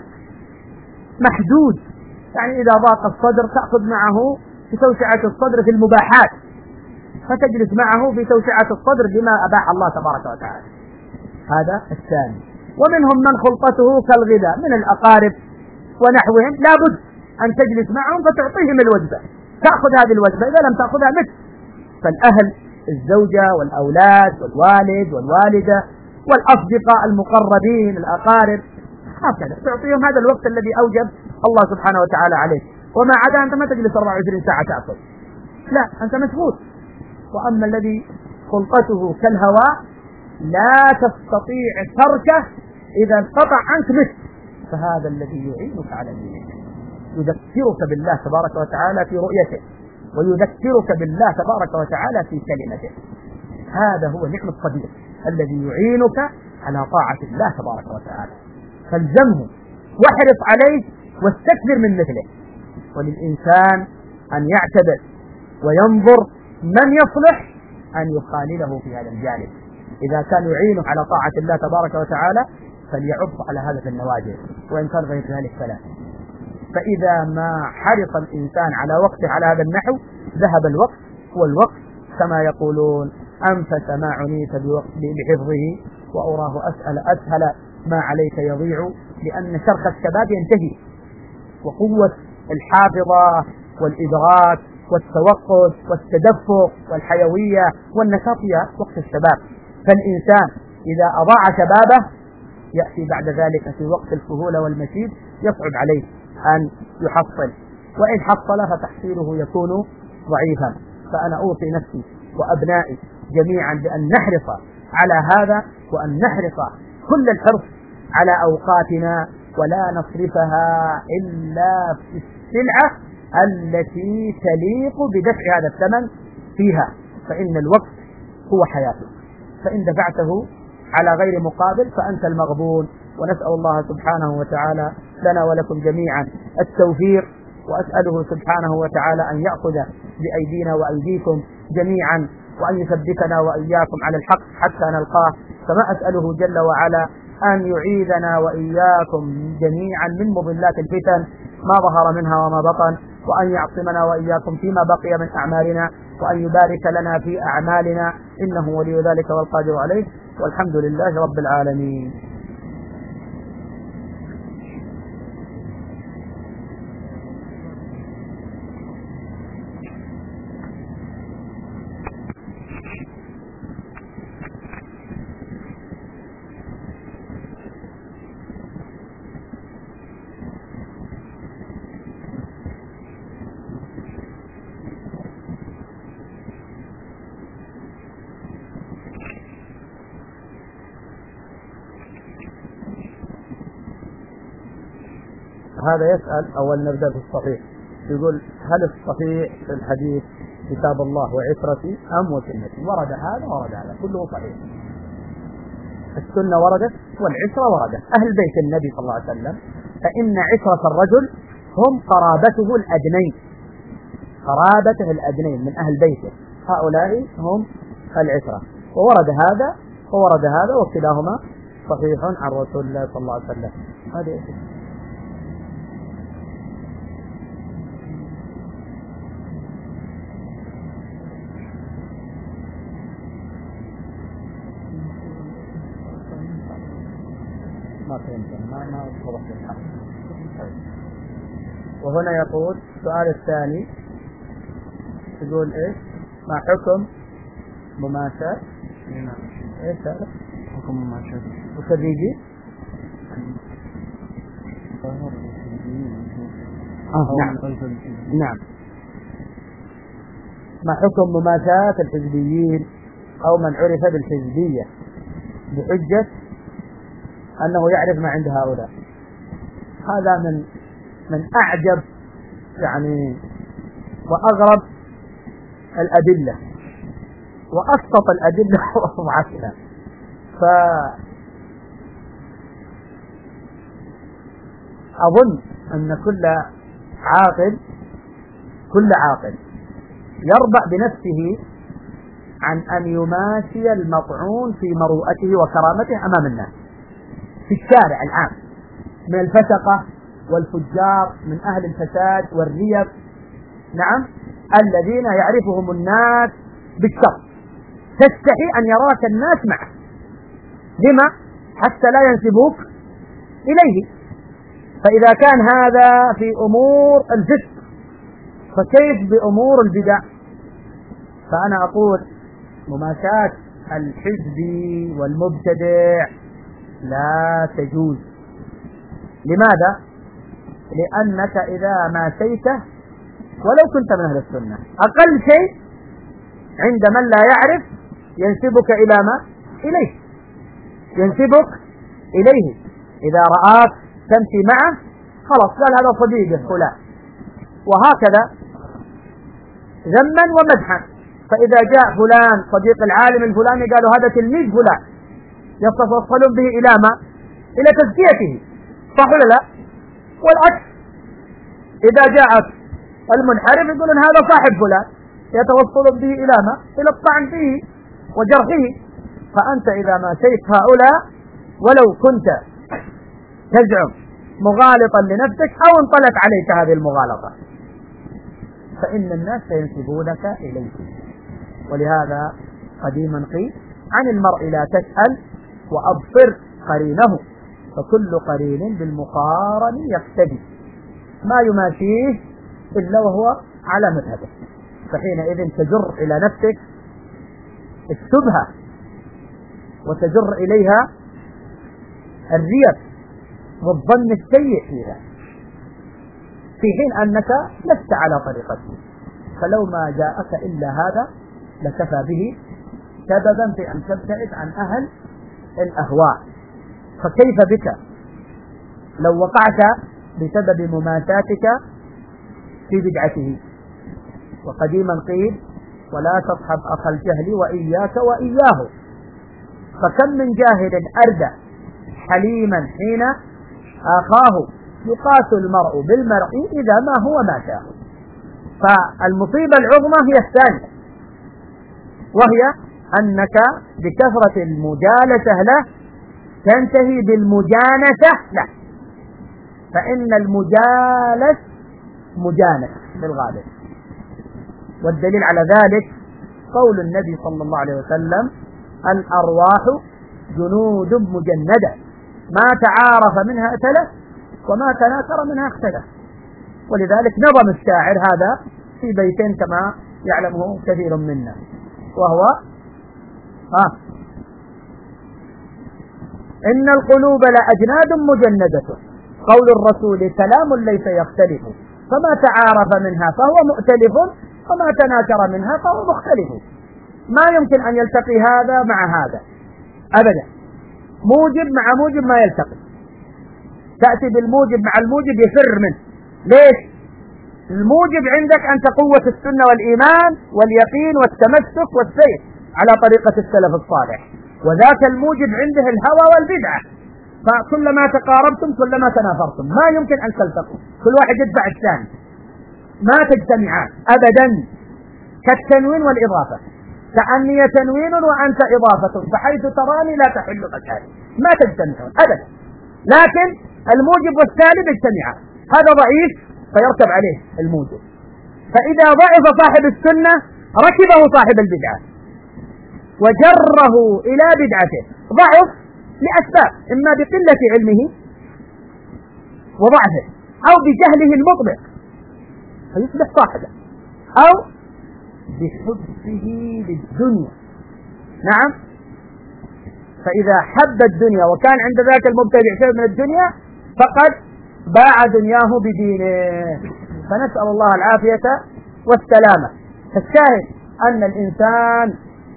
محدود، يعني إذا ضاق الصدر تأخذ معه في توسعة الصدر في المباحات، فتجلس معه في توسعة الصدر بما أباح الله تبارك وتعالى. هذا الثاني. ومنهم من خلطته كالغذاء من الأقارب ونحوهم، لابد أن تجلس معهم فتعطيهم الوجبة، تأخذ هذه الوجبة، إذا لم تأخذها مثل. فالأهل الزوجة والأولاد والوالد والوالدة والأصدقاء المقربين الأقارب هكذا تعطيهم هذا الوقت الذي أوجب الله سبحانه وتعالى عليه، وما عدا أنت ما تجلس 24 ساعة تأكل، لا أنت مشغول. وأما الذي خلطته كالهواء لا تستطيع تركه إذا انقطع عنك مثل، فهذا الذي يعينك على دينك، يذكرك بالله تبارك وتعالى في رؤيته، ويذكرك بالله تبارك وتعالى في كلمته. هذا هو نعم الصديق الذي يعينك على طاعة الله تبارك وتعالى، فالزمه واحرص عليه واستكثر من مثله. وللإنسان أن يعتبر وينظر من يصلح أن يخالله في هذا الجانب. إذا كان يعينه على طاعة الله تبارك وتعالى فليعض على هذا في النواجذ، وإن كان غير ذلك فلا. فإذا ما حرص الإنسان على وقته على هذا النحو ذهب الوقت، والوقت كما يقولون أنفس ما عنيت بحفظه وأراه أسهل ما عليك يضيع، لأن شرخ الشباب ينتهي، وقوة الحافظة والإدراك والتوقف والتدفق والحيوية والنشاط وقت الشباب. فالإنسان إذا أضاع شبابه يأتي بعد ذلك في وقت السهولة والمشيب يصعب عليه أن يحصل، وإن حصل فتحصيله يكون ضعيفا. فأنا أوصي نفسي وأبنائي جميعا بأن نحرص على هذا، وأن نحرص كل الحرص على أوقاتنا ولا نصرفها إلا في السلعة التي تليق بدفع هذا الثمن فيها، فإن الوقت هو حياتك، فإن دفعته على غير مقابل فأنت المغبون. ونسأل الله سبحانه وتعالى لنا ولكم جميعا التوفيق، وأسأله سبحانه وتعالى أن يأخذ بأيدينا وأيديكم جميعا، وأن يثبتنا وإياكم على الحق حتى نلقاه، كما أسأله جل وعلا أن يعيذنا وإياكم جميعا من مضلات الفتن ما ظهر منها وما بطن، وأن يعصمنا وإياكم فيما بقي من أعمالنا، وأن يبارك لنا في أعمالنا، إنه ولي ذلك والقادر عليه، والحمد لله رب العالمين. هذا يسأل، أول نبدأ في الصحيح، يقول هل الصحيح في الحديث كتاب الله وعترتي أم وسنتي؟ ورد هذا ورد هذا، كله صحيح. السنة وردت والعترة وردت. أهل بيت النبي صلى الله عليه وسلم، فإن عترة الرجل هم قرابته الأدنين، قرابته الأدنين من أهل بيته، هؤلاء هم العترة. وورد هذا وورد هذا، وكلاهما صحيح عن رسول الله صلى الله عليه وسلم. هذه ما فهمت، ما وضحت الحق. وهنا يقول السؤال الثاني، يقول ايش؟ ما حكم مماشاة؟ ايش هذا؟ حكم مماشاة وخريجي؟ نعم. ما حكم مماشاة الحزبيين أو من عرف بالحزبية بحجة أنه يعرف ما عند هؤلاء؟ هذا من أعجب يعني وأغرب الأدلة وأسقط الأدلة وأضعفها. فأظن أن كل عاقل يربع بنفسه عن أن يماشي المطعون في مروءته وكرامته أمام الناس في الشارع العام، من الفسقة والفجار، من أهل الفساد والريب، نعم، الذين يعرفهم الناس بالشر، تستحي أن يراك الناس معه. لما؟ حتى لا ينسبوك إليه. فإذا كان هذا في أمور الفسق، فكيف بأمور البدع؟ فأنا أقول مماشاة الحزبي والمبتدع لا تجوز. لماذا؟ لأنك إذا ماشيته ولو كنت من أهل السنة، أقل شيء عند من لا يعرف ينسبك إلى ما؟ إليه، ينسبك إليه. إذا رآك تمشي معه خلاص قال هذا صديقه فلان، وهكذا ذما ومدحا. فإذا جاء فلان صديق العالم الفلاني قالوا هذا تلميذ فلان، يتوصلون به إلى ما؟ إلى تزكيته، صح ولا لا؟ والعكس، إذا جاءت المنحرف يقولون هذا صاحب فلان، يتوصلون به إلى ما؟ إلى الطعن فيه وجرحه. فأنت إذا ما شيت هؤلاء ولو كنت تزعم مغالطا لنفسك أو انطلت عليك هذه المغالطة، فإن الناس سينسبونك إليه. ولهذا قديما قيل عن المرء لا تسأل وأبصر قرينه، فكل قرين بالمقارن يقتدي، ما يماشيه إلا وهو على مذهبه. فحينئذ تجر إلى نفسك الشبهة وتجر إليها الريب والظن السيء فيها، في حين أنك لست على طريقته. فلو ما جاءك إلا هذا لكفى به سببا في أن تبتعد عن أهل الأهواء. فكيف بك لو وقعت بسبب مماساتك في بدعته؟ وقديما قيل ولا تصحب أخ الجهل وإياك وإياه، فكم من جاهل أردى حليما حين آخاه، يقاس المرء بالمرء إذا ما هو ما شاء. فالمصيبة العظمى هي الثانية، وهي أنك بكثرة المجالسة له تنتهي بالمجانسة؟ لا، فإن المجالس مجانس بالغالب. والدليل على ذلك قول النبي صلى الله عليه وسلم: الأرواح جنود مجندة ما تعارف منها ائتلف وما تناكر منها اختلف. ولذلك نظم الشاعر هذا في بيتين كما يعلمه كثير منا، وهو إن القلوب لأجناد مجندة، قول الرسول كلام ليس يختلف، فما تعارف منها فهو مؤتلف وما تناكر منها فهو مختلف. ما يمكن أن يلتقي هذا مع هذا أبدا، موجب مع موجب ما يلتقي. تأتي بالموجب مع الموجب يفر منه. ليش؟ الموجب عندك أنت قوة السنة والإيمان واليقين والتمسك والسير على طريقة السلف الصالح، وذاك الموجب عنده الهوى والبدعة. فكلما تقاربتم كلما تنافرتم، ما يمكن أن تلتقوا، كل واحد يدفع الثاني، ما تجتمعان أبدا. كالتنوين والإضافة، كأني تنوين وأنت إضافة، فحيث تراني لا تحل مكاني، ما تجتمعون أبدا. لكن الموجب والسالب يجتمعان، هذا ضعيف فيركب عليه الموجب، فإذا ضعف صاحب السنة ركبه صاحب البدعة وجره إلى بدعته. ضعف لأسباب، إما بقلة علمه وضعفه، أو بجهله المطبق فيصبح صاحبه، أو بحبه للدنيا. نعم، فإذا حب الدنيا وكان عند ذاك المبتدع شيء من الدنيا فقد باع دنياه بدينه، فنسأل الله العافية والسلامة. فالشاهد أن الإنسان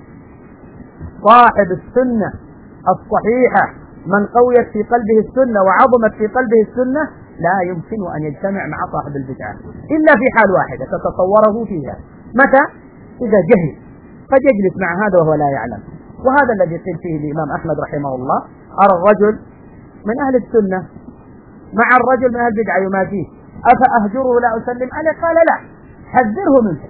صاحب السنة الصحيحة من قويت في قلبه السنة وعظمت في قلبه السنة لا يمكن أن يجتمع مع صاحب البدعة إلا في حال واحدة تتصوره فيها. متى؟ إذا جهل، قد يجلس مع هذا وهو لا يعلم. وهذا الذي قيل فيه الإمام أحمد رحمه الله: أرى الرجل من أهل السنة مع الرجل من أهل البدعة يماتيه، أفأهجره لا أسلم عليه؟ قال: لا، حذره منه،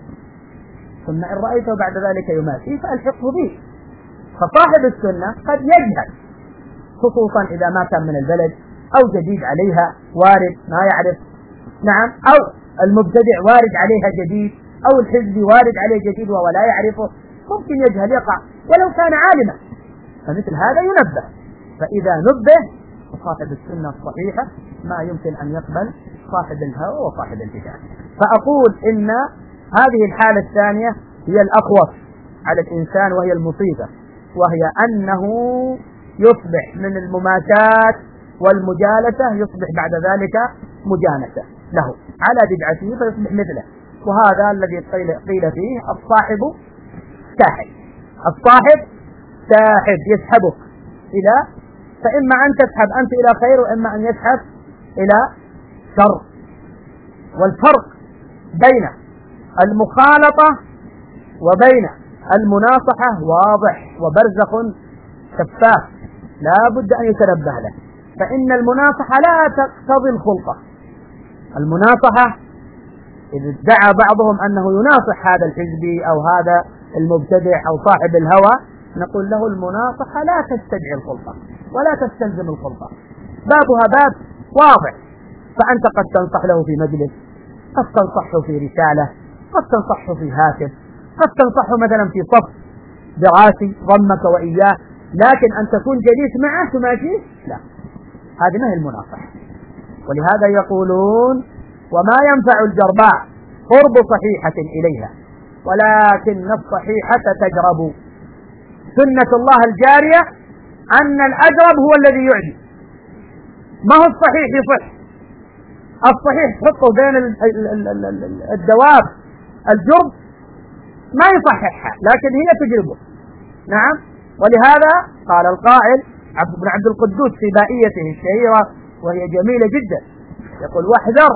ثم إن رأيته بعد ذلك يماتيه فألحقه به. فصاحب السنة قد يجهل، خصوصا إذا ما كان من البلد أو جديد عليها وارد ما يعرف. نعم، أو المبتدع وارد عليها جديد، أو الحزبي وارد عليه جديد وهو لا يعرفه، ممكن يجهل يقع ولو كان عالما، فمثل هذا ينبه. فإذا نبه فصاحب السنة الصحيحة ما يمكن أن يقبل صاحب الهوى وصاحب البدع. فأقول إن هذه الحالة الثانية هي الأخوف على الإنسان وهي المصيبة، وهي أنه يصبح من المماسات والمجالسة يصبح بعد ذلك مجانسة له على بدعته فيصبح مثله. وهذا الذي قيل فيه: الصاحب ساحب، الصاحب ساحب يسحبك إلى، فإما أن تسحب أنت إلى خير وإما أن يسحب إلى شر. والفرق بين المخالطة وبين المناصحة واضح وبرزخ شفاف لا بد أن يتنبه له. فإن المناصحة لا تقتضي الخلطة. المناصحة إذا ادعى بعضهم أنه يناصح هذا الحزبي أو هذا المبتدع أو صاحب الهوى، نقول له: المناصحة لا تستدعي الخلطة ولا تستلزم الخلطة، بابها باب واضح. فأنت قد تنصح له في مجلس، قد تنصحه في رسالة، قد تنصحه في هاتف، قد تنصحه مثلا في صف دراسي ضمك وإياه، لكن أن تكون جليس معه تماشيه لا، هذه ما هي المناصحة. ولهذا يقولون: وما ينفع الجرباء قرب صحيحة إليها ولكن الصحيحة تجرب. سنة الله الجارية أن الأجرب هو الذي يعجب، ما هو الصحيح يصح. الصحيح تحطه بين الدواب الجرب ما يصححها، لكن هي تجربه. نعم، ولهذا قال القائل بن عبد القدوس في بائيته الشهيرة وهي جميلة جدا، يقول: واحذر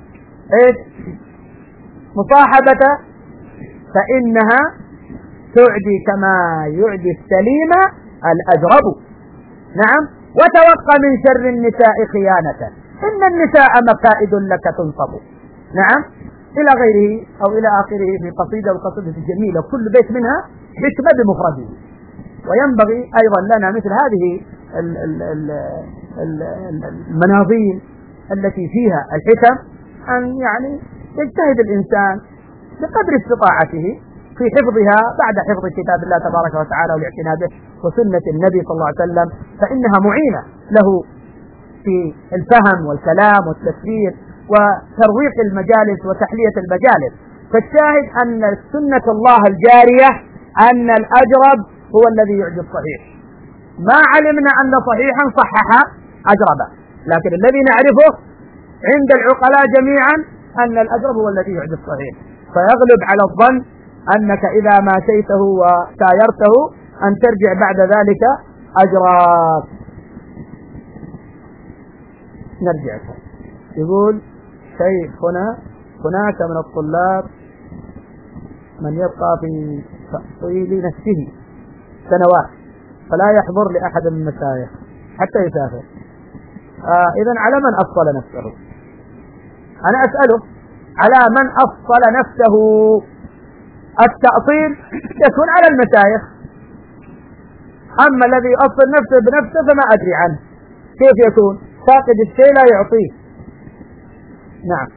مصاحبة فإنها تعدي كما يعدي السليم الأجرب. نعم، وتوقع من شر النساء خيانة، إن النساء مكائد لك تنصب. نعم، إلى غيره أو إلى آخره في قصيدة، والقصيدة جميلة كل بيت منها حكمة بمفرده. وينبغي أيضا لنا مثل هذه المناظيم التي فيها الحكم أن يعني يجتهد الإنسان بقدر استطاعته في حفظها بعد حفظ كتاب الله تبارك وتعالى والاعتناء به وسنة النبي صلى الله عليه وسلم، فإنها معينة له في الفهم والكلام والتفسير وترويق المجالس وتحلية المجالس. فالشاهد أن سنة الله الجارية أن الأجرب هو الذي يعجب صحيح. ما علمنا أن صحيحا صحح أجربا، لكن الذي نعرفه عند العقلاء جميعا أن الأجرب هو الذي يعجب صحيح، فيغلب على الظن أنك إذا ماشيته وسايرته أن ترجع بعد ذلك أجرب. نرجع. يقول شيخنا هناك من الطلاب من يبقى في تأصيل نفسه سنوات فلا يحضر لأحد من المشايخ حتى يسافر. إذن على من أفصل نفسه؟ أنا أسأله على من أفصل نفسه؟ التأصيل يكون على المشايخ، أما الذي يأصل نفسه بنفسه فما أدري عنه كيف يكون، فاقد الشيء لا يعطيه. نعم،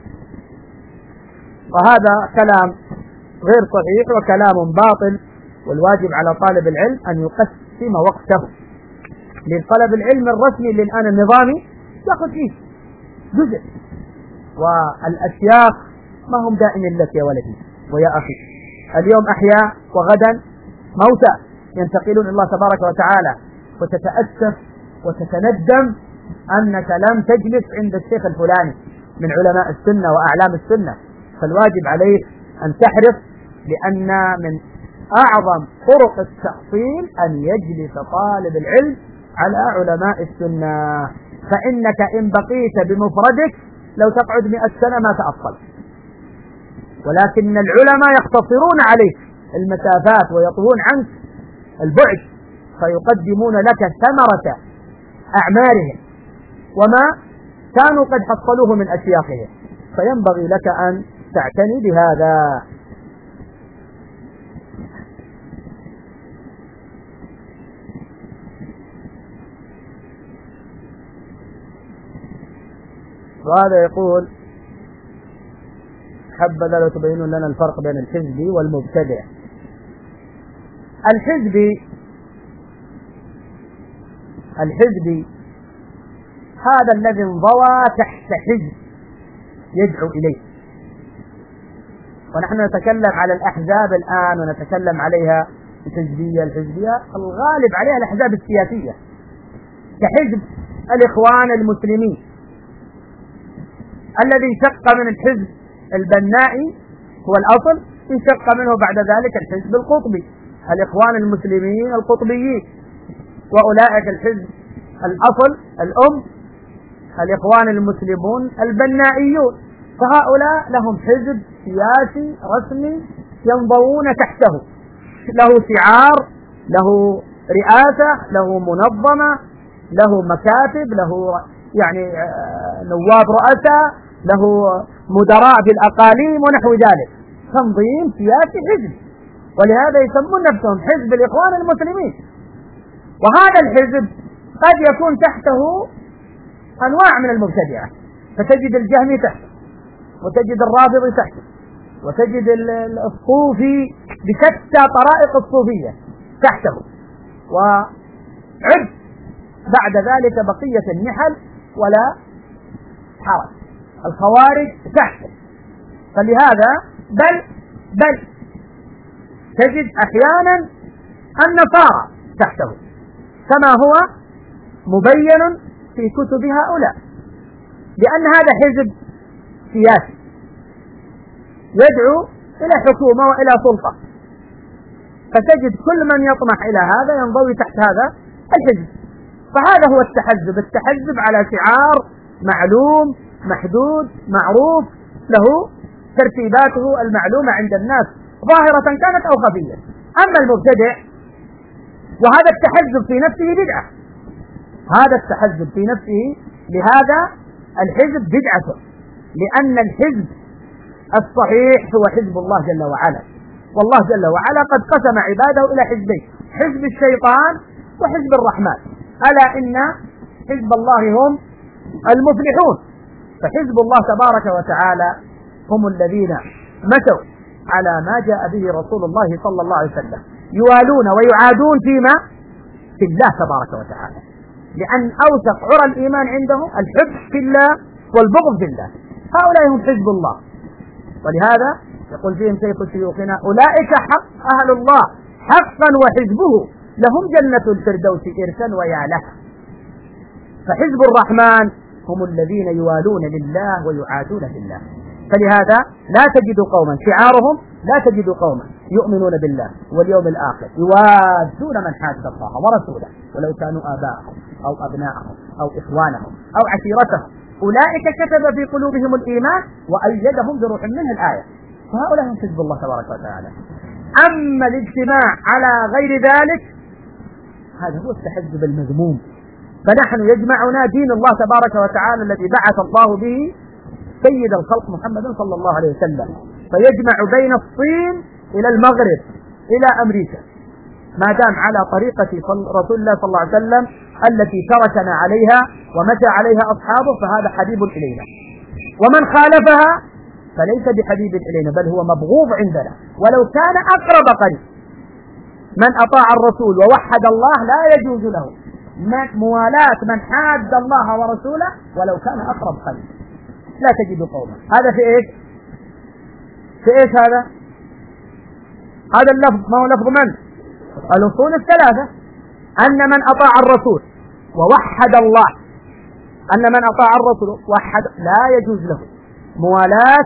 وهذا كلام غير صحيح وكلام باطل، والواجب على طالب العلم أن يقسم وقته لطلب العلم الرسمي اللي الآن النظامي يأخذ فيه جزء، والأشياخ ما هم دائم لك يا ولدي ويا أخي، اليوم أحياء وغدا موتى ينتقلون الله تبارك وتعالى، وتتأسف وتتندم أنك لم تجلس عند الشيخ الفلاني من علماء السنة وأعلام السنة. فالواجب عليك أن تحرص، لأن من أعظم طرق التحصيل أن يجلس طالب العلم على علماء السنة، فإنك إن بقيت بمفردك لو تقعد 100 سنة ما تأصل، ولكن العلماء يختصرون عليك المسافات ويطوون عنك البعد، فيقدمون لك ثمرة أعمارهم وما كانوا قد حصلوه من أشياخهم، فينبغي لك أن تعتني بهذا. وهذا يقول حبذا لو تبينون لنا الفرق بين الحزبي والمبتدع. الحزبي هذا الذي انضوى تحت حزب يدعو إليه، ونحن نتكلم على الأحزاب الآن ونتكلم عليها الحزبية الغالب عليها الأحزاب السياسية، كحزب الإخوان المسلمين الذي انشق من الحزب البنائي هو الأصل، انشق منه بعد ذلك الحزب القطبي، الإخوان المسلمين القطبيين، وأولئك الحزب الأصل الأم الإخوان المسلمون البنائيون، فهؤلاء لهم حزب سياسي رسمي ينضوون تحته، له شعار، له رئاسة، له منظمة، له مكاتب، له يعني نواب رؤساء، له مدراء في الأقاليم ونحو ذلك، تنظيم سياسي حزب، ولهذا يسمون نفسهم حزب الإخوان المسلمين. وهذا الحزب قد يكون تحته أنواع من المبتدعة، فتجد الجهمي تحته، وتجد الرافضي تحته، وتجد الصوفي بشتى طرائق الصوفية تحته، وعد بعد ذلك بقية النحل ولا حرج، الخوارج تحته. فلهذا بل تجد أحيانا النصارى تحته، كما هو مبين في كتب هؤلاء، لأن هذا حزب سياسي يدعو إلى حكومة وإلى سلطة، فتجد كل من يطمح إلى هذا ينضوي تحت هذا الحزب. فهذا هو التحزب على شعار معلوم محدود معروف، له ترتيباته المعلومة عند الناس ظاهرة كانت أو خفية. أما المبتدع وهذا التحزب في نفسه بدعة، هذا التحزب في نفسه لهذا الحزب بدعته، لأن الحزب الصحيح هو حزب الله جل وعلا، والله جل وعلا قد قسم عباده إلى حزبين، حزب الشيطان وحزب الرحمن، ألا إن حزب الله هم المفلحون. فحزب الله تبارك وتعالى هم الذين مشوا على ما جاء به رسول الله صلى الله عليه وسلم، يوالون ويعادون فيما في الله تبارك وتعالى، لأن أوثق عرى الإيمان عندهم الحب في الله والبغض في الله. هؤلاء هم حزب الله. ولهذا يقول فيهم شيخ شيوخنا: أولئك حق أهل الله حقا وحزبه لهم جنة الفردوس إرثا ويا لها. فحزب الرحمن هم الذين يوالون لله ويعادون في الله. فلهذا لا تجد قوما شعارهم لا تجد قوما يؤمنون بالله واليوم الآخر يوادون من حاد الله ورسوله ولو كانوا آباءهم أو أبناءهم أو إخوانهم أو عشيرتهم أولئك كتب في قلوبهم الإيمان وأيدهم بروح منه الآية. فهؤلاء هم حزب الله تبارك وتعالى. أما الاجتماع على غير ذلك هذا هو التحزب المذموم. فنحن يجمعنا دين الله تبارك وتعالى الذي بعث الله به سيد الخلق محمد صلى الله عليه وسلم، فيجمع بين الصين إلى المغرب إلى أمريكا، ما دام على طريقة رسول الله صلى الله عليه وسلم التي تركنا عليها ومشى عليها أصحابه، فهذا حبيب إلينا. ومن خالفها فليس بحبيب إلينا، بل هو مبغوض عندنا ولو كان أقرب قريب. من أطاع الرسول ووحد الله لا يجوز له موالاة من حاد الله ورسوله ولو كان أقرب قريب. لا تجد قوما. هذا في إيش؟ في إيش هذا اللفظ ما هو لفظ من؟ الأصول الثلاثة: أن من أطاع الرسول ووحد الله، أن من أطاع الرسول وحد لا يجوز له موالاة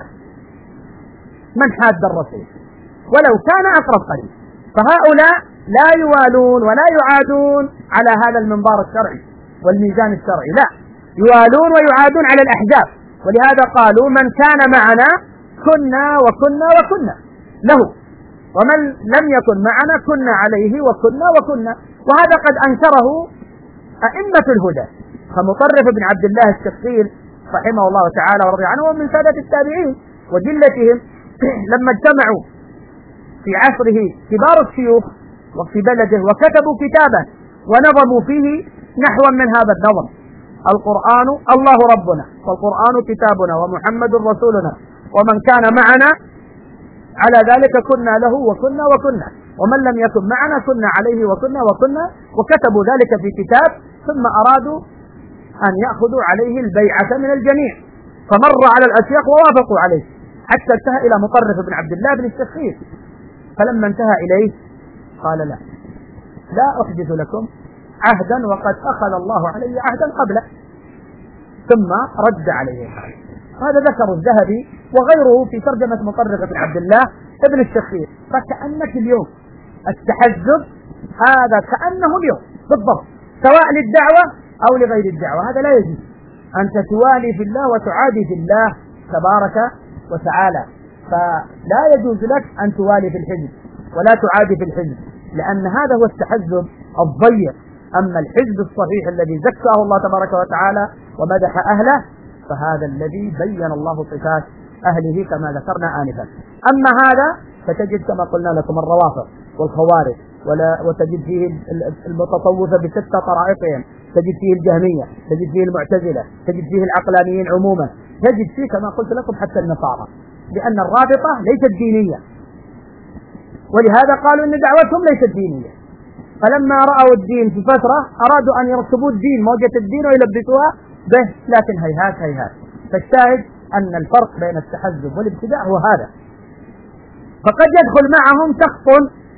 من حاد الرسول ولو كان أقرب قريب. فهؤلاء لا يوالون ولا يعادون على هذا المنبر الشرعي والميزان الشرعي، لا، يوالون ويعادون على الأحزاب. ولهذا قالوا: من كان معنا كنا وكنا وكنا له، ومن لم يكن معنا كنا عليه وكنا وكنا. وهذا قد أنكره أئمة الهدى، فمطرف بن عبد الله الشقير رحمه الله تعالى ورضي عنه ومن سادة التابعين وجلتهم لما اجتمعوا في عصره كبار الشيوخ وفي بلده وكتبوا كتابا ونظموا فيه نحوا من هذا النظم: القرآن الله ربنا والقرآن كتابنا ومحمد رسولنا ومن كان معنا على ذلك كنا له وكنا وكنا، ومن لم يكن معنا كنا عليه وكنا وكنا. وكتبوا ذلك في كتاب، ثم أرادوا أن يأخذوا عليه البيعة من الجميع، فمر على الأشياخ ووافقوا عليه حتى انتهى إلى مطرف بن عبد الله بن الشخير. فلما انتهى إليه قال: لا أحدث لكم عهدا وقد أخذ الله علي عهدا قبله، ثم رد عليه. هذا ذكر الذهبي وغيره في ترجمة مطرف بن عبد الله ابن الشخير. فكأنك اليوم التحزب هذا كأنه اليوم بالضبط، سواء للدعوة أو لغير الدعوة، هذا لا يجوز. أنت توالي في الله وتعادي في الله تبارك وتعالى، فلا يجوز لك أن توالي في الحزب ولا تعادي في الحزب، لأن هذا هو التحزب الضيق. أما الحزب الصحيح الذي زكاه الله تبارك وتعالى ومدح أهله فهذا الذي بين الله صفات أهله كما ذكرنا آنفا. أما هذا فتجد كما قلنا لكم الروافض والخوارج، وتجد فيه المتصوفة بستة طرائقهم، تجد فيه الجهمية، تجد فيه المعتزلة، تجد فيه العقلانيين عموما، تجد فيه كما قلت لكم حتى النصارى، لأن الرابطة ليست دينية، ولهذا قالوا إن دعوتهم ليست دينية. فلما رأوا الدين في فترة أرادوا أن يركبوا الدين موجة الدين ويلبسوها به، لكن هيهات هيهات. فالشاهد أن الفرق بين التحزب والابتداع هو هذا. فقد يدخل معهم شخص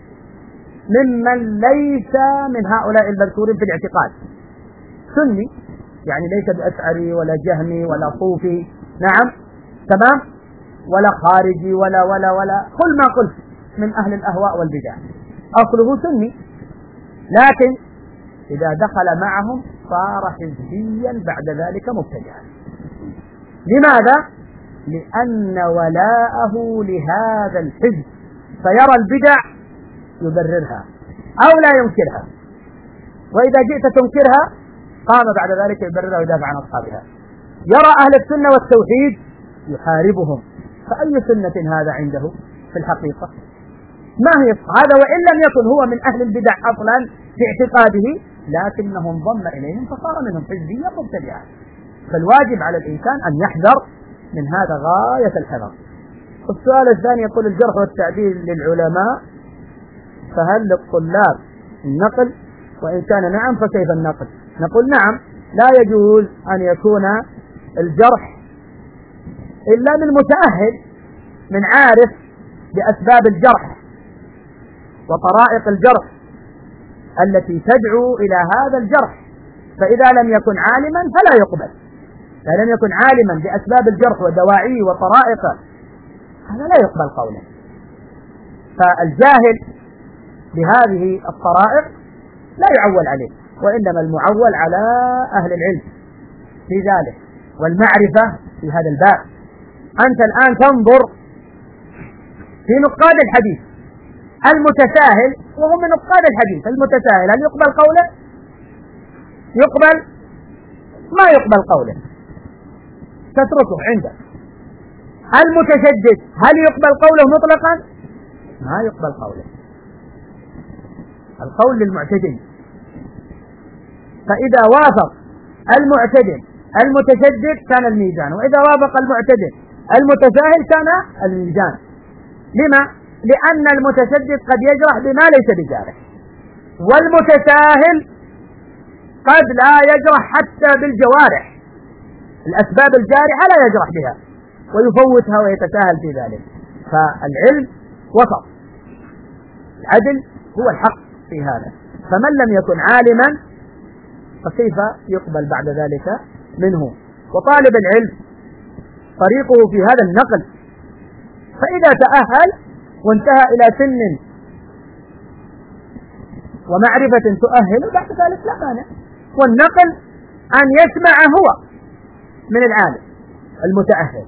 ممن ليس من هؤلاء المذكورين في الاعتقاد، سني يعني ليس بأشعري ولا جهمي ولا صوفي، نعم تمام، ولا خارجي ولا كل ما قلت من أهل الأهواء والبدع، أصله سني، لكن إذا دخل معهم صار حزبيا بعد ذلك مبتدعا. لماذا؟ لأن ولاءه لهذا الحزب، فيرى البدع يبررها أو لا ينكرها، وإذا جئت تنكرها قام بعد ذلك يبررها ويدافع عن أصحابها. يرى أهل السنة والتوحيد يحاربهم، فأي سنة هذا عنده في الحقيقة؟ ما هي هذا؟ وإن لم يكن هو من أهل البدع أصلا في اعتقاده، لكنه انضم إليهم فصار منهم حزبيا مبتدعا. فالواجب على الإنسان أن يحذر من هذا غاية الحذر. السؤال الثاني يقول: الجرح والتعديل للعلماء، فهل للطلاب النقل؟ وإن كان نعم فكيف النقل؟ نقول نعم، لا يجوز أن يكون الجرح إلا من متأهل، من عارف بأسباب الجرح وطرائق الجرح التي تدعو إلى هذا الجرح. فإذا لم يكن عالما فلا يقبل، إذا لم يكن عالما بأسباب الجرح ودواعيه وطرائقه هذا لا يقبل قوله. فالجاهل بهذه الطرائق لا يعول عليه، وإنما المعول على أهل العلم في ذلك والمعرفة في هذا الباب. أنت الآن تنظر في نقاد الحديث، المتساهل وهو من نقاد الحديث، المتساهل هل يقبل قوله؟ يقبل؟ ما يقبل قوله، تتركه عندك. المتشدد هل يقبل قوله مطلقا؟ ما يقبل قوله، القول للمعتدل. فإذا وافق المعتدل المتشدد كان الميزان، وإذا وافق المعتدل المتساهل كان الميزان. لما؟ لأن المتشدد قد يجرح بما ليس بجارح، والمتساهل قد لا يجرح حتى بالجوارح، الأسباب الجارحة لا يجرح بها ويفوتها ويتساهل في ذلك. فالعلم وسط، العدل هو الحق في هذا. فمن لم يكن عالما فكيف يقبل بعد ذلك منه؟ وطالب العلم طريقه في هذا النقل، فإذا تأهل وانتهى إلى سن ومعرفة تؤهل بعد ذلك لا مانع. والنقل أن يسمع هو من العالم المتأهل،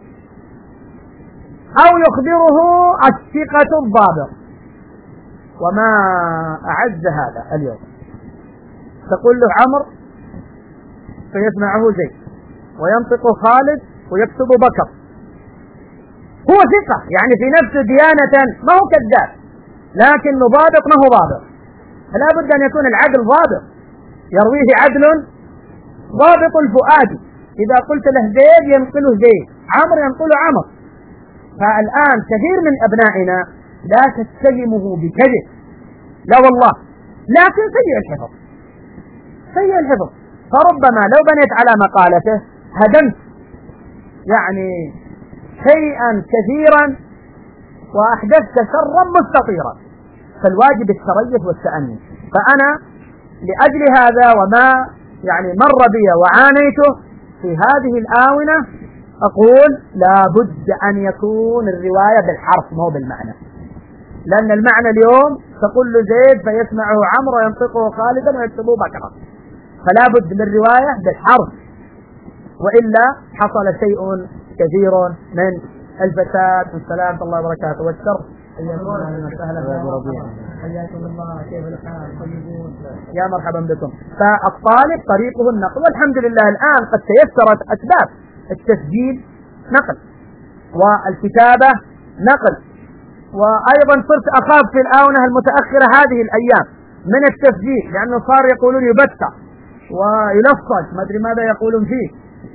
أو يخبره الثقة الضابط. وما أعز هذا اليوم، تقول له عمرو فيسمعه زيد، وينطق خالد ويكتب بكر، هو ثقة يعني في نفسه ديانة، ما هو كذاب، لكن ضابط ما هو ضابط. فلا بد أن يكون العدل ضابط، يرويه عدل ضابط الفؤاد. إذا قلت له زيد ينقله زيد، عمرو ينقله عمرو. فالآن كثير من أبنائنا لا تتهمه بكذب، لا والله، لكن سيء الحفظ، سيء الحفظ. فربما لو بنيت على مقالته هدمت يعني شيئا كثيرا وأحدثت شرا مستطيرا. فالواجب التريث والتأني. فأنا لأجل هذا وما يعني مر بي وعانيته في هذه الآونة أقول لا بد أن يكون الرواية بالحرف مو بالمعنى، لأن المعنى اليوم تقول له زيد فيسمعه عمرو وينطقه خالدا ويكتبه بكرا، فلا بد للرواية بالحرف، وإلا حصل شيء كثير من الفساد. والسلام الله وبركاته والشر. حياكم الله وسهلا حياكم الله، كيف الحال؟ طيبون، يا مرحبا بكم. فالطالب طريقه النقل، والحمد لله الآن قد تيسرت أسباب التسجيل نقل، والكتابة نقل، وأيضا صرت أخاف في الآونة المتأخرة هذه الأيام من التسجيل، لأنه صار يقولون يبتع ويلفظ ما أدري ماذا يقولون فيه،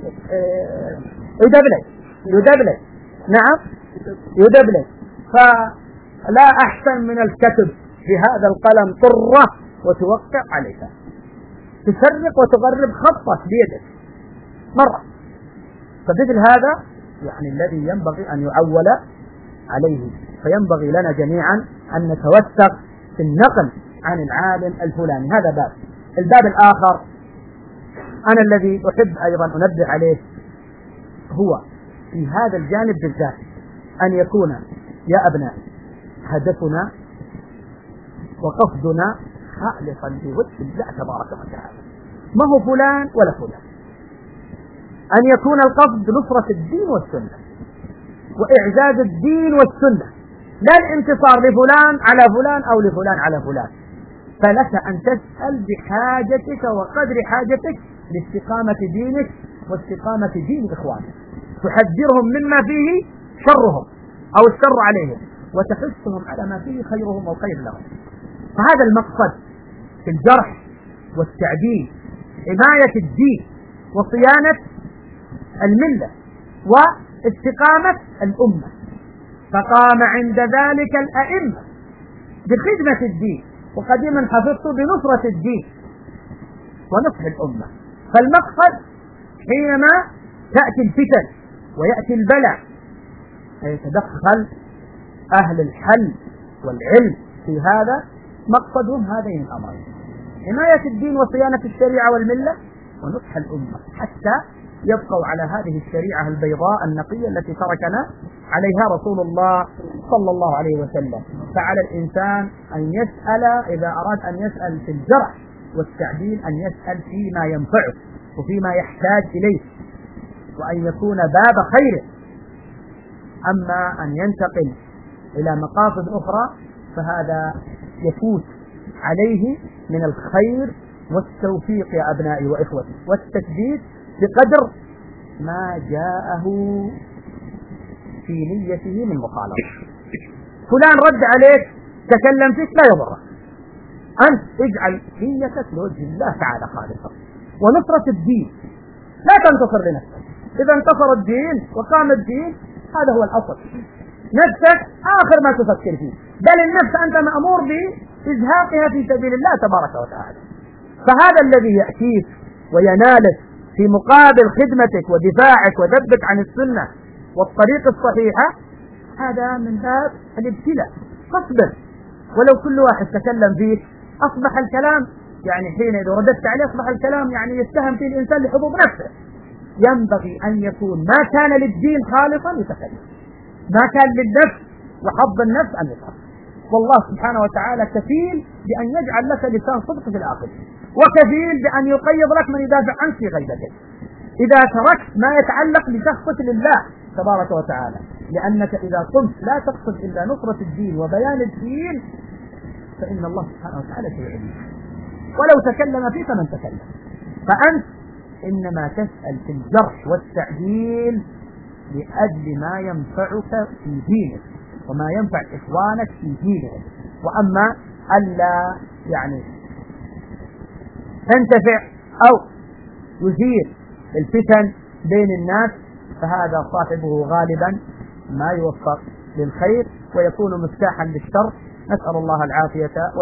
يدبلج، نعم يدبلج. فلا أحسن من الكتب بهذا القلم طرة وتوقع عليها، تسرق وتغرب خطك بيدك مرة. فمثل هذا يعني الذي ينبغي أن يعول عليه. فينبغي لنا جميعا أن نتوثق في النقل عن العالم الفلاني. هذا باب. الباب الآخر أنا الذي أحب أيضا أنبه عليه هو في هذا الجانب بالذات أن يكون يا أبناء هدفنا وقصدنا خالصا لوجه الله تبارك وتعالى، ما هو فلان ولا فلان. أن يكون القصد نصرة الدين والسنة وإعزاز الدين والسنة، لا الانتصار لفلان على فلان أو لفلان على فلان. فلك أن تسأل بحاجتك وقدر حاجتك لاستقامة دينك واستقامة دين إخوانك، تحذرهم مما فيه شرهم أو الشر عليهم، وتحثهم على ما فيه خيرهم أو خير لهم. فهذا المقصد في الجرح والتعديل، حماية الدين وصيانة الملة واستقامة الأمة. فقام عند ذلك الأئمة بخدمة الدين، وقديما حفظت بنصرة الدين ونصح الأمة. فالمقصد حينما تأتي الفتن ويأتي البلاء فيتدخل أهل الحل والعلم في هذا مقصدهم هذين الأمرين: حماية الدين وصيانة الشريعة والملة، ونصح الأمة حتى يبقوا على هذه الشريعة البيضاء النقية التي تركنا عليها رسول الله صلى الله عليه وسلم. فعلى الإنسان أن يسأل إذا أراد أن يسأل في الجرح والتعديل أن يسأل فيما ينفعه وفيما يحتاج إليه، وأن يكون باب خير. أما أن ينتقل إلى مقاصد أخرى فهذا يفوت عليه من الخير والتوفيق يا أبنائي وإخوتي، والتسديد بقدر ما جاءه في نيته من مخالفة. فلان رد عليك تكلم فيك لا يضرك، أنت اجعل نيتك لوجه الله تعالى خالصة ونصرة الدين، لا تنتصر لنفسك. إذا انتصر الدين وقام الدين هذا هو الأصل. نفسك آخر ما تفكر فيه، بل النفس أنت مأمور بإزهاقها في سبيل الله تبارك وتعالى. فهذا الذي يأتيك وينالك في مقابل خدمتك ودفاعك وذبك عن السنة والطريق الصحيحة هذا من باب الابتلاء. فاصبر، ولو كل واحد تكلم فيه أصبح الكلام يعني حين إذا رددت عليه أصبح الكلام يعني يتهم فيه الإنسان لحظوظ نفسه. ينبغي أن يكون ما كان للدين خالصا يتكلم، ما كان للنفس وحظ النفس أن يتحظ. والله سبحانه وتعالى كفيل بأن يجعل لك لسان صدق في الآخر، وكفيل بأن يقيض لك من يدافع عنك في غيبتك إذا تركت ما يتعلق بشخصك لله تبارك وتعالى. لأنك إذا قمت لا تقصد إلا نصرة الدين وبيان الدين فإن الله سبحانه وتعالى سيعينك، ولو تكلم فيك من تكلم. فأنت إنما تسأل في الجرح والتعديل لأجل ما ينفعك في دينك وما ينفع إخوانك في دينك، وأما ألا يعني تنتفع أو يثير الفتن بين الناس فهذا صاحبه غالبا ما يوفق للخير ويكون مفتاحا للشر. نسأل الله العافية.